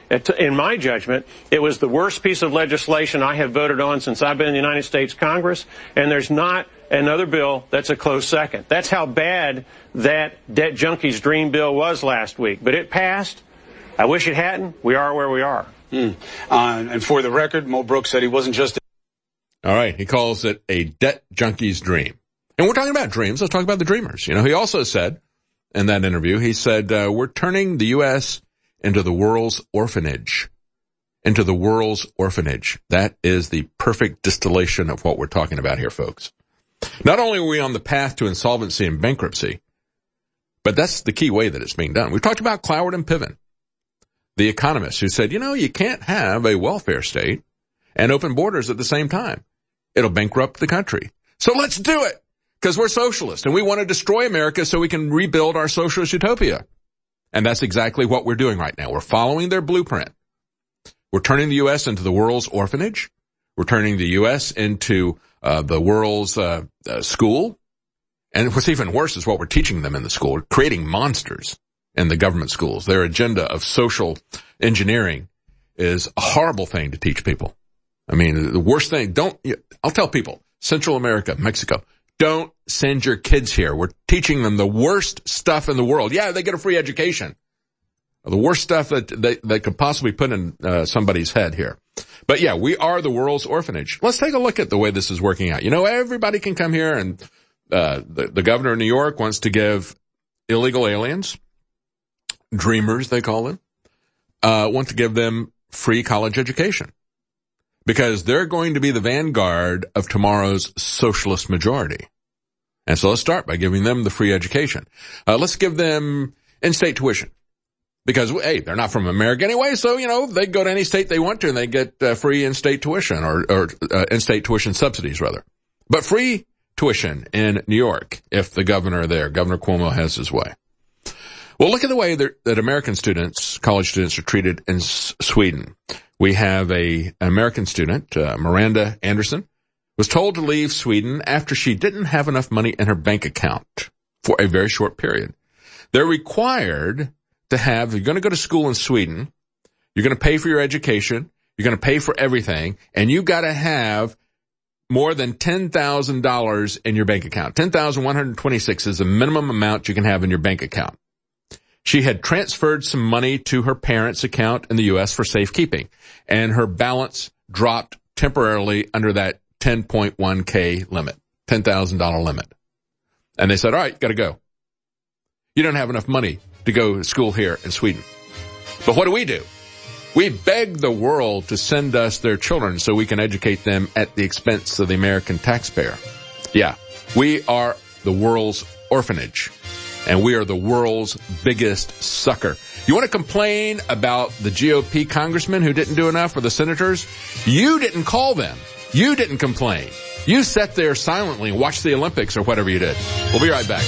S20: in my judgment, it was the worst piece of legislation I have voted on since I've been in the United States Congress, and there's not another bill that's a close second. That's how bad that debt junkies' dream bill was last week. But it passed. I wish it hadn't. We are where we are.
S21: Mm. Uh, and for the record, Mo Brooks said he wasn't just...
S1: All right, he calls it a debt junkie's dream. And we're talking about dreams. Let's talk about the dreamers. You know, he also said in that interview, he said, uh, we're turning the U S into the world's orphanage. Into the world's orphanage. That is the perfect distillation of what we're talking about here, folks. Not only are we on the path to insolvency and bankruptcy, but that's the key way that it's being done. We've talked about Cloward and Piven, the economists who said, you know, you can't have a welfare state and open borders at the same time. It'll bankrupt the country. So let's do it, because we're socialists and we want to destroy America so we can rebuild our socialist utopia. And that's exactly what we're doing right now. We're following their blueprint. We're turning the U S into the world's orphanage. We're turning the U S into uh, the world's uh, uh, school. And what's even worse is what we're teaching them in the school. We're creating monsters in the government schools. Their agenda of social engineering is a horrible thing to teach people. I mean, the worst thing, don't, I'll tell people, Central America, Mexico, don't send your kids here. We're teaching them the worst stuff in the world. Yeah, they get a free education. The worst stuff that they, they could possibly put in uh, somebody's head here. But yeah, we are the world's orphanage. Let's take a look at the way this is working out. You know, everybody can come here, and uh, the, the governor of New York wants to give illegal aliens, dreamers they call them, uh, want to give them free college education, because they're going to be the vanguard of tomorrow's socialist majority. And so let's start by giving them the free education. Uh, let's give them in-state tuition, because, hey, they're not from America anyway, so, you know, they go to any state they want to and they get uh, free in-state tuition, or, or uh, in-state tuition subsidies, rather. But free tuition in New York if the governor there, Governor Cuomo, has his way. Well, look at the way that, that American students, college students, are treated in S- Sweden. We have a an American student, uh, Miranda Anderson, was told to leave Sweden after she didn't have enough money in her bank account for a very short period. They're required to have, you're going to go to school in Sweden, you're going to pay for your education, you're going to pay for everything, and you got to have more than ten thousand dollars in your bank account. ten thousand one hundred twenty-six is the minimum amount you can have in your bank account. She had transferred some money to her parents' account in the U S for safekeeping, and her balance dropped temporarily under that ten point one K limit, ten thousand dollars limit. And they said, all right, got to go. You don't have enough money to go to school here in Sweden. But what do we do? We beg the world to send us their children so we can educate them at the expense of the American taxpayer. Yeah, we are the world's orphanage, and we are the world's biggest sucker. You want to complain about the G O P congressmen who didn't do enough, or the senators? You didn't call them. You didn't complain. You sat there silently and watched the Olympics or whatever you did. We'll be right back.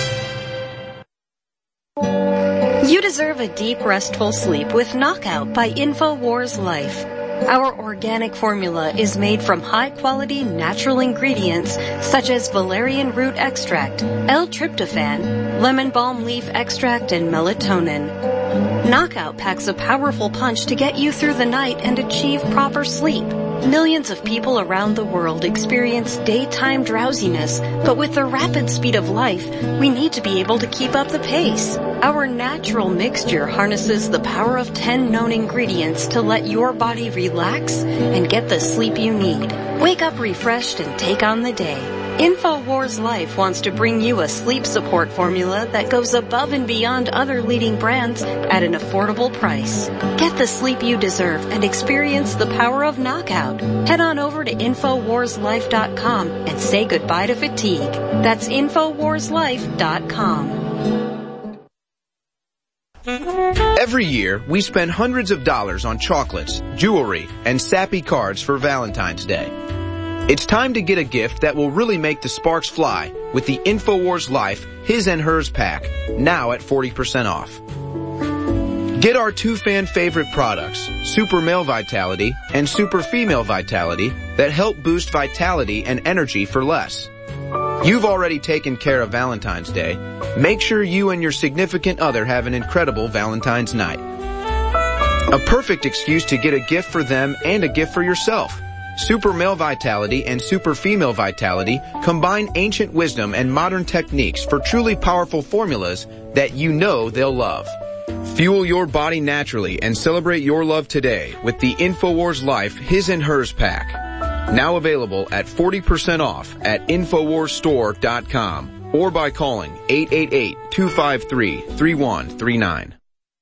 S5: You deserve a deep, restful sleep with Knockout by InfoWars Life. Our organic formula is made from high-quality natural ingredients such as valerian root extract, L-tryptophan, lemon balm leaf extract, and melatonin. Knockout packs a powerful punch to get you through the night and achieve proper sleep. Millions of people around the world experience daytime drowsiness, but with the rapid speed of life, we need to be able to keep up the pace. Our natural mixture harnesses the power of ten known ingredients to let your body relax and get the sleep you need. Wake up refreshed and take on the day. InfoWars Life wants to bring you a sleep support formula that goes above and beyond other leading brands at an affordable price. Get the sleep you deserve and experience the power of Knockout. Head on over to Infowars Life dot com and say goodbye to fatigue. That's Infowars Life dot com.
S6: Every year, we spend hundreds of dollars on chocolates, jewelry, and sappy cards for Valentine's Day. It's time to get a gift that will really make the sparks fly with the InfoWars Life His and Hers pack, now at forty percent off. Get our two fan favorite products, Super Male Vitality and Super Female Vitality, that help boost vitality and energy for less. You've already taken care of Valentine's Day. Make sure you and your significant other have an incredible Valentine's night. A perfect excuse to get a gift for them and a gift for yourself. Super Male Vitality and Super Female Vitality combine ancient wisdom and modern techniques for truly powerful formulas that you know they'll love. Fuel your body naturally and celebrate your love today with the InfoWars Life His and Hers Pack. Now available at forty percent off at infowars store dot com or by calling eight eight eight, two five three, three one three nine.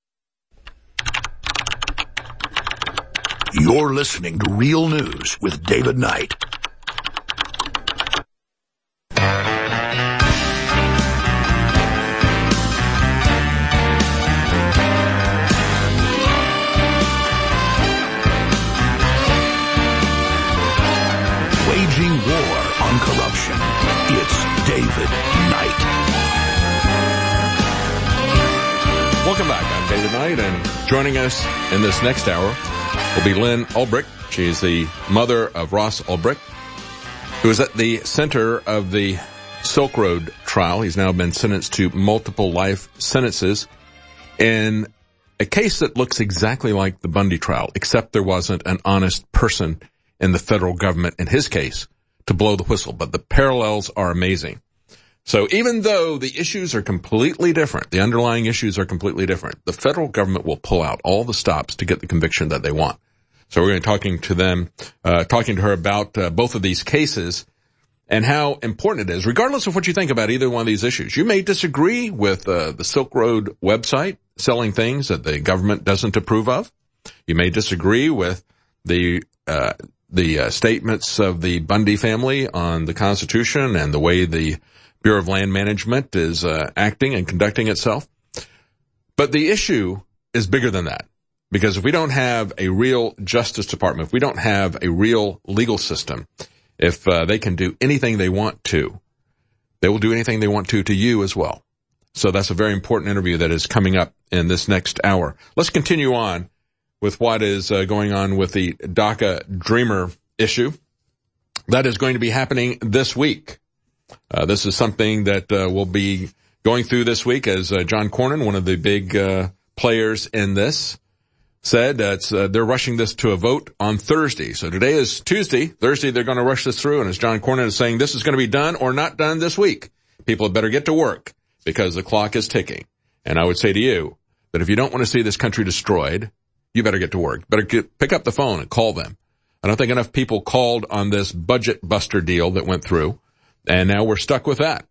S3: You're listening to Real News with David Knight. Waging war on corruption. It's David Knight.
S1: Welcome back. I'm David Knight, and joining us in this next hour will be Lynn Ulbricht. She's the mother of Ross Ulbricht, who is at the center of the Silk Road trial. He's now been sentenced to multiple life sentences in a case that looks exactly like the Bundy trial, except there wasn't an honest person in the federal government, in his case, to blow the whistle. But the parallels are amazing. So even though the issues are completely different, the underlying issues are completely different, the federal government will pull out all the stops to get the conviction that they want. So we're going to be talking to them, uh, talking to her about uh, both of these cases and how important it is, regardless of what you think about either one of these issues. You may disagree with uh, the Silk Road website selling things that the government doesn't approve of. You may disagree with the uh, the uh, statements of the Bundy family on the Constitution and the way the Bureau of Land Management is uh, acting and conducting itself. But the issue is bigger than that, because if we don't have a real Justice Department, if we don't have a real legal system, if uh, they can do anything they want to, they will do anything they want to to you as well. So that's a very important interview that is coming up in this next hour. Let's continue on with what is uh, going on with the DACA Dreamer issue. That is going to be happening this week. Uh, this is something that uh, we'll be going through this week, as uh, John Cornyn, one of the big uh, players in this, said that uh, they're rushing this to a vote on Thursday. So today is Tuesday. Thursday they're going to rush this through, and as John Cornyn is saying, this is going to be done or not done this week. People had better get to work because the clock is ticking. And I would say to you that if you don't want to see this country destroyed, you better get to work. Better get, pick up the phone and call them. I don't think enough people called on this budget buster deal that went through. And now we're stuck with that.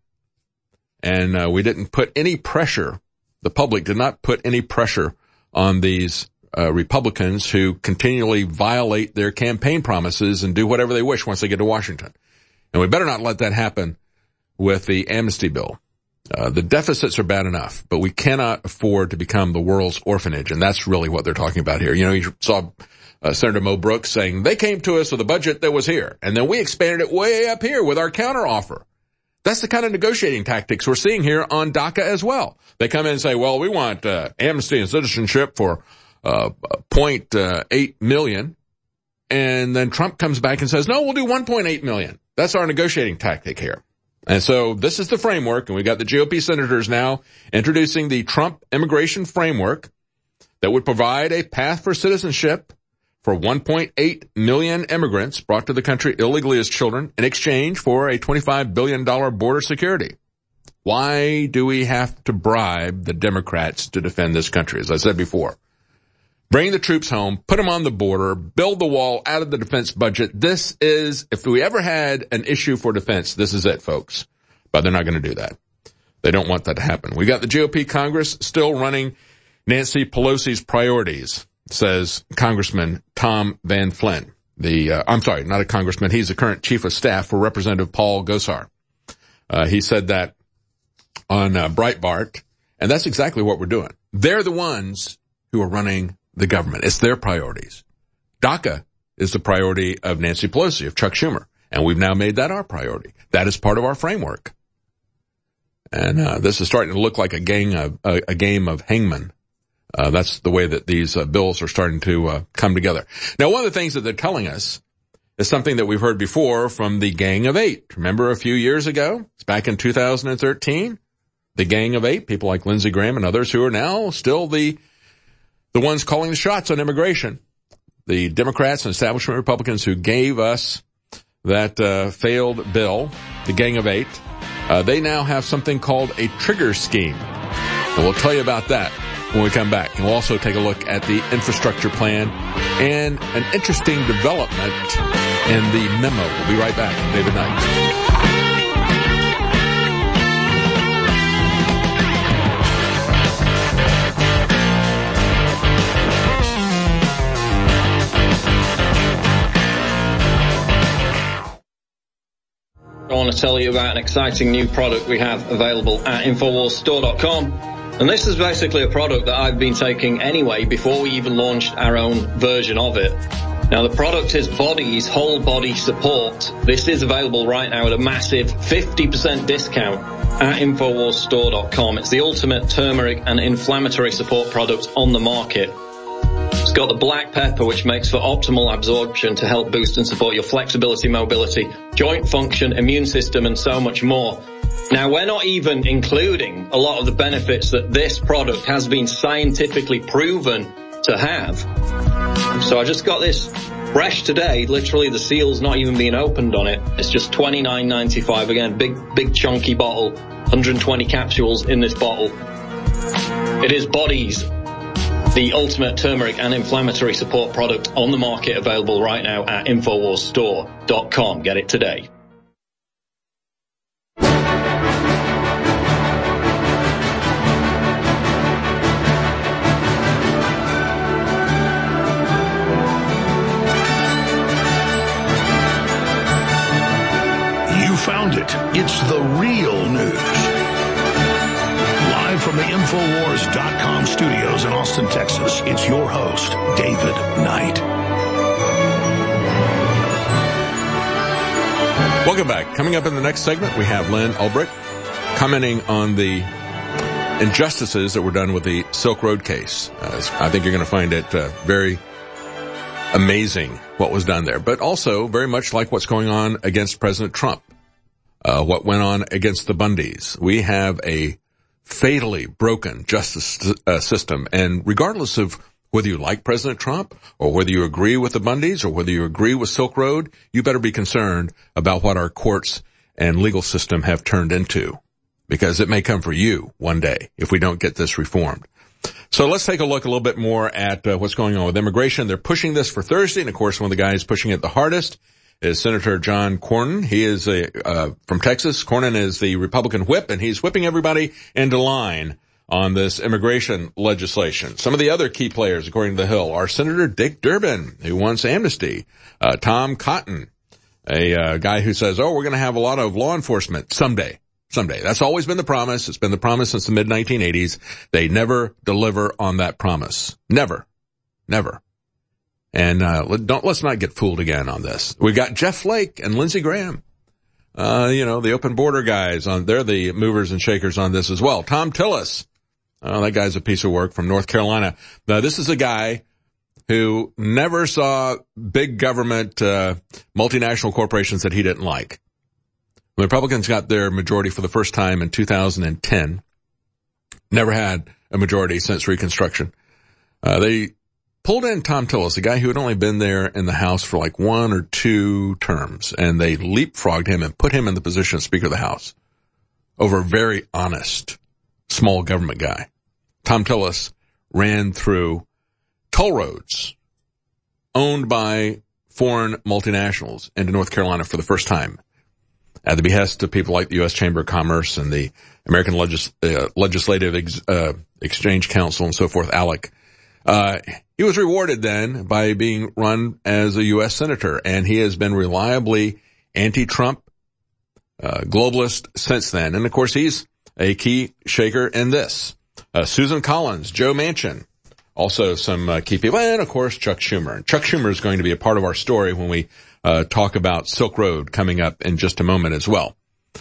S1: And uh, we didn't put any pressure, the public did not put any pressure on these uh, Republicans who continually violate their campaign promises and do whatever they wish once they get to Washington. And we better not let that happen with the amnesty bill. Uh, the deficits are bad enough, but we cannot afford to become the world's orphanage. And that's really what they're talking about here. You know, you saw Uh, Senator Mo Brooks saying they came to us with a budget that was here, and then we expanded it way up here with our counteroffer. That's the kind of negotiating tactics we're seeing here on DACA as well. They come in and say, well, we want uh, amnesty and citizenship for uh, zero point eight million, and then Trump comes back and says, no, we'll do one point eight million. That's our negotiating tactic here. And so this is the framework, and we got the G O P senators now introducing the Trump immigration framework that would provide a path for citizenship for one point eight million immigrants brought to the country illegally as children in exchange for a twenty-five billion dollars border security. Why do we have to bribe the Democrats to defend this country? As I said before, bring the troops home, put them on the border, build the wall out of the defense budget. This is, if we ever had an issue for defense, this is it, folks. But they're not going to do that. They don't want that to happen. We got the G O P Congress still running Nancy Pelosi's priorities, says Congressman Tom Van Flyn. The, uh, I'm sorry, not a congressman. He's the current chief of staff for Representative Paul Gosar. Uh, he said that on uh, Breitbart, and that's exactly what we're doing. They're the ones who are running the government. It's their priorities. DACA is the priority of Nancy Pelosi, of Chuck Schumer, and we've now made that our priority. That is part of our framework. And uh, this is starting to look like a, gang of, a, a game of hangman. Uh, that's the way that these uh, bills are starting to uh, come together. Now, one of the things that they're telling us is something that we've heard before from the Gang of Eight. Remember a few years ago? It's back in two thousand thirteen. The Gang of Eight, people like Lindsey Graham and others who are now still the the ones calling the shots on immigration, the Democrats and establishment Republicans who gave us that uh, failed bill, the Gang of Eight, uh, they now have something called a trigger scheme. And we'll tell you about that when we come back. And we'll also take a look at the infrastructure plan and an interesting development in the memo. We'll be right back. David Knight.
S13: I want to tell you about an exciting new product we have available at Infowars Store dot com. And this is basically a product that I've been taking anyway before we even launched our own version of it. Now the product is Body's Whole Body Support. This is available right now at a massive fifty percent discount at Infowars Store dot com. It's the ultimate turmeric and inflammatory support product on the market. It's got the black pepper, which makes for optimal absorption to help boost and support your flexibility, mobility, joint function, immune system, and so much more. Now, we're not even including a lot of the benefits that this product has been scientifically proven to have. So I just got this fresh today. Literally, the seal's not even being opened on it. It's just twenty-nine ninety-five. Again, big, big chunky bottle, one hundred twenty capsules in this bottle. It is Body's, the ultimate turmeric and inflammatory support product on the market, available right now at Infowars Store dot com. Get it today.
S3: You found it. It's the real news. Live from the Infowars dot com studios in Austin, Texas, it's your host, David Knight.
S1: Welcome back. Coming up in the next segment, we have Lynn Ulbricht commenting on the injustices that were done with the Silk Road case. Uh, I think you're going to find it uh, very amazing what was done there, but also very much like what's going on against President Trump, uh, what went on against the Bundys. We have a fatally broken justice uh, system, and regardless of whether you like President Trump or whether you agree with the Bundys or whether you agree with Silk Road, you better be concerned about what our courts and legal system have turned into, because it may come for you one day if we don't get this reformed. So let's take a look a little bit more at uh, what's going on with immigration. They're pushing this for Thursday, and of course one of the guys pushing it the hardest is Senator John Cornyn. He is a, uh, from Texas. Cornyn is the Republican whip, and he's whipping everybody into line on this immigration legislation. Some of the other key players, according to The Hill, are Senator Dick Durbin, who wants amnesty, uh, Tom Cotton, a uh, guy who says, oh, we're going to have a lot of law enforcement someday. Someday. That's always been the promise. It's been the promise since the mid nineteen eighties. They never deliver on that promise. Never. Never. And uh don't let's not get fooled again on this. We've got Jeff Flake and Lindsey Graham. Uh, you know, the open border guys on, they're the movers and shakers on this as well. Tom Tillis. Oh, that guy's a piece of work from North Carolina. Now, this is a guy who never saw big government, uh, multinational corporations that he didn't like. The Republicans got their majority for the first time in two thousand ten. Never had a majority since Reconstruction. Uh, they pulled in Tom Tillis, a guy who had only been there in the House for like one or two terms, and they leapfrogged him and put him in the position of Speaker of the House over a very honest, small government guy. Tom Tillis ran through toll roads owned by foreign multinationals into North Carolina for the first time, at the behest of people like the U S Chamber of Commerce and the American Legis- uh, Legislative Ex- uh, Exchange Council and so forth, ALEC. Uh, he was rewarded then by being run as a U S senator, and he has been reliably anti-Trump, uh, globalist since then. And of course, he's a key shaker in this. Uh, Susan Collins, Joe Manchin, also some uh, key people, and of course, Chuck Schumer. And Chuck Schumer is going to be a part of our story when we Uh, talk about Silk Road coming up in just a moment as well.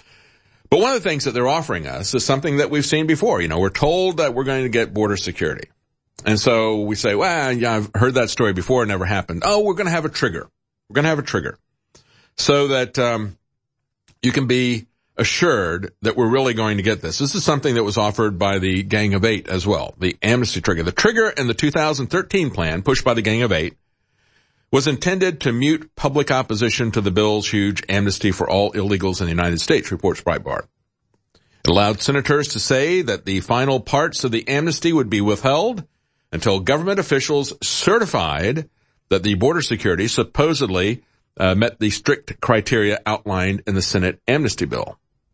S1: But one of the things that they're offering us is something that we've seen before. You know, we're told that we're going to get border security. And so we say, well, yeah, I've heard that story before. It never happened. Oh, we're going to have a trigger. We're going to have a trigger so that, um, you can be assured that we're really going to get this. This is something that was offered by the Gang of Eight as well, the amnesty trigger. The trigger in the two thousand thirteen plan pushed by the Gang of Eight was intended to mute public opposition to the bill's huge amnesty for all illegals in the United States, reports Breitbart. It allowed senators to say that the final parts of the amnesty would be withheld until government officials certified that the border security supposedly uh, met the strict criteria outlined in the Senate amnesty bill.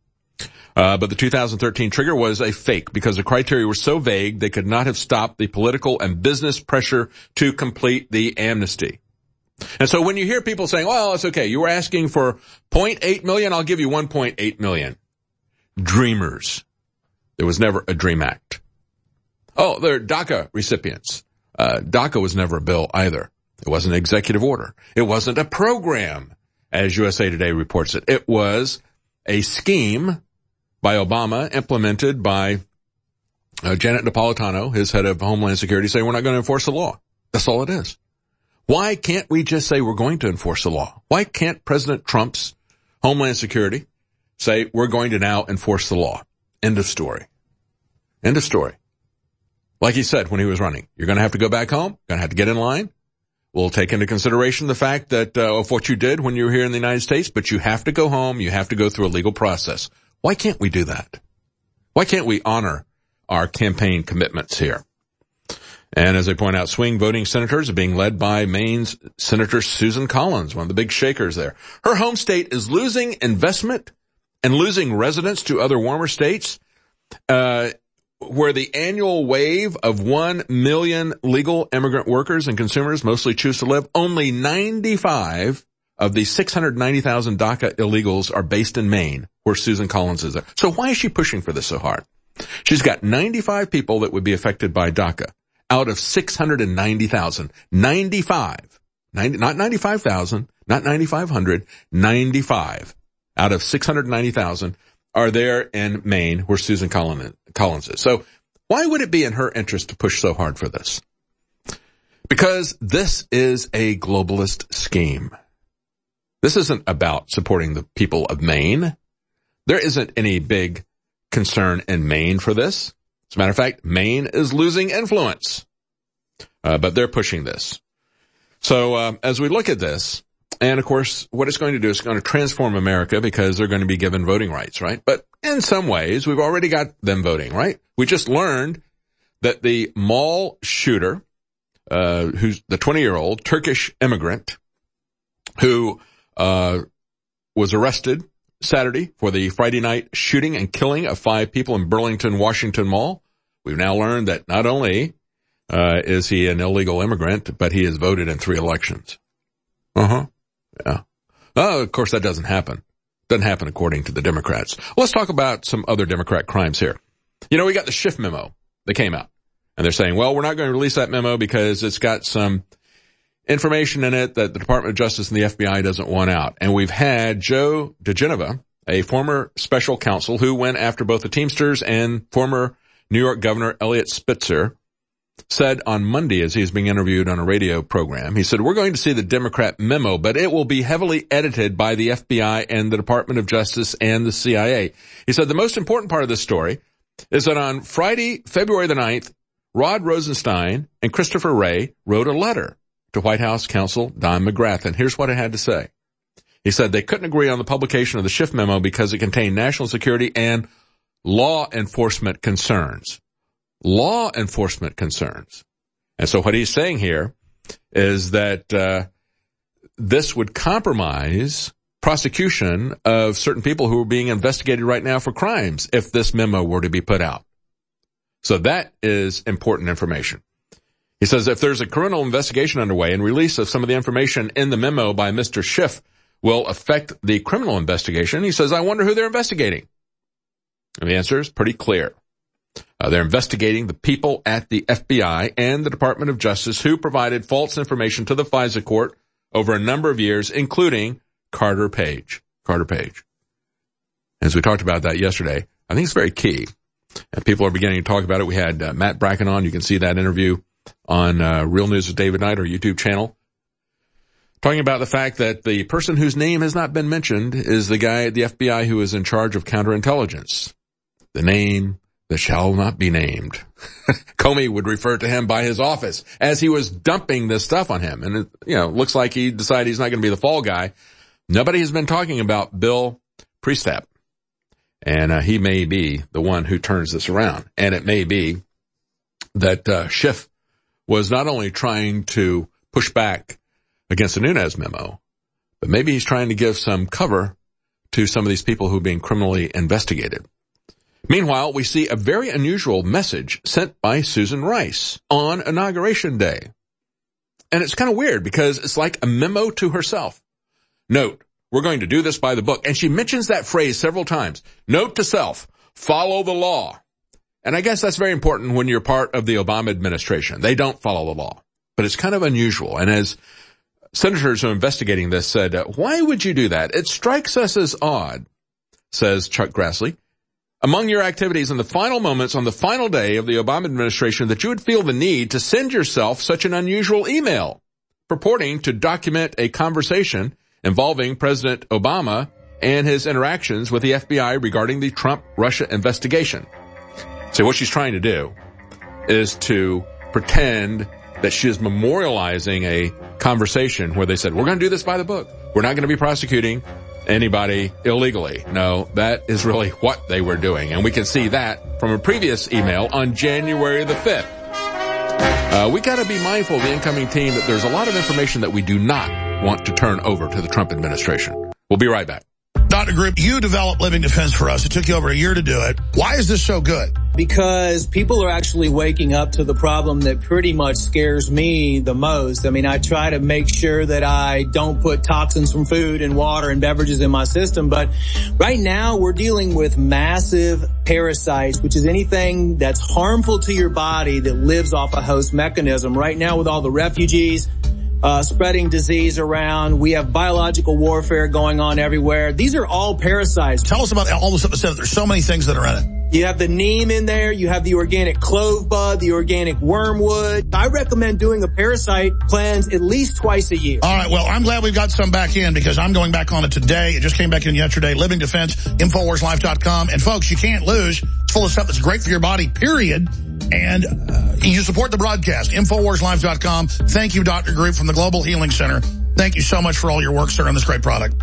S1: Uh, but the two thousand thirteen trigger was a fake because the criteria were so vague they could not have stopped the political and business pressure to complete the amnesty. And so when you hear people saying, well, it's okay, you were asking for zero point eight million, I'll give you one point eight million. Dreamers. There was never a DREAM Act. Oh, they're DACA recipients. Uh, DACA was never a bill either. It wasn't an executive order. It wasn't a program, as U S A Today reports it. It was a scheme by Obama implemented by uh, Janet Napolitano, his head of Homeland Security, saying we're not going to enforce the law. That's all it is. Why can't we just say we're going to enforce the law? Why can't President Trump's Homeland Security say we're going to now enforce the law? End of story. End of story. Like he said when he was running, you're going to have to go back home. You're going to have to get in line. We'll take into consideration the fact that uh, of what you did when you were here in the United States, but you have to go home. You have to go through a legal process. Why can't we do that? Why can't we honor our campaign commitments here? And as I point out, swing voting senators are being led by Maine's Senator Susan Collins, one of the big shakers there. Her home state is losing investment and losing residents to other warmer states, uh, where the annual wave of one million legal immigrant workers and consumers mostly choose to live. Only ninety-five of the six hundred ninety thousand DACA illegals are based in Maine, where Susan Collins is there. So why is she pushing for this so hard? She's got ninety-five people that would be affected by DACA. Out of six hundred ninety thousand, ninety-five, ninety, not ninety-five thousand, not ninety-five hundred, ninety-five out of six hundred ninety thousand are there in Maine where Susan Collins is. So why would it be in her interest to push so hard for this? Because this is a globalist scheme. This isn't about supporting the people of Maine. There isn't any big concern in Maine for this. As a matter of fact, Maine is losing influence, uh, but they're pushing this. So uh, as we look at this, and of course, what it's going to do is it's going to transform America because they're going to be given voting rights, right? But in some ways, we've already got them voting, right? We just learned that the mall shooter, uh, who's the twenty-year-old Turkish immigrant who uh was arrested Saturday for the Friday night shooting and killing of five people in Burlington, Washington Mall. We've now learned that not only uh is he an illegal immigrant, but he has voted in three elections. Uh-huh. Yeah. Oh, of course that doesn't happen. Doesn't happen according to the Democrats. Let's talk about some other Democrat crimes here. You know, we got the Schiff memo that came out. And they're saying, well, we're not going to release that memo because it's got some information in it that the Department of Justice and the F B I doesn't want out. And we've had Joe DeGeneva, a former special counsel who went after both the Teamsters and former New York Governor Eliot Spitzer, said on Monday as he was being interviewed on a radio program, he said, we're going to see the Democrat memo, but it will be heavily edited by the F B I and the Department of Justice and the C I A. He said the most important part of this story is that on Friday, February the ninth, Rod Rosenstein and Christopher Wray wrote a letter to White House counsel Don McGrath, and here's what it had to say. He said they couldn't agree on the publication of the Schiff memo because it contained national security and law enforcement concerns. Law enforcement concerns. And so what he's saying here is that uh this would compromise prosecution of certain people who are being investigated right now for crimes if this memo were to be put out. So that is important information. He says if there's a criminal investigation underway and release of some of the information in the memo by Mister Schiff will affect the criminal investigation, he says, I wonder who they're investigating. And the answer is pretty clear. Uh, they're investigating the people at the F B I and the Department of Justice who provided false information to the FISA court over a number of years, including Carter Page. Carter Page. As we talked about that yesterday, I think it's very key. And people are beginning to talk about it. We had uh, Matt Bracken on. You can see that interview on uh, Real News with David Knight, our YouTube channel. talking about the fact that the person whose name has not been mentioned is the guy at the F B I who is in charge of counterintelligence. The name that shall not be named. Comey would refer to him by his office as he was dumping this stuff on him. And it, you know, looks like he decided he's not going to be the fall guy. Nobody has been talking about Bill Priestap. And uh, he may be the one who turns this around. And it may be that uh, Schiff was not only trying to push back against the Nunes memo, but maybe he's trying to give some cover to some of these people who are being criminally investigated. Meanwhile, we see a very unusual message sent by Susan Rice on Inauguration Day. And it's kind of weird because it's like a memo to herself. Note, we're going to do this by the book. And she mentions that phrase several times. Note to self, follow the law. And I guess that's very important when you're part of the Obama administration. They don't follow the law. But it's kind of unusual. And as senators who are investigating this said, why would you do that? It strikes us as odd, says Chuck Grassley, among your activities in the final moments on the final day of the Obama administration that you would feel the need to send yourself such an unusual email purporting to document a conversation involving President Obama and his interactions with the F B I regarding the Trump-Russia investigation. So what she's trying to do is to pretend that she is memorializing a conversation where they said, we're going to do this by the book. We're not going to be prosecuting anybody illegally. No, that is really what they were doing. And we can see that from a previous email on January the fifth. Uh, we got to be mindful of the incoming team that there's a lot of information that we do not want to turn over to the Trump administration. We'll be right back.
S3: Doctor Group, you developed Living Defense for us. It took you over a year to do it. Why is this so good?
S2: Because people are actually waking up to the problem that pretty much scares me the most. I mean, I try to make sure that I don't put toxins from food and water and beverages in my system. But right now we're dealing with massive parasites, which is anything that's harmful to your body that lives off a host mechanism. Right now with all the refugees, Uh, spreading disease around. We have biological warfare going on everywhere. These are all parasites.
S3: Tell us about all the stuff that said there's so many things that are in it.
S2: You have the neem in there. You have the organic clove bud, the organic wormwood. I recommend doing a parasite cleanse at least twice a year.
S3: All right. Well, I'm glad we've got some back in because I'm going back on it today. It just came back in yesterday. Living Defense, Infowars Life dot com. And folks, you can't lose. It's full of stuff that's great for your body, period. And uh, you support the broadcast, Infowars Life dot com. Thank you, Doctor Group from the Global Healing Center. Thank you so much for all your work, sir, on this great product.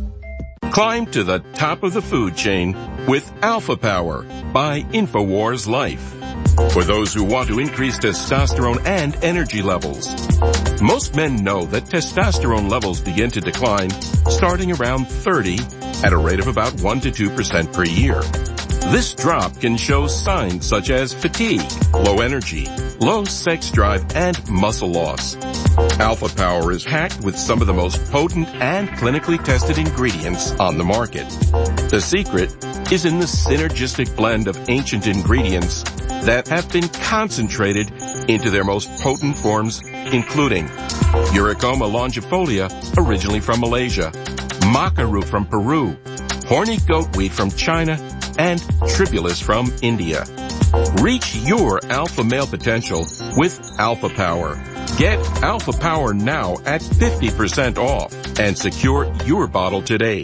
S22: Climb to the top of the food chain with Alpha Power by Infowars Life. For those who want to increase testosterone and energy levels. Most men know that testosterone levels begin to decline starting around thirty at a rate of about one to two percent per year. This drop can show signs such as fatigue, low energy, low sex drive, and muscle loss. Alpha Power is packed with some of the most potent and clinically tested ingredients on the market. The secret is in the synergistic blend of ancient ingredients that have been concentrated into their most potent forms, including Eurycoma longifolia, originally from Malaysia, maca root from Peru, horny goat wheat from China, and tribulus from India. Reach your alpha male potential with Alpha Power. Get Alpha Power now at fifty percent off and secure your bottle today.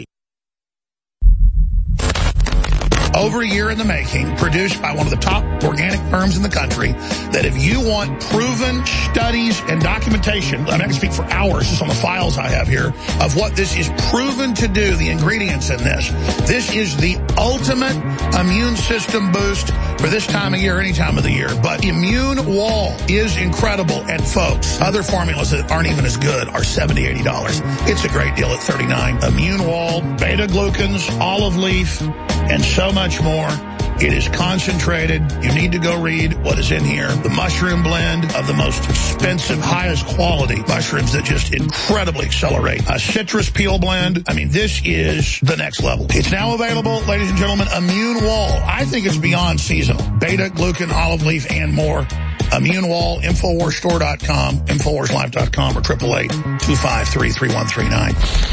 S3: Over a year in the making, produced by one of the top organic firms in the country, that if you want proven studies and documentation, I mean, I can speak for hours just on the files I have here, of what this is proven to do, the ingredients in this. This is the ultimate immune system boost for this time of year, any time of the year. But Immune Wall is incredible. And folks, other formulas that aren't even as good are seventy dollars, eighty dollars. It's a great deal at thirty-nine dollars. Immune Wall, beta-glucans, olive leaf, and so much more. It is concentrated. You need to go read what is in here. The mushroom blend of the most expensive, highest quality mushrooms that just incredibly accelerate. A citrus peel blend. I mean, this is the next level. It's now available, ladies and gentlemen, Immune Wall. I think it's beyond seasonal. Beta, glucan, olive leaf, and more. Immune Wall, Infowars Store dot com, Infowars Life dot com, or eight eight eight, two five three, three one three nine.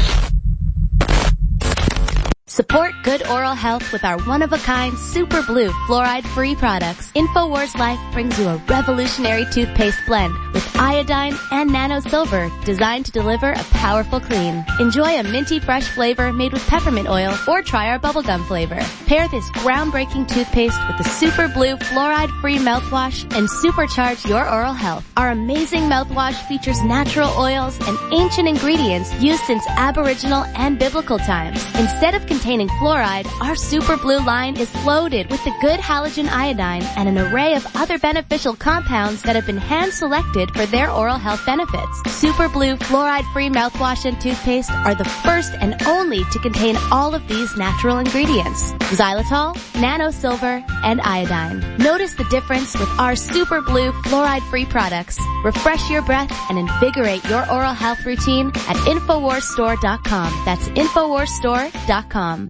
S8: Support good oral health with our one-of-a-kind Super Blue fluoride-free products. Infowars Life brings you a revolutionary toothpaste blend with iodine and nano silver, designed to deliver a powerful clean. Enjoy a minty fresh flavor made with peppermint oil, or try our bubblegum flavor. Pair this groundbreaking toothpaste with the Super Blue fluoride-free mouthwash and supercharge your oral health. Our amazing mouthwash features natural oils and ancient ingredients used since Aboriginal and biblical times. Instead of containing fluoride, our Super Blue line is loaded with the good halogen iodine and an array of other beneficial compounds that have been hand-selected for their oral health benefits. Super Blue fluoride-free mouthwash and toothpaste are the first and only to contain all of these natural ingredients: xylitol, nano silver, and iodine. Notice the difference with our Super Blue fluoride-free products. Refresh your breath and invigorate your oral health routine at infowars store dot com. That's infowars store dot com.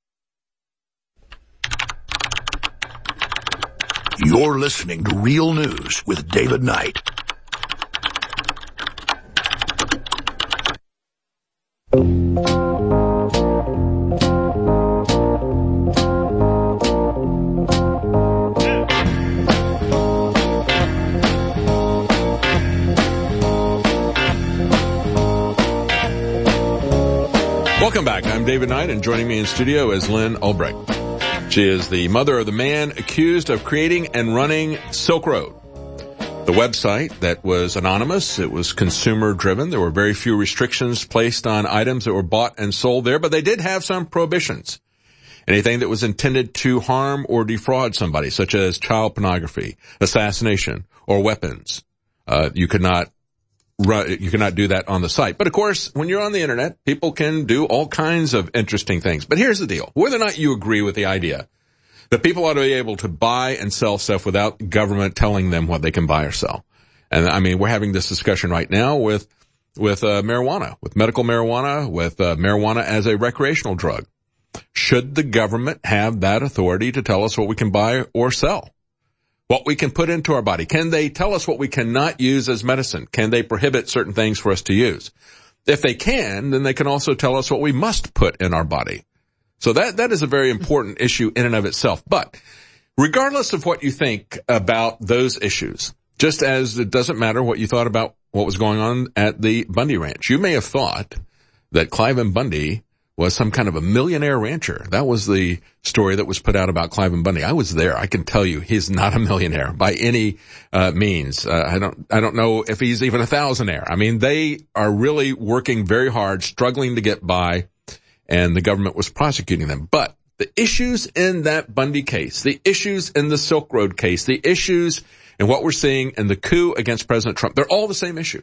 S3: You're listening to Real News with David Knight.
S1: Welcome back. I'm David Knight, and joining me in studio is Lynn Ulbricht. She is the mother of the man accused of creating and running Silk Road, the website that was anonymous. It was consumer driven. There were very few restrictions placed on items that were bought and sold there, but they did have some prohibitions. Anything that was intended to harm or defraud somebody, such as child pornography, assassination, or weapons, uh, you could not run, you cannot do that on the site. But of course, when you're on the internet, people can do all kinds of interesting things. But here's the deal. Whether or not you agree with the idea that people ought to be able to buy and sell stuff without government telling them what they can buy or sell. And I mean, we're having this discussion right now with, with, uh, marijuana, with medical marijuana, with, uh, marijuana as a recreational drug. Should the government have that authority to tell us what we can buy or sell? What we can put into our body? Can they tell us what we cannot use as medicine? Can they prohibit certain things for us to use? If they can, then they can also tell us what we must put in our body. So that, that is a very important issue in and of itself. But regardless of what you think about those issues, just as it doesn't matter what you thought about what was going on at the Bundy Ranch, you may have thought that Cliven Bundy was some kind of a millionaire rancher. That was the story that was put out about Cliven Bundy. I was there. I can tell you he's not a millionaire by any uh, means. Uh, I don't, I don't know if he's even a thousandaire. I mean, they are really working very hard, struggling to get by, and the government was prosecuting them. But the issues in that Bundy case, the issues in the Silk Road case, the issues in what we're seeing in the coup against President Trump, they're all the same issue.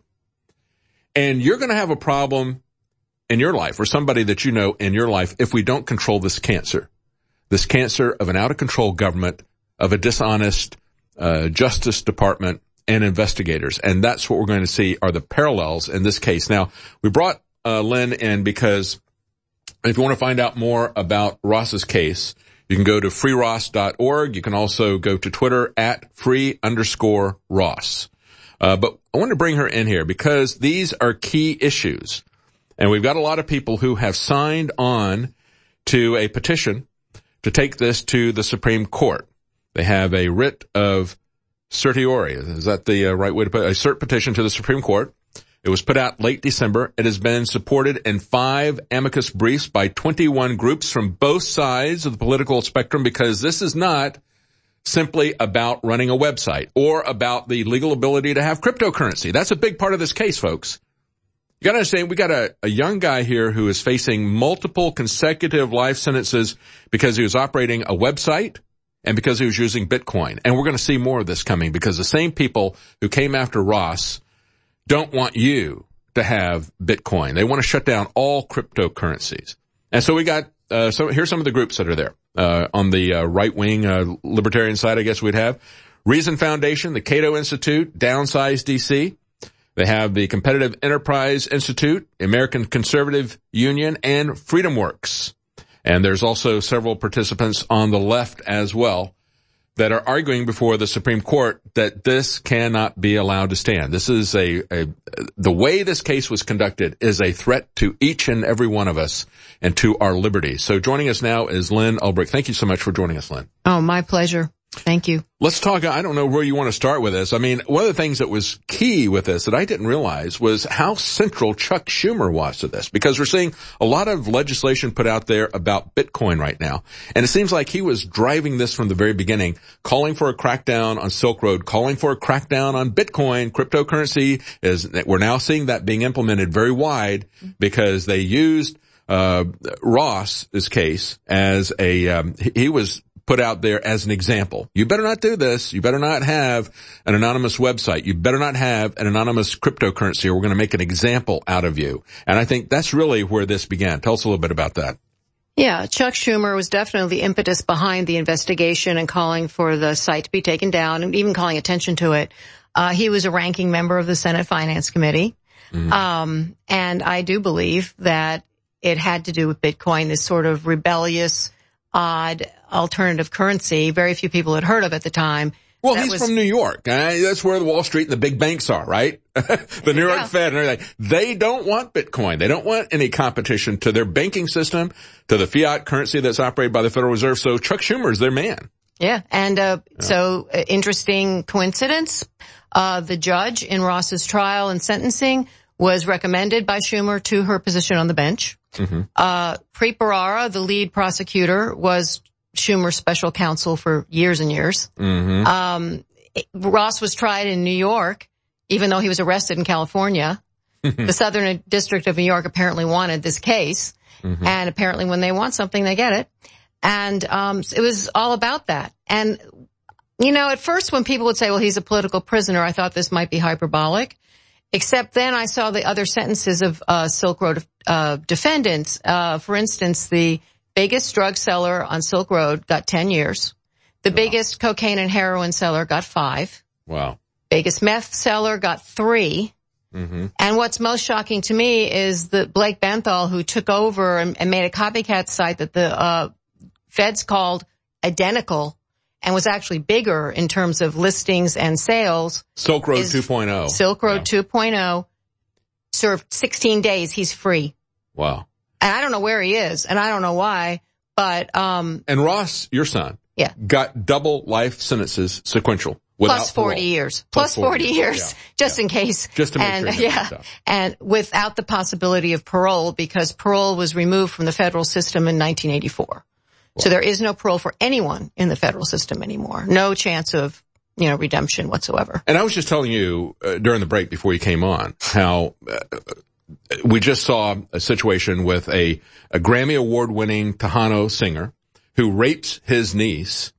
S1: And you're going to have a problem in your life, or somebody that you know in your life, if we don't control this cancer, this cancer of an out-of-control government, of a dishonest uh, Justice Department and investigators. And that's what we're going to see are the parallels in this case. Now, we brought uh, Lynn in because if you want to find out more about Ross's case, you can go to free ross dot org. You can also go to Twitter at free underscore Ross. Uh, but I want to bring her in here because these are key issues. And we've got a lot of people who have signed on to a petition to take this to the Supreme Court. They have a writ of certiorari. Is that the uh, right way to put it? A cert petition to the Supreme Court. It was put out late December. It has been supported in five amicus briefs by twenty-one groups from both sides of the political spectrum, because this is not simply about running a website or about the legal ability to have cryptocurrency. That's a big part of this case, folks. You gotta understand, we got a, a young guy here who is facing multiple consecutive life sentences because he was operating a website and because he was using Bitcoin. And we're gonna see more of this coming because the same people who came after Ross don't want you to have Bitcoin. They want to shut down all cryptocurrencies. And so we got, uh, so here's some of the groups that are there. Uh, on the uh, right-wing uh, libertarian side, I guess we'd have Reason Foundation, the Cato Institute, Downsize D C. They have the Competitive Enterprise Institute, American Conservative Union, and FreedomWorks. And there's also several participants on the left as well that are arguing before the Supreme Court that this cannot be allowed to stand. This is a, a, the way this case was conducted is a threat to each and every one of us and to our liberty. So joining us now is Lynn Ulbricht. Thank you so much for joining us, Lynn.
S7: Oh, my pleasure. Thank you.
S1: Let's talk, I don't know where you want to start with this. I mean, one of the things that was key with this that I didn't realize was how central Chuck Schumer was to this, because we're seeing a lot of legislation put out there about Bitcoin right now. And it seems like he was driving this from the very beginning, calling for a crackdown on Silk Road, calling for a crackdown on Bitcoin. Cryptocurrency is, we're now seeing that being implemented very wide because they used, uh, Ross's case as a, um, he was put out there as an example. You better not do this. You better not have an anonymous website. You better not have an anonymous cryptocurrency, or we're going to make an example out of you. And I think that's really where this began. Tell us a little bit about that.
S7: Yeah, Chuck Schumer was definitely the impetus behind the investigation and calling for the site to be taken down and even calling attention to it. Uh, he was a ranking member of the Senate Finance Committee. Mm-hmm. Um, and I do believe that it had to do with Bitcoin, this sort of rebellious, odd alternative currency very few people had heard of at the time.
S1: Well,
S7: that
S1: he's
S7: was,
S1: from New York. Uh, that's where the Wall Street and the big banks are, right? The New York
S7: yeah.
S1: Fed and everything. They don't want Bitcoin. They don't want any competition to their banking system, to the fiat currency that's operated by the Federal Reserve. So Chuck Schumer is their man.
S7: Yeah. And, uh, yeah. so uh, interesting coincidence. Uh, the judge in Ross's trial and sentencing was recommended by Schumer to her position on the bench. Mm-hmm. Uh, Preet Bharara, the lead prosecutor, was Schumer's special counsel for years and years. Mm-hmm. Um, it, Ross was tried in New York, even though he was arrested in California. The Southern District of New York apparently wanted this case. Mm-hmm. And apparently when they want something, they get it. And, um, it was all about that. And, you know, at first when people would say, well, he's a political prisoner, I thought this might be hyperbolic. Except then I saw the other sentences of uh Silk Road uh defendants. Uh For instance, the biggest drug seller on Silk Road got ten years. The wow. biggest cocaine and heroin seller got five.
S1: Wow.
S7: Biggest meth seller got three. Mm-hmm. And what's most shocking to me is that Blake Benthal, who took over and, and made a copycat site that the uh feds called identical, and was actually bigger in terms of listings and sales.
S1: Silk Road two point oh.
S7: Silk Road
S1: yeah.
S7: two point oh served sixteen days. He's free.
S1: Wow.
S7: And I don't know where he is, and I don't know why, but, um.
S1: And Ross, your son.
S7: Yeah.
S1: Got double life sentences sequential.
S7: Plus forty parole. years. Plus, Plus forty, forty years. years. Yeah. Just yeah. in case.
S1: Just to make
S7: and,
S1: sure.
S7: Yeah. And without the possibility of parole, because parole was removed from the federal system in nineteen eighty-four. Wow. So there is no parole for anyone in the federal system anymore. No chance of, you know, redemption whatsoever.
S1: And I was just telling you uh, during the break before you came on how uh, we just saw a situation with a, a Grammy Award-winning Tejano singer who rapes his niece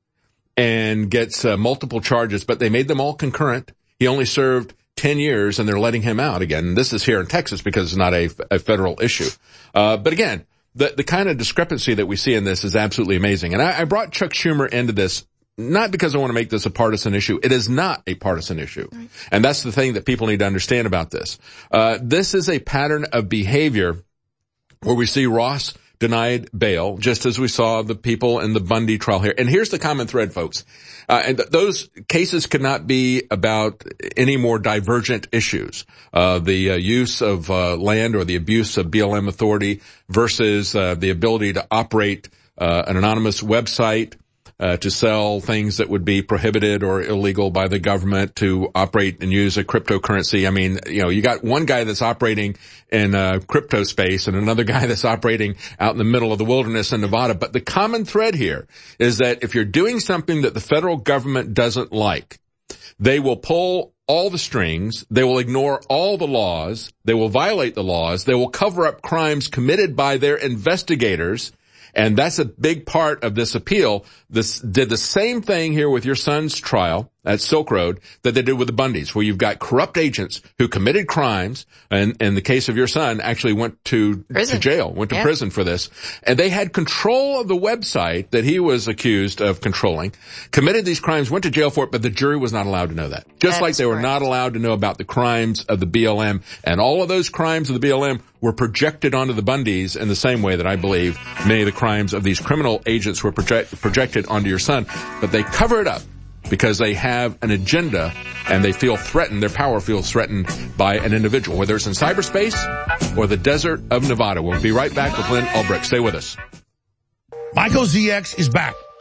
S1: and gets uh, multiple charges, but they made them all concurrent. He only served ten years and they're letting him out again. And this is here in Texas because it's not a, a federal issue. Uh, but again, The, the kind of discrepancy that we see in this is absolutely amazing. And I, I brought Chuck Schumer into this not because I want to make this a partisan issue. It is not a partisan issue. Right. And that's the thing that people need to understand about this. Uh, this is a pattern of behavior where we see Ross denied bail, just as we saw the people in the Bundy trial here. And here's the common thread, folks. Uh, and th- those cases could not be about any more divergent issues. Uh, the uh, use of uh, land or the abuse of B L M authority versus uh, the ability to operate uh, an anonymous website, uh, to sell things that would be prohibited or illegal by the government, to operate and use a cryptocurrency. I mean, you know, you got one guy that's operating in uh, crypto space and another guy that's operating out in the middle of the wilderness in Nevada. But the common thread here is that if you're doing something that the federal government doesn't like, they will pull all the strings, they will ignore all the laws, they will violate the laws, they will cover up crimes committed by their investigators. And that's a big part of this appeal. This did the same thing here with your son's trial at Silk Road that they did with the Bundys, where you've got corrupt agents who committed crimes, and in the case of your son, actually went to, to jail, went to yeah. prison for this. And they had control of the website that he was accused of controlling, committed these crimes, went to jail for it, but the jury was not allowed to know that. Just
S7: That's
S1: like they were
S7: correct.
S1: not allowed to know about the crimes of the B L M. And all of those crimes of the B L M were projected onto the Bundys in the same way that I believe many of the crimes of these criminal agents were project, projected onto your son. But they cover it up because they have an agenda and they feel threatened, their power feels threatened by an individual, whether it's in cyberspace or the desert of Nevada. We'll be right back with Len Ulbricht. Stay with us.
S3: Michael Z X is back.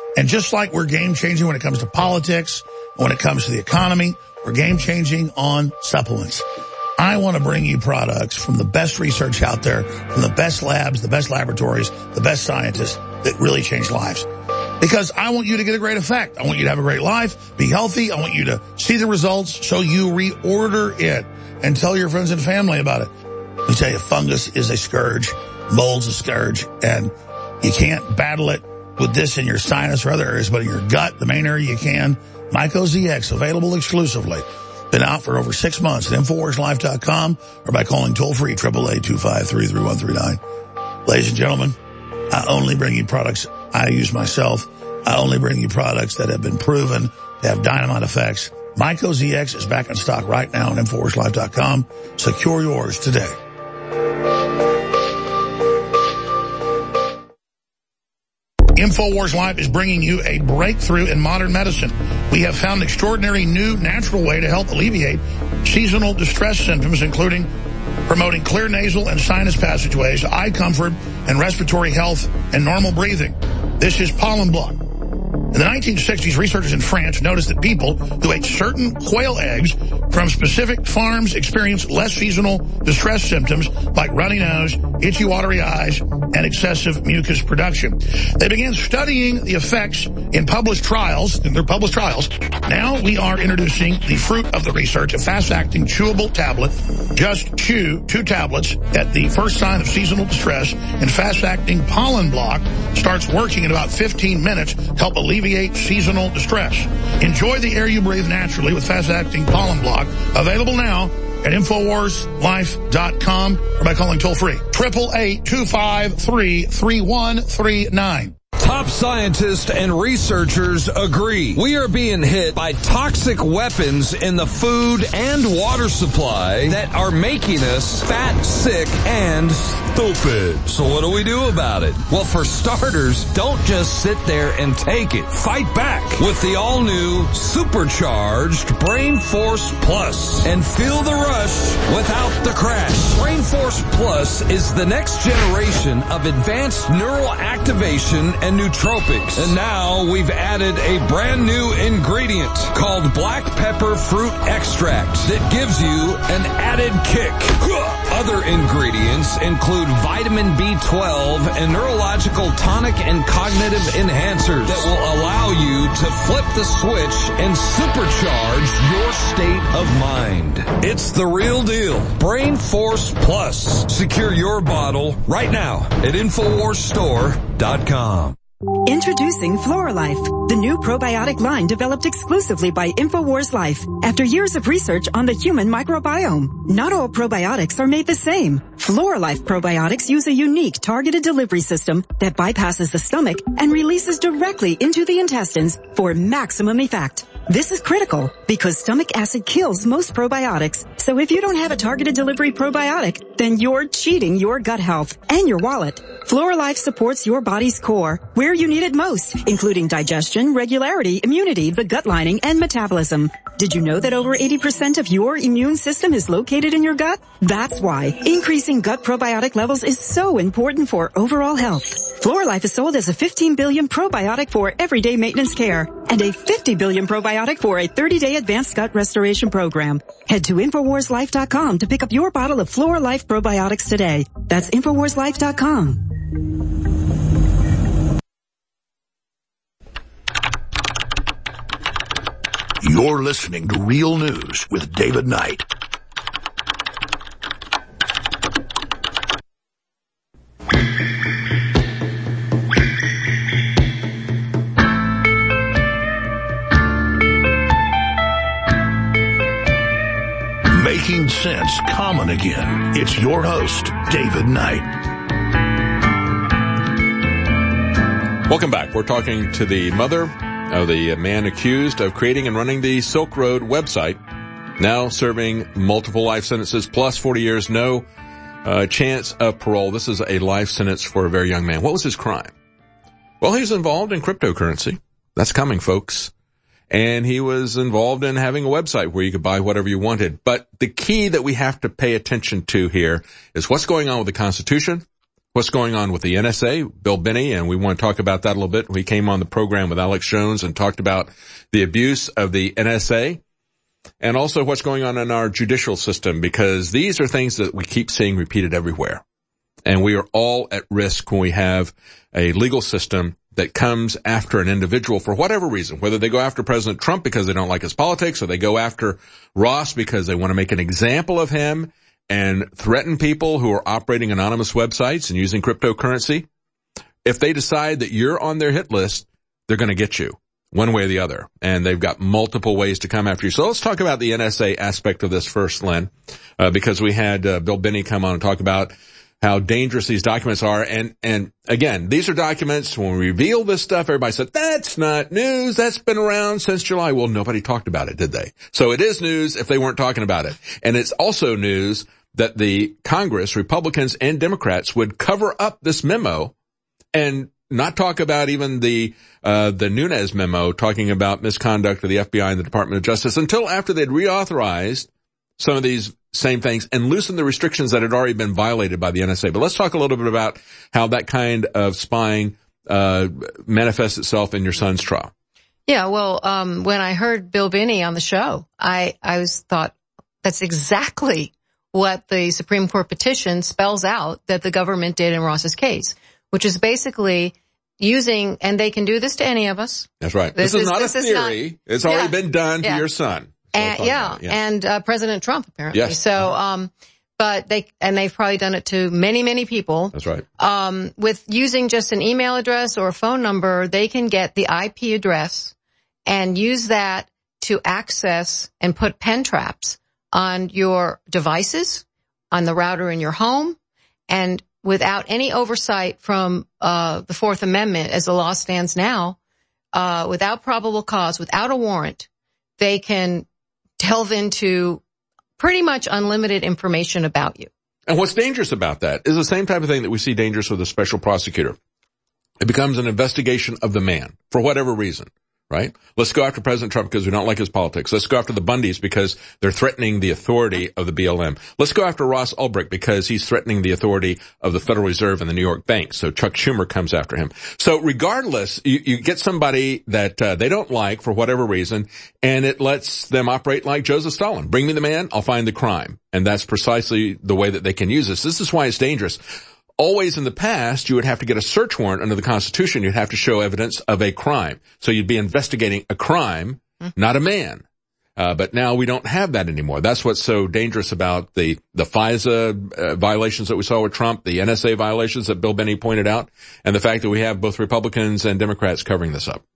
S3: And just like we're game-changing when it comes to politics, when it comes to the economy, we're game-changing on supplements. I want to bring you products from the best research out there, from the best labs, the best laboratories, the best scientists that really change lives. Because I want you to get a great effect. I want you to have a great life, be healthy. I want you to see the results so you reorder it and tell your friends and family about it. Let me tell you, fungus is a scourge, mold's a scourge, and you can't battle it with this in your sinus or other areas, but in your gut, the main area you can. Myco Z X, available exclusively. Been out for over six months at Infowars Life dot com or by calling toll-free, eight eight eight, two five three, three one three nine. Ladies and gentlemen, I only bring you products I use myself. I only bring you products that have been proven to have dynamite effects. Myco Z X is back in stock right now at Infowars Life dot com. Secure yours today. Infowars Life is bringing you a breakthrough in modern medicine. We have found an extraordinary new natural way to help alleviate seasonal distress symptoms, including promoting clear nasal and sinus passageways, eye comfort, and respiratory health and normal breathing. This is Pollen Block. In the nineteen sixties, researchers in France noticed that people who ate certain quail eggs from specific farms experienced less seasonal distress symptoms like runny nose, itchy watery eyes, and excessive mucus production. They began studying the effects in published trials, in their published trials. Now we are introducing the fruit of the research, a fast-acting chewable tablet. Just chew two tablets at the first sign of seasonal distress, and fast-acting Pollen Block starts working in about fifteen minutes to help alleviate seasonal distress. Enjoy the air you breathe naturally with fast-acting Pollen Block. Available now at Infowars Life dot com or by calling toll-free, eight eight eight, two five three, three one three nine.
S4: Top scientists and researchers agree. We are being hit by toxic weapons in the food and water supply that are making us fat, sick, and stupid. So what do we do about it? Well, for starters, don't just sit there and take it. Fight back with the all-new supercharged Brain Force Plus and feel the rush without the crash. Brain Force Plus is the next generation of advanced neural activation and nootropics. And now we've added a brand new ingredient called black pepper fruit extract that gives you an added kick. Other ingredients include vitamin B twelve and neurological tonic and cognitive enhancers that will allow you to flip the switch and supercharge your state of mind. It's the real deal. Brain Force Plus. Secure your bottle right now at Infowars Store dot com.
S12: Introducing FloraLife, the new probiotic line developed exclusively by Infowars Life after years of research on the human microbiome. Not all probiotics are made the same. FloraLife probiotics use a unique targeted delivery system that bypasses the stomach and releases directly into the intestines for maximum effect. This is critical because stomach acid kills most probiotics. So if you don't have a targeted delivery probiotic, then you're cheating your gut health and your wallet. FloraLife supports your body's core where you need it most, including digestion, regularity, immunity, the gut lining, and metabolism. Did you know that over eighty percent of your immune system is located in your gut? That's why increasing gut probiotic levels is so important for overall health. FloraLife is sold as a fifteen billion probiotic for everyday maintenance care and a fifty billion probiotic for a thirty-day advanced gut restoration program. Head to Infowars Life dot com to pick up your bottle of FloraLife probiotics today. That's Infowars Life dot com.
S3: You're listening to Real News with David Knight. Making sense common again. It's your host, David Knight.
S1: Welcome back. We're talking to the mother of the man accused of creating and running the Silk Road website, now serving multiple life sentences plus forty years, no uh, chance of parole. This is a life sentence for a very young man. What was his crime? Well, he was involved in cryptocurrency. That's coming, folks. And he was involved in having a website where you could buy whatever you wanted. But the key that we have to pay attention to here is what's going on with the Constitution, what's going on with the N S A, Bill Binney, and we want to talk about that a little bit. We came on the program with Alex Jones and talked about the abuse of the N S A and also what's going on in our judicial system, because these are things that we keep seeing repeated everywhere. And we are all at risk when we have a legal system that comes after an individual for whatever reason, whether they go after President Trump because they don't like his politics, or they go after Ross because they want to make an example of him and threaten people who are operating anonymous websites and using cryptocurrency. If they decide that you're on their hit list, they're going to get you one way or the other. And they've got multiple ways to come after you. So let's talk about the N S A aspect of this first, Lynn, uh, because we had uh, Bill Binney come on and talk about how dangerous these documents are. And, and again, these are documents, when we reveal this stuff, everybody said, that's not news. That's been around since July. Well, nobody talked about it, did they? So it is news if they weren't talking about it. And it's also news that the Congress, Republicans and Democrats, would cover up this memo and not talk about even the, uh, the Nunes memo talking about misconduct of the F B I and the Department of Justice until after they'd reauthorized some of these same things and loosen the restrictions that had already been violated by the N S A. But let's talk a little bit about how that kind of spying uh manifests itself in your son's trial.
S7: Yeah, well, um when I heard Bill Binney on the show, I I was thought that's exactly what the Supreme Court petition spells out that the government did in Ross's case, which is basically using, and they can do this to any of us.
S1: That's right. This, this is, is not this a theory. Not, it's already yeah, been done to yeah. your son. So
S7: and, yeah, yeah, and uh, President Trump apparently.
S1: Yes.
S7: So, um, but they and they've probably done it to many, many people.
S1: That's right.
S7: Um, with using just an email address or a phone number, they can get the I P address and use that to access and put pen traps on your devices, on the router in your home, and without any oversight from uh the Fourth Amendment, as the law stands now, uh, without probable cause, without a warrant, they can delve into pretty much unlimited information about you.
S1: And what's dangerous about that is the same type of thing that we see dangerous with a special prosecutor. It becomes an investigation of the man for whatever reason, right? Let's go after President Trump because we don't like his politics. Let's go after the Bundys because they're threatening the authority of the B L M. Let's go after Ross Ulbricht because he's threatening the authority of the Federal Reserve and the New York Bank. So Chuck Schumer comes after him. So regardless, you, you get somebody that uh, they don't like for whatever reason, and it lets them operate like Joseph Stalin. Bring me the man, I'll find the crime. And that's precisely the way that they can use this. This is why it's dangerous. Always in the past, you would have to get a search warrant under the Constitution. You'd have to show evidence of a crime. So you'd be investigating a crime, mm-hmm. not a man. Uh, but now we don't have that anymore. That's what's so dangerous about the, the FISA uh, violations that we saw with Trump, the N S A violations that Bill Binney pointed out, and the fact that we have both Republicans and Democrats covering this up.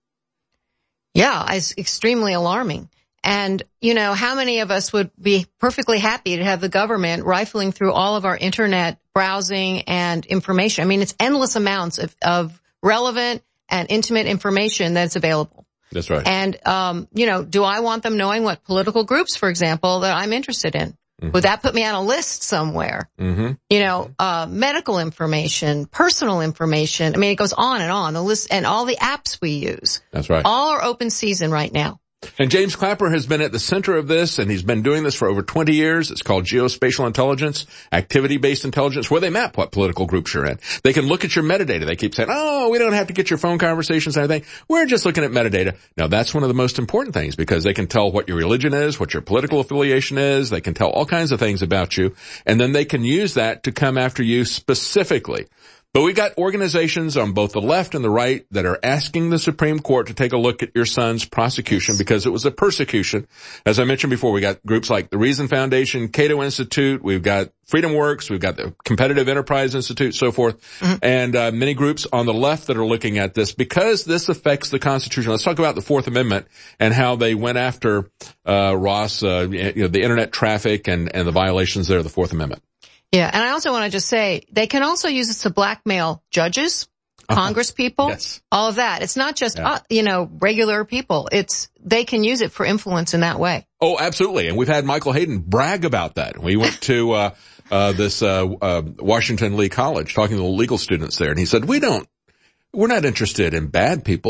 S7: Yeah, it's extremely alarming. And, you know, how many of us would be perfectly happy to have the government rifling through all of our internet browsing and information? I mean, it's endless amounts of, of relevant and intimate information that's available.
S1: That's right.
S7: And, um, you know, do I want them knowing what political groups, for example, that I'm interested in? Mm-hmm. Would that put me on a list somewhere?
S1: Mm-hmm.
S7: You know, uh, medical information, personal information. I mean, it goes on and on. The list and all the apps we use.
S1: That's right.
S7: All are open season right now.
S1: And James Clapper has been at the center of this, and he's been doing this for over twenty years. It's called geospatial intelligence, activity-based intelligence, where they map what political groups you're in. They can look at your metadata. They keep saying, oh, we don't have to get your phone conversations and everything. We're just looking at metadata. Now, that's one of the most important things because they can tell what your religion is, what your political affiliation is. They can tell all kinds of things about you, and then they can use that to come after you specifically. But we got organizations on both the left and the right that are asking the Supreme Court to take a look at your son's prosecution because it was a persecution. As I mentioned before, we got groups like the Reason Foundation, Cato Institute, we've got Freedom Works, we've got the Competitive Enterprise Institute, so forth, mm-hmm. and uh, many groups on the left that are looking at this because this affects the Constitution. Let's talk about the Fourth Amendment and how they went after uh Ross, uh, you know, the internet traffic and, and the violations there of the Fourth Amendment.
S7: Yeah, and I also want to just say, they can also use this to blackmail judges, uh-huh. Congress people,
S1: yes.
S7: all of that. It's not just,
S1: yeah.
S7: uh, you know, regular people. It's, they can use it for influence in that way.
S1: Oh, absolutely. And we've had Michael Hayden brag about that. We went to, uh, uh, this, uh, uh, Washington Lee College talking to the legal students there. And he said, we don't, we're not interested in bad people.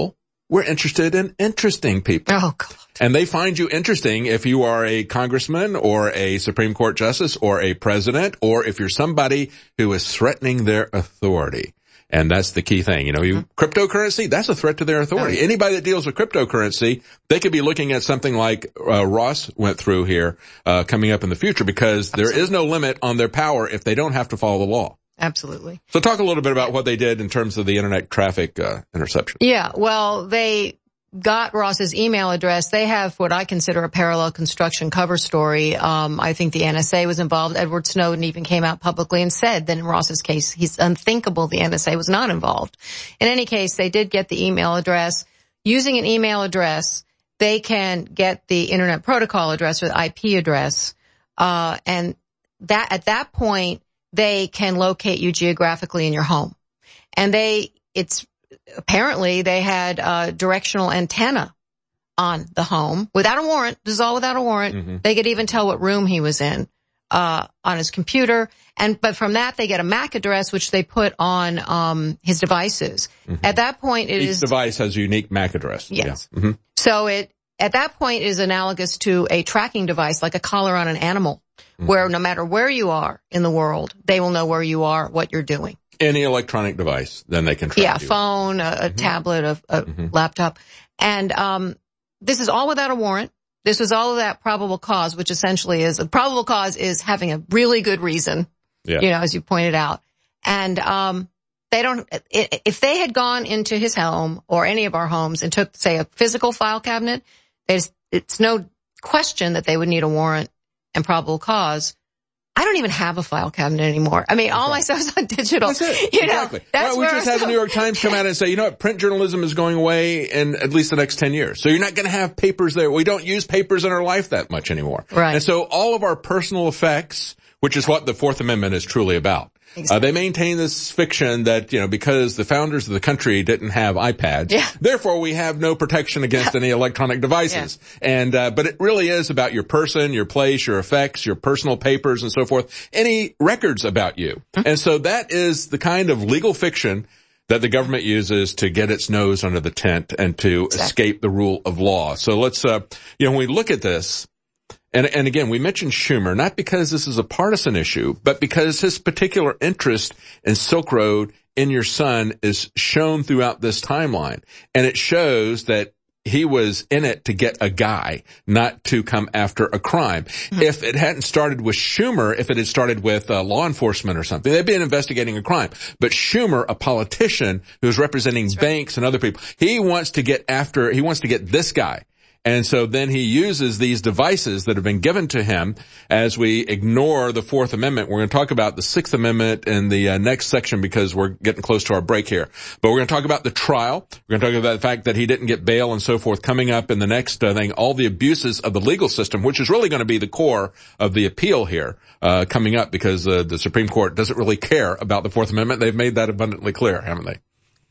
S1: We're interested in interesting people.
S7: Oh, God.
S1: And they find you interesting if you are a congressman or a Supreme Court justice or a president, or if you're somebody who is threatening their authority. And that's the key thing. You know, you, mm-hmm. cryptocurrency, that's a threat to their authority. Oh. Anybody that deals with cryptocurrency, they could be looking at something like uh, Ross went through here uh, coming up in the future, because Absolutely. There is no limit on their power if they don't have to follow the law.
S7: Absolutely.
S1: So talk a little bit about what they did in terms of the internet traffic uh, interception.
S7: Yeah, well, they got Ross's email address. They have what I consider a parallel construction cover story. Um, I think the N S A was involved. Edward Snowden even came out publicly and said that in Ross's case, he's unthinkable the N S A was not involved. In any case, they did get the email address. Using an email address, they can get the Internet Protocol address or the I P address. Uh, and that at that point, they can locate you geographically in your home. And they, it's, apparently they had a directional antenna on the home without a warrant. This is all without a warrant. Mm-hmm. They could even tell what room he was in, uh, on his computer. And, but from that, they get a M A C address, which they put on, um, his devices. Mm-hmm. At that point, it
S1: Each
S7: is.
S1: Each device has a unique M A C address.
S7: Yes.
S1: Yeah. Mm-hmm.
S7: So it, at that point is analogous to a tracking device, like a collar on an animal, mm-hmm. where no matter where you are in the world, they will know where you are, what you're doing.
S1: Any electronic device, then they can track
S7: Yeah,
S1: you.
S7: phone, a, a mm-hmm. tablet, a, a mm-hmm. laptop. And um this is all without a warrant. This was all of that probable cause, which essentially is, a probable cause is having a really good reason, yeah. you know, as you pointed out. And um they don't, if they had gone into his home or any of our homes and took, say, a physical file cabinet, there's, it's no question that they would need a warrant and probable cause. I don't even have a file cabinet anymore. I mean, all my stuff is on digital.
S1: That's it.
S7: You
S1: exactly.
S7: know, that's
S1: well, we just had the New York Times come out and say, you know what, print journalism is going away in at least the next ten years. So you're not going to have papers there. We don't use papers in our life that much anymore.
S7: Right.
S1: And so all of our personal effects, which is what the Fourth Amendment is truly about. Exactly. Uh, they maintain this fiction that, you know, because the founders of the country didn't have iPads,
S7: yeah.
S1: therefore we have no protection against any electronic devices. Yeah. And, uh, but it really is about your person, your place, your effects, your personal papers and so forth, any records about you. Mm-hmm. And so that is the kind of legal fiction that the government uses to get its nose under the tent and to exactly. escape the rule of law. So let's, uh, you know, when we look at this, And, and again, we mentioned Schumer, not because this is a partisan issue, but because his particular interest in Silk Road, in your son, is shown throughout this timeline. And it shows that he was in it to get a guy, not to come after a crime. Mm-hmm. If it hadn't started with Schumer, if it had started with uh, law enforcement or something, they'd been investigating a crime. But Schumer, a politician who's representing That's banks right. and other people, he wants to get after, he wants to get this guy. And so then he uses these devices that have been given to him as we ignore the Fourth Amendment. We're going to talk about the Sixth Amendment in the uh, next section because we're getting close to our break here. But we're going to talk about the trial. We're going to talk about the fact that he didn't get bail and so forth coming up in the next uh, thing, all the abuses of the legal system, which is really going to be the core of the appeal here uh, coming up because uh, the Supreme Court doesn't really care about the Fourth Amendment. They've made that abundantly clear, haven't they?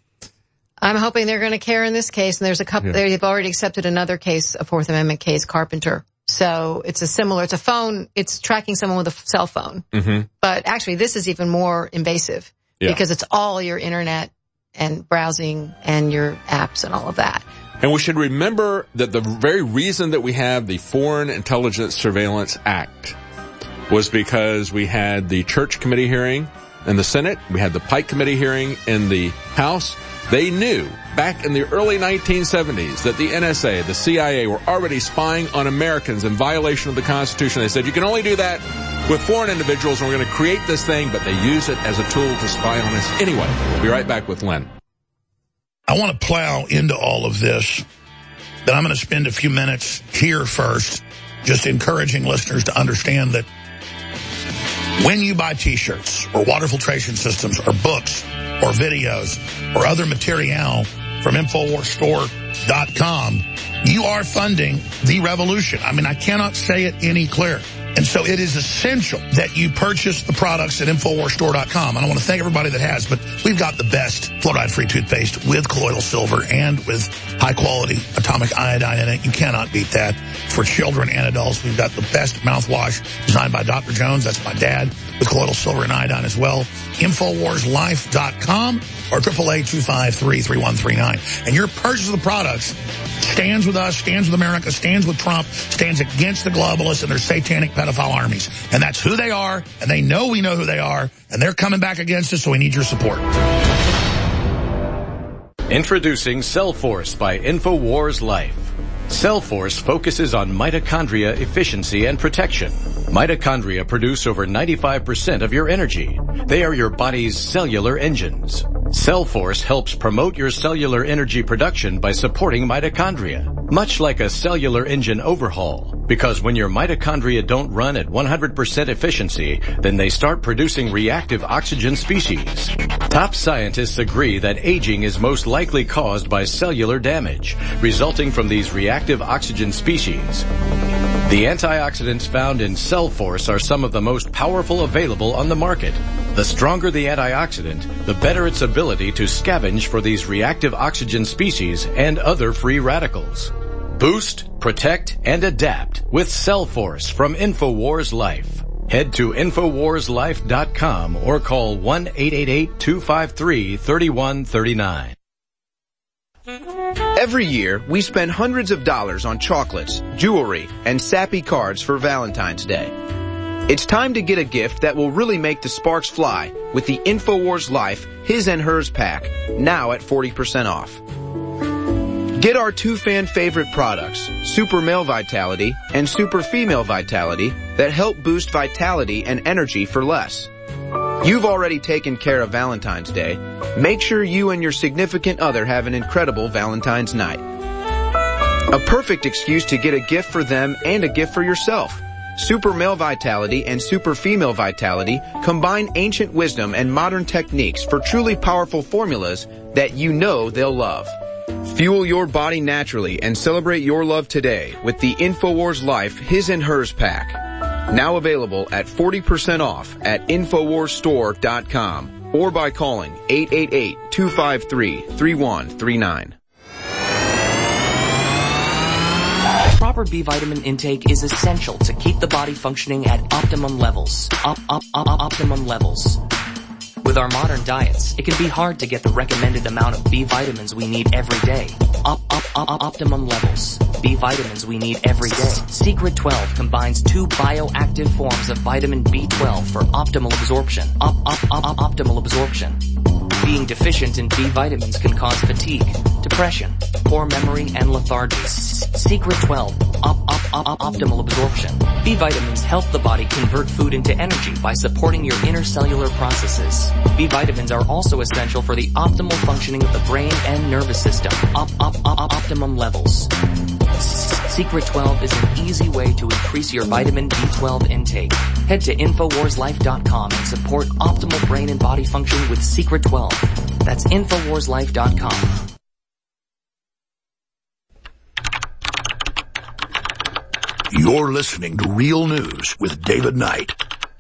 S7: I'm hoping they're going to care in this case, and there's a couple, yeah. they've already accepted another case, a Fourth Amendment case, Carpenter. So it's a similar, it's a phone, it's tracking someone with a cell phone.
S1: Mm-hmm.
S7: But actually this is even more invasive yeah. because it's all your internet and browsing and your apps and all of that.
S1: And we should remember that the very reason that we have the Foreign Intelligence Surveillance Act was because we had the Church Committee hearing in the Senate, we had the Pike Committee hearing in the House. They knew back in the early nineteen seventies that the N S A, the C I A, were already spying on Americans in violation of the Constitution. They said, you can only do that with foreign individuals, and we're going to create this thing, but they use it as a tool to spy on us anyway. We'll be right back with Len.
S3: I want to plow into all of this, but I'm going to spend a few minutes here first just encouraging listeners to understand that when you buy T-shirts or water filtration systems or books or videos or other material from Infowars Store dot com, you are funding the revolution. I mean, I cannot say it any clearer. And so it is essential that you purchase the products at Infowars Store dot com. I don't want to thank everybody that has, but we've got the best fluoride-free toothpaste with colloidal silver and with high-quality atomic iodine in it. You cannot beat that. For children and adults, we've got the best mouthwash designed by Doctor Jones. That's my dad, with colloidal silver and iodine as well. Infowars Life dot com or triple eight two five three, three one three nine. And your purchase of the products stands with us, stands with America, stands with Trump, stands against the globalists and their satanic pedophile armies. And that's who they are, and they know we know who they are, and they're coming back against us, so we need your support.
S11: Introducing Cellforce by InfoWars Life. Cellforce focuses on mitochondria efficiency and protection. Mitochondria produce over ninety-five percent of your energy. They are your body's cellular engines. Cellforce helps promote your cellular energy production by supporting mitochondria, much like a cellular engine overhaul. Because when your mitochondria don't run at one hundred percent efficiency, then they start producing reactive oxygen species. Top scientists agree that aging is most likely caused by cellular damage, resulting from these reactive oxygen species. The antioxidants found in Cellforce are some of the most powerful available on the market. The stronger the antioxidant, the better its ability to scavenge for these reactive oxygen species and other free radicals. Boost, protect, and adapt with Cellforce from InfoWars Life. Head to Infowars Life dot com or call one eight eight eight, two five three, three one three nine.
S6: Every year, we spend hundreds of dollars on chocolates, jewelry, and sappy cards for Valentine's Day. It's time to get a gift that will really make the sparks fly with the InfoWars Life His and Hers pack, now at forty percent off. Get our two fan favorite products, Super Male Vitality and Super Female Vitality, that help boost vitality and energy for less. You've already taken care of Valentine's Day. Make sure you and your significant other have an incredible Valentine's night. A perfect excuse to get a gift for them and a gift for yourself. Super Male Vitality and Super Female Vitality combine ancient wisdom and modern techniques for truly powerful formulas that you know they'll love. Fuel your body naturally and celebrate your love today with the InfoWars Life His and Hers pack. Now available at forty percent off at Infowars Store dot com or by calling eight eight eight, two five three, three one three nine.
S9: Proper B vitamin intake is essential to keep the body functioning at optimum levels. Op, op, op, optimum levels. With our modern diets, it can be hard to get the recommended amount of B vitamins we need every day. Op, op, op, optimum levels. B vitamins we need every day. Secret twelve combines two bioactive forms of vitamin B twelve for optimal absorption. Op, op, op, optimal absorption. Being deficient in B vitamins can cause fatigue, depression, poor memory, and lethargy. Secret twelve, op, op, op, optimal absorption. B vitamins help the body convert food into energy by supporting your intercellular processes. B vitamins are also essential for the optimal functioning of the brain and nervous system. Op, op, op, optimum levels. Secret twelve is an easy way to increase your vitamin B twelve intake. Head to Infowars Life dot com and support optimal brain and body function with Secret twelve. That's Infowars Life dot com.
S3: You're listening to Real News with David Knight.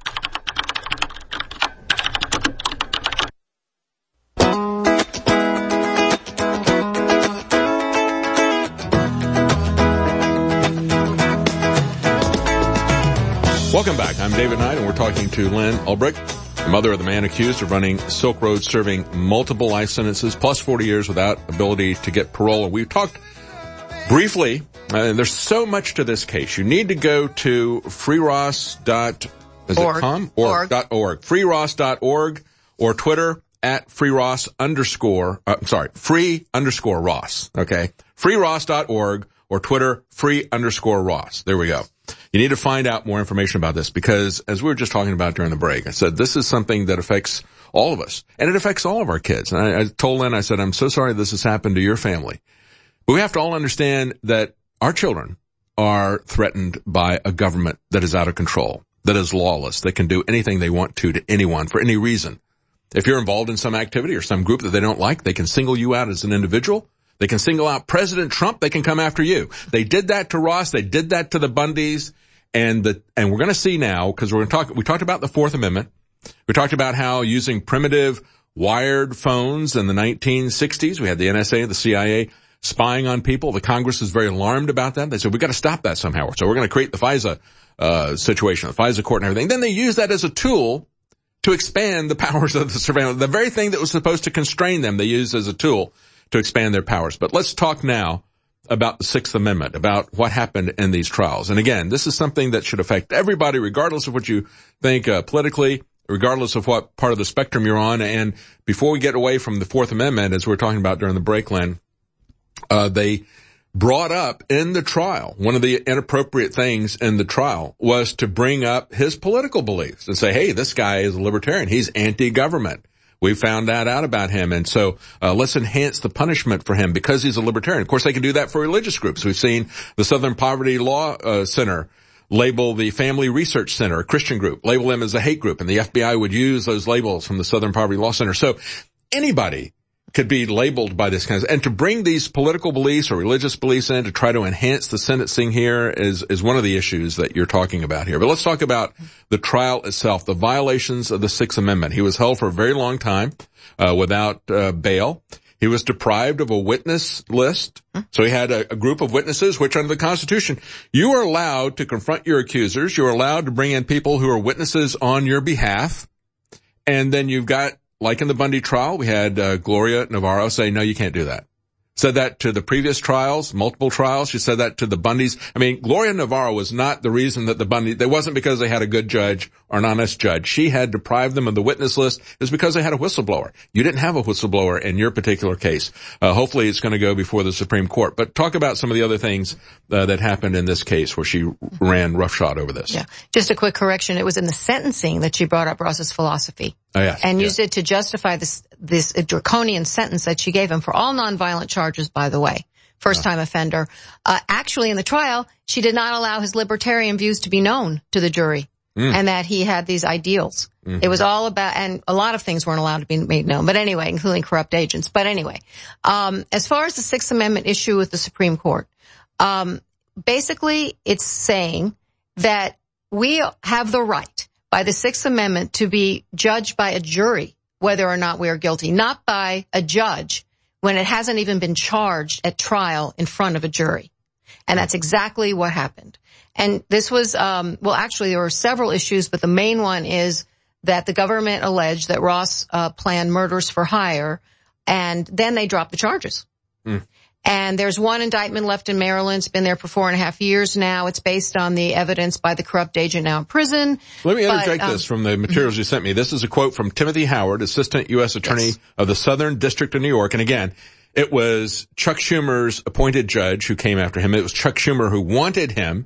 S1: Welcome back. I'm David Knight, and we're talking to Lynn Ulbricht, the mother of the man accused of running Silk Road, serving multiple life sentences, plus forty years without ability to get parole. And we talked briefly, uh, there's so much to this case. You need to go to freeross dot com? Org. Dot org. freeross dot org or Twitter at freeross underscore, uh, sorry, free underscore Ross. Okay. freeross dot org or Twitter free underscore Ross. There we go. You need to find out more information about this because, as we were just talking about during the break, I said this is something that affects all of us, and it affects all of our kids. And I, I told Lynn, I said, I'm so sorry this has happened to your family. But we have to all understand that our children are threatened by a government that is out of control, that is lawless, that can do anything they want to to anyone for any reason. If you're involved in some activity or some group that they don't like, they can single you out as an individual. They can single out President Trump. They can come after you. They did that to Ross. They did that to the Bundys. And the, and we're going to see now, because we're going to talk, we talked about the Fourth Amendment. We talked about how using primitive wired phones in the nineteen sixties, we had the N S A and the C I A spying on people. The Congress is very alarmed about that. They said, we've got to stop that somehow. So we're going to create the FISA, uh, situation, the FISA court and everything. Then they use that as a tool to expand the powers of the surveillance. The very thing that was supposed to constrain them, they used as a tool to expand their powers. But let's talk now about the Sixth Amendment, about what happened in these trials. And again, this is something that should affect everybody, regardless of what you think uh, politically, regardless of what part of the spectrum you're on. And before we get away from the Fourth Amendment, as we were talking about during the break, Lynn, uh, they brought up in the trial, one of the inappropriate things in the trial was to bring up his political beliefs and say, hey, this guy is a libertarian. He's anti-government. We found that out about him. And so uh, let's enhance the punishment for him because he's a libertarian. Of course, they can do that for religious groups. We've seen the Southern Poverty Law uh, Center label the Family Research Center, a Christian group, label them as a hate group. And the F B I would use those labels from the Southern Poverty Law Center. So anybody could be labeled by this kind of, and to bring these political beliefs or religious beliefs in to try to enhance the sentencing here is, is one of the issues that you're talking about here. But let's talk about the trial itself, the violations of the Sixth Amendment. He was held for a very long time, uh, without, uh, bail. He was deprived of a witness list. So he had a, a group of witnesses, which under the Constitution, you are allowed to confront your accusers. You're allowed to bring in people who are witnesses on your behalf. And then you've got, like in the Bundy trial, we had uh, Gloria Navarro say, no, you can't do that. Said that to the previous trials, multiple trials. She said that to the Bundys. I mean, Gloria Navarro was not the reason that the Bundy, it wasn't because they had a good judge or an honest judge. She had deprived them of the witness list. It was because they had a whistleblower. You didn't have a whistleblower in your particular case. Uh, hopefully it's going to go before the Supreme Court. But talk about some of the other things uh, that happened in this case where she ran roughshod over this.
S7: Yeah. Just a quick correction. It was in the sentencing that she brought up Ross's philosophy.
S1: Oh, yes.
S7: And
S1: yeah.
S7: used it to justify this, this draconian sentence that she gave him for all nonviolent charges, by the way. First time offender. Uh, actually in the trial, she did not allow his libertarian views to be known to the jury. Mm. And that he had these ideals. Mm-hmm. It was all about, and a lot of things weren't allowed to be made known, but anyway, including corrupt agents. But anyway, um, as far as the Sixth Amendment issue with the Supreme Court, um, basically it's saying that we have the right by the Sixth Amendment to be judged by a jury whether or not we are guilty, not by a judge when it hasn't even been charged at trial in front of a jury. And that's exactly what happened. And this was, um, well, actually there were several issues, but the main one is that the government alleged that Ross uh, planned murders for hire, and then they dropped the charges. Mm. And there's one indictment left in Maryland. It's been there for four and a half years now. It's based on the evidence by the corrupt agent now in prison.
S1: Let me interject
S7: but, um,
S1: this from the materials you sent me. This is a quote from Timothy Howard, Assistant U S Attorney yes. of the Southern District of New York. And again, it was Chuck Schumer's appointed judge who came after him. It was Chuck Schumer who wanted him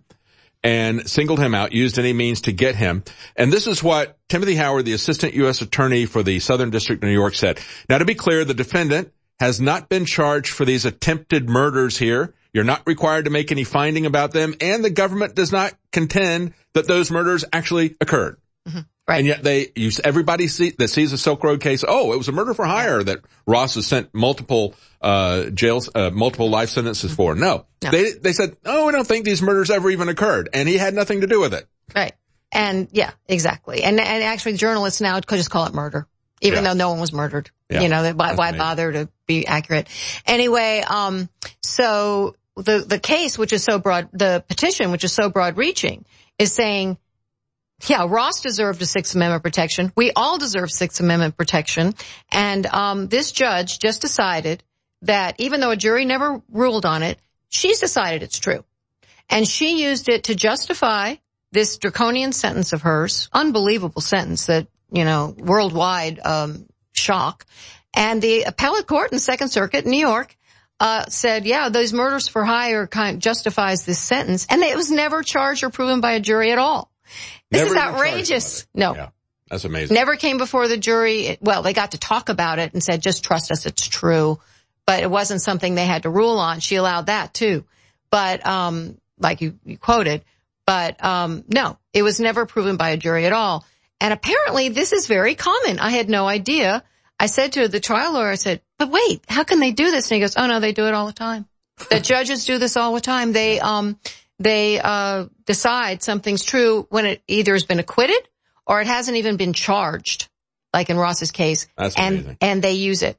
S1: and singled him out, used any means to get him. And this is what Timothy Howard, the Assistant U S Attorney for the Southern District of New York, said. Now, to be clear, the defendant has not been charged for these attempted murders here. You're not required to make any finding about them, and the government does not contend that those murders actually occurred.
S7: Mm-hmm. Right.
S1: And yet they use everybody see, that sees a Silk Road case. Oh, it was a murder for hire that Ross has sent multiple uh jails, uh, multiple life sentences for. No,
S7: no.
S1: they they said, oh, we don't think these murders ever even occurred, and he had nothing to do with it.
S7: Right. And yeah, exactly. And and actually, journalists now could just call it murder, even yeah. though no one was murdered. Yeah. You know, why, why bother to be accurate? Anyway, um, so the the case, which is so broad, the petition, which is so broad-reaching, is saying, yeah, Ross deserved a Sixth Amendment protection. We all deserve Sixth Amendment protection. And um this judge just decided that even though a jury never ruled on it, she's decided it's true. And she used it to justify this draconian sentence of hers, unbelievable sentence that, you know, worldwide um shock. And the appellate court in the Second Circuit in New York uh said, yeah, those murders for hire kind of justifies this sentence. And it was never charged or proven by a jury at all. This
S1: Never
S7: is outrageous. No.
S1: Yeah, that's amazing.
S7: Never came before the jury. Well, they got to talk about it and said, just trust us, it's true. But it wasn't something they had to rule on. She allowed that too. But, um, like you, you quoted, but, um, no, it was never proven by a jury at all. And apparently this is very common. I had no idea. I said to the trial lawyer, I said, but wait, how can they do this? And he goes, oh no, they do it all the time. The judges do this all the time. They, um, They uh decide something's true when it either has been acquitted or it hasn't even been charged, like in Ross's case.
S1: That's
S7: and
S1: amazing.
S7: and they use it.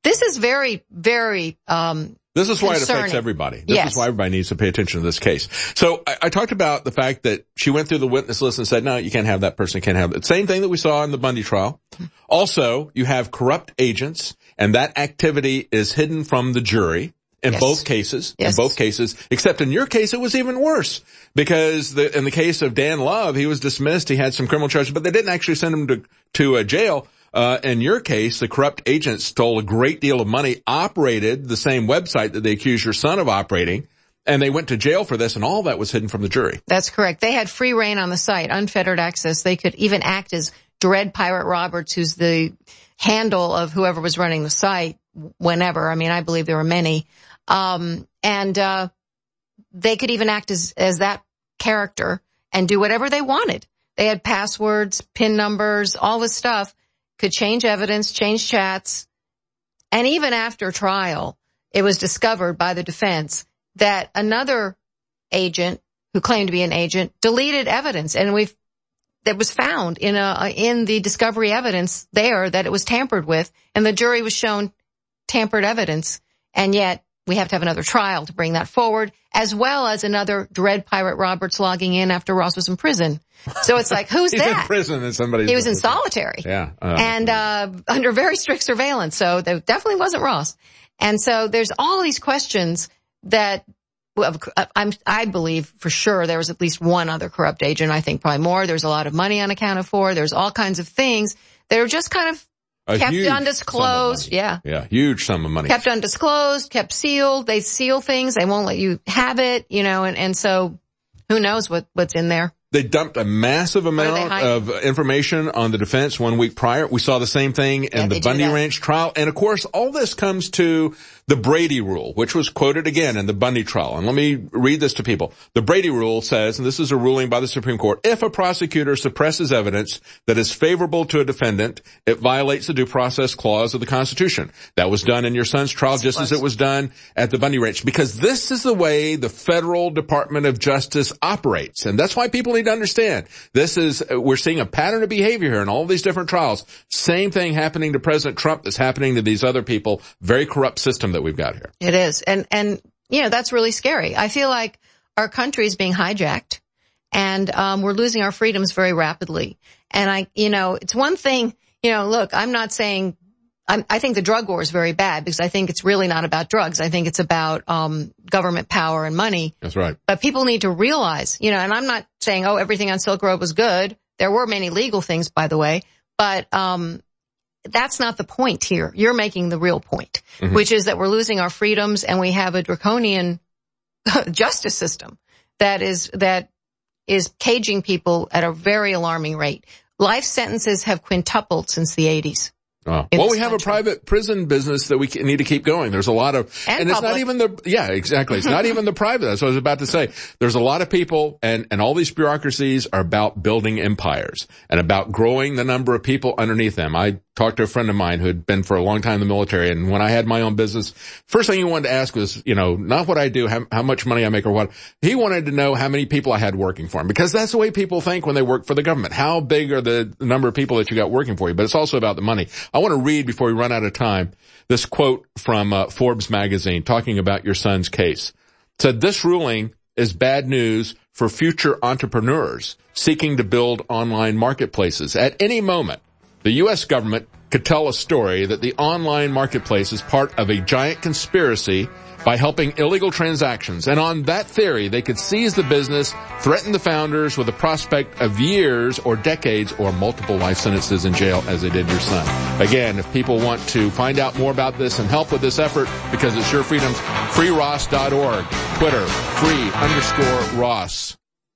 S7: This is very, very, um,
S1: This is why
S7: concerning.
S1: It affects everybody. This
S7: yes.
S1: is why everybody needs to pay attention to this case. So I, I talked about the fact that she went through the witness list and said, no, you can't have that person, you can't have that. Same thing that we saw in the Bundy trial. Also, you have corrupt agents, and that activity is hidden from the jury in
S7: yes.
S1: both cases.
S7: Yes.
S1: In both cases, except in your case, it was even worse because the, in the case of Dan Love, he was dismissed. He had some criminal charges, but they didn't actually send him to to a jail. Uh, in your case, the corrupt agent stole a great deal of money, operated the same website that they accused your son of operating, and they went to jail for this, and all that was hidden from the jury.
S7: That's correct. They had free reign on the site, unfettered access. They could even act as Dread Pirate Roberts, who's the handle of whoever was running the site whenever. I mean, I believe there were many. Um, and, uh, they could even act as, as that character and do whatever they wanted. They had passwords, PIN numbers, all this stuff. Could change evidence, change chats. And even after trial, it was discovered by the defense that another agent who claimed to be an agent deleted evidence. And we've, that was found in a, in the discovery evidence there that it was tampered with. And the jury was shown tampered evidence. And yet we have to have another trial to bring that forward, as well as another Dread Pirate Roberts logging in after Ross was in prison. So it's like, who's
S1: He's
S7: that?
S1: in prison and somebody.
S7: He was in solitary.
S1: Yeah. Uh,
S7: and, uh, under very strict surveillance. So that definitely wasn't Ross. And so there's all these questions that well, I'm, I believe for sure there was at least one other corrupt agent. I think probably more. There's a lot of money unaccounted for. There's all kinds of things that are just kind of
S1: a
S7: kept
S1: huge
S7: undisclosed.
S1: Sum of money.
S7: Yeah.
S1: Yeah. Huge sum of money.
S7: Kept undisclosed, kept sealed. They seal things. They won't let you have it, you know, and, and so who knows what, what's in there.
S1: They dumped a massive amount of information on the defense one week prior. We saw the same thing in
S7: yeah,
S1: the Bundy Ranch trial. And of course, all this comes to the Brady rule, which was quoted again in the Bundy trial. And let me read this to people. The Brady rule says, and this is a ruling by the Supreme Court, if a prosecutor suppresses evidence that is favorable to a defendant, it violates the due process clause of the Constitution. That was done in your son's trial just as it was done at the Bundy Ranch, because this is the way the federal Department of Justice operates. And that's why people need to understand this is, we're seeing a pattern of behavior here in all of these different trials. Same thing happening to President Trump that's happening to these other people. Very corrupt system that we've got here.
S7: It is. And, and, you know, that's really scary. I feel like our country is being hijacked and, um, we're losing our freedoms very rapidly. And I, you know, it's one thing, you know, look, I'm not saying, I'm, I think the drug war is very bad because I think it's really not about drugs. I think it's about, um, government power and money.
S1: That's right.
S7: But people need to realize, you know, and I'm not saying, oh, everything on Silk Road was good. There were many legal things, by the way, but, um, that's not the point here. You're making the real point, mm-hmm. which is that we're losing our freedoms and we have a draconian justice system that is, that is caging people at a very alarming rate. Life sentences have quintupled since the eighties.
S1: Oh. Well, we have country. a private prison business that we need to keep going. There's a lot of,
S7: and,
S1: and it's not even the, yeah, exactly. It's not even the private. That's what I was about to say. There's a lot of people and, and all these bureaucracies are about building empires and about growing the number of people underneath them. I talked to a friend of mine who had been for a long time in the military, and when I had my own business, first thing he wanted to ask was, you know, not what I do, how, how much money I make or what. He wanted to know how many people I had working for him, because that's the way people think when they work for the government. How big are the number of people that you got working for you? But it's also about the money. I want to read, before we run out of time, this quote from uh, Forbes magazine talking about your son's case. It said, this ruling is bad news for future entrepreneurs seeking to build online marketplaces. At any moment, the U S government could tell a story that the online marketplace is part of a giant conspiracy by helping illegal transactions. And on that theory, they could seize the business, threaten the founders with the prospect of years or decades or multiple life sentences in jail, as they did your son. Again, if people want to find out more about this and help with this effort, because it's your freedoms, free ross dot org, Twitter, free underscore Ross.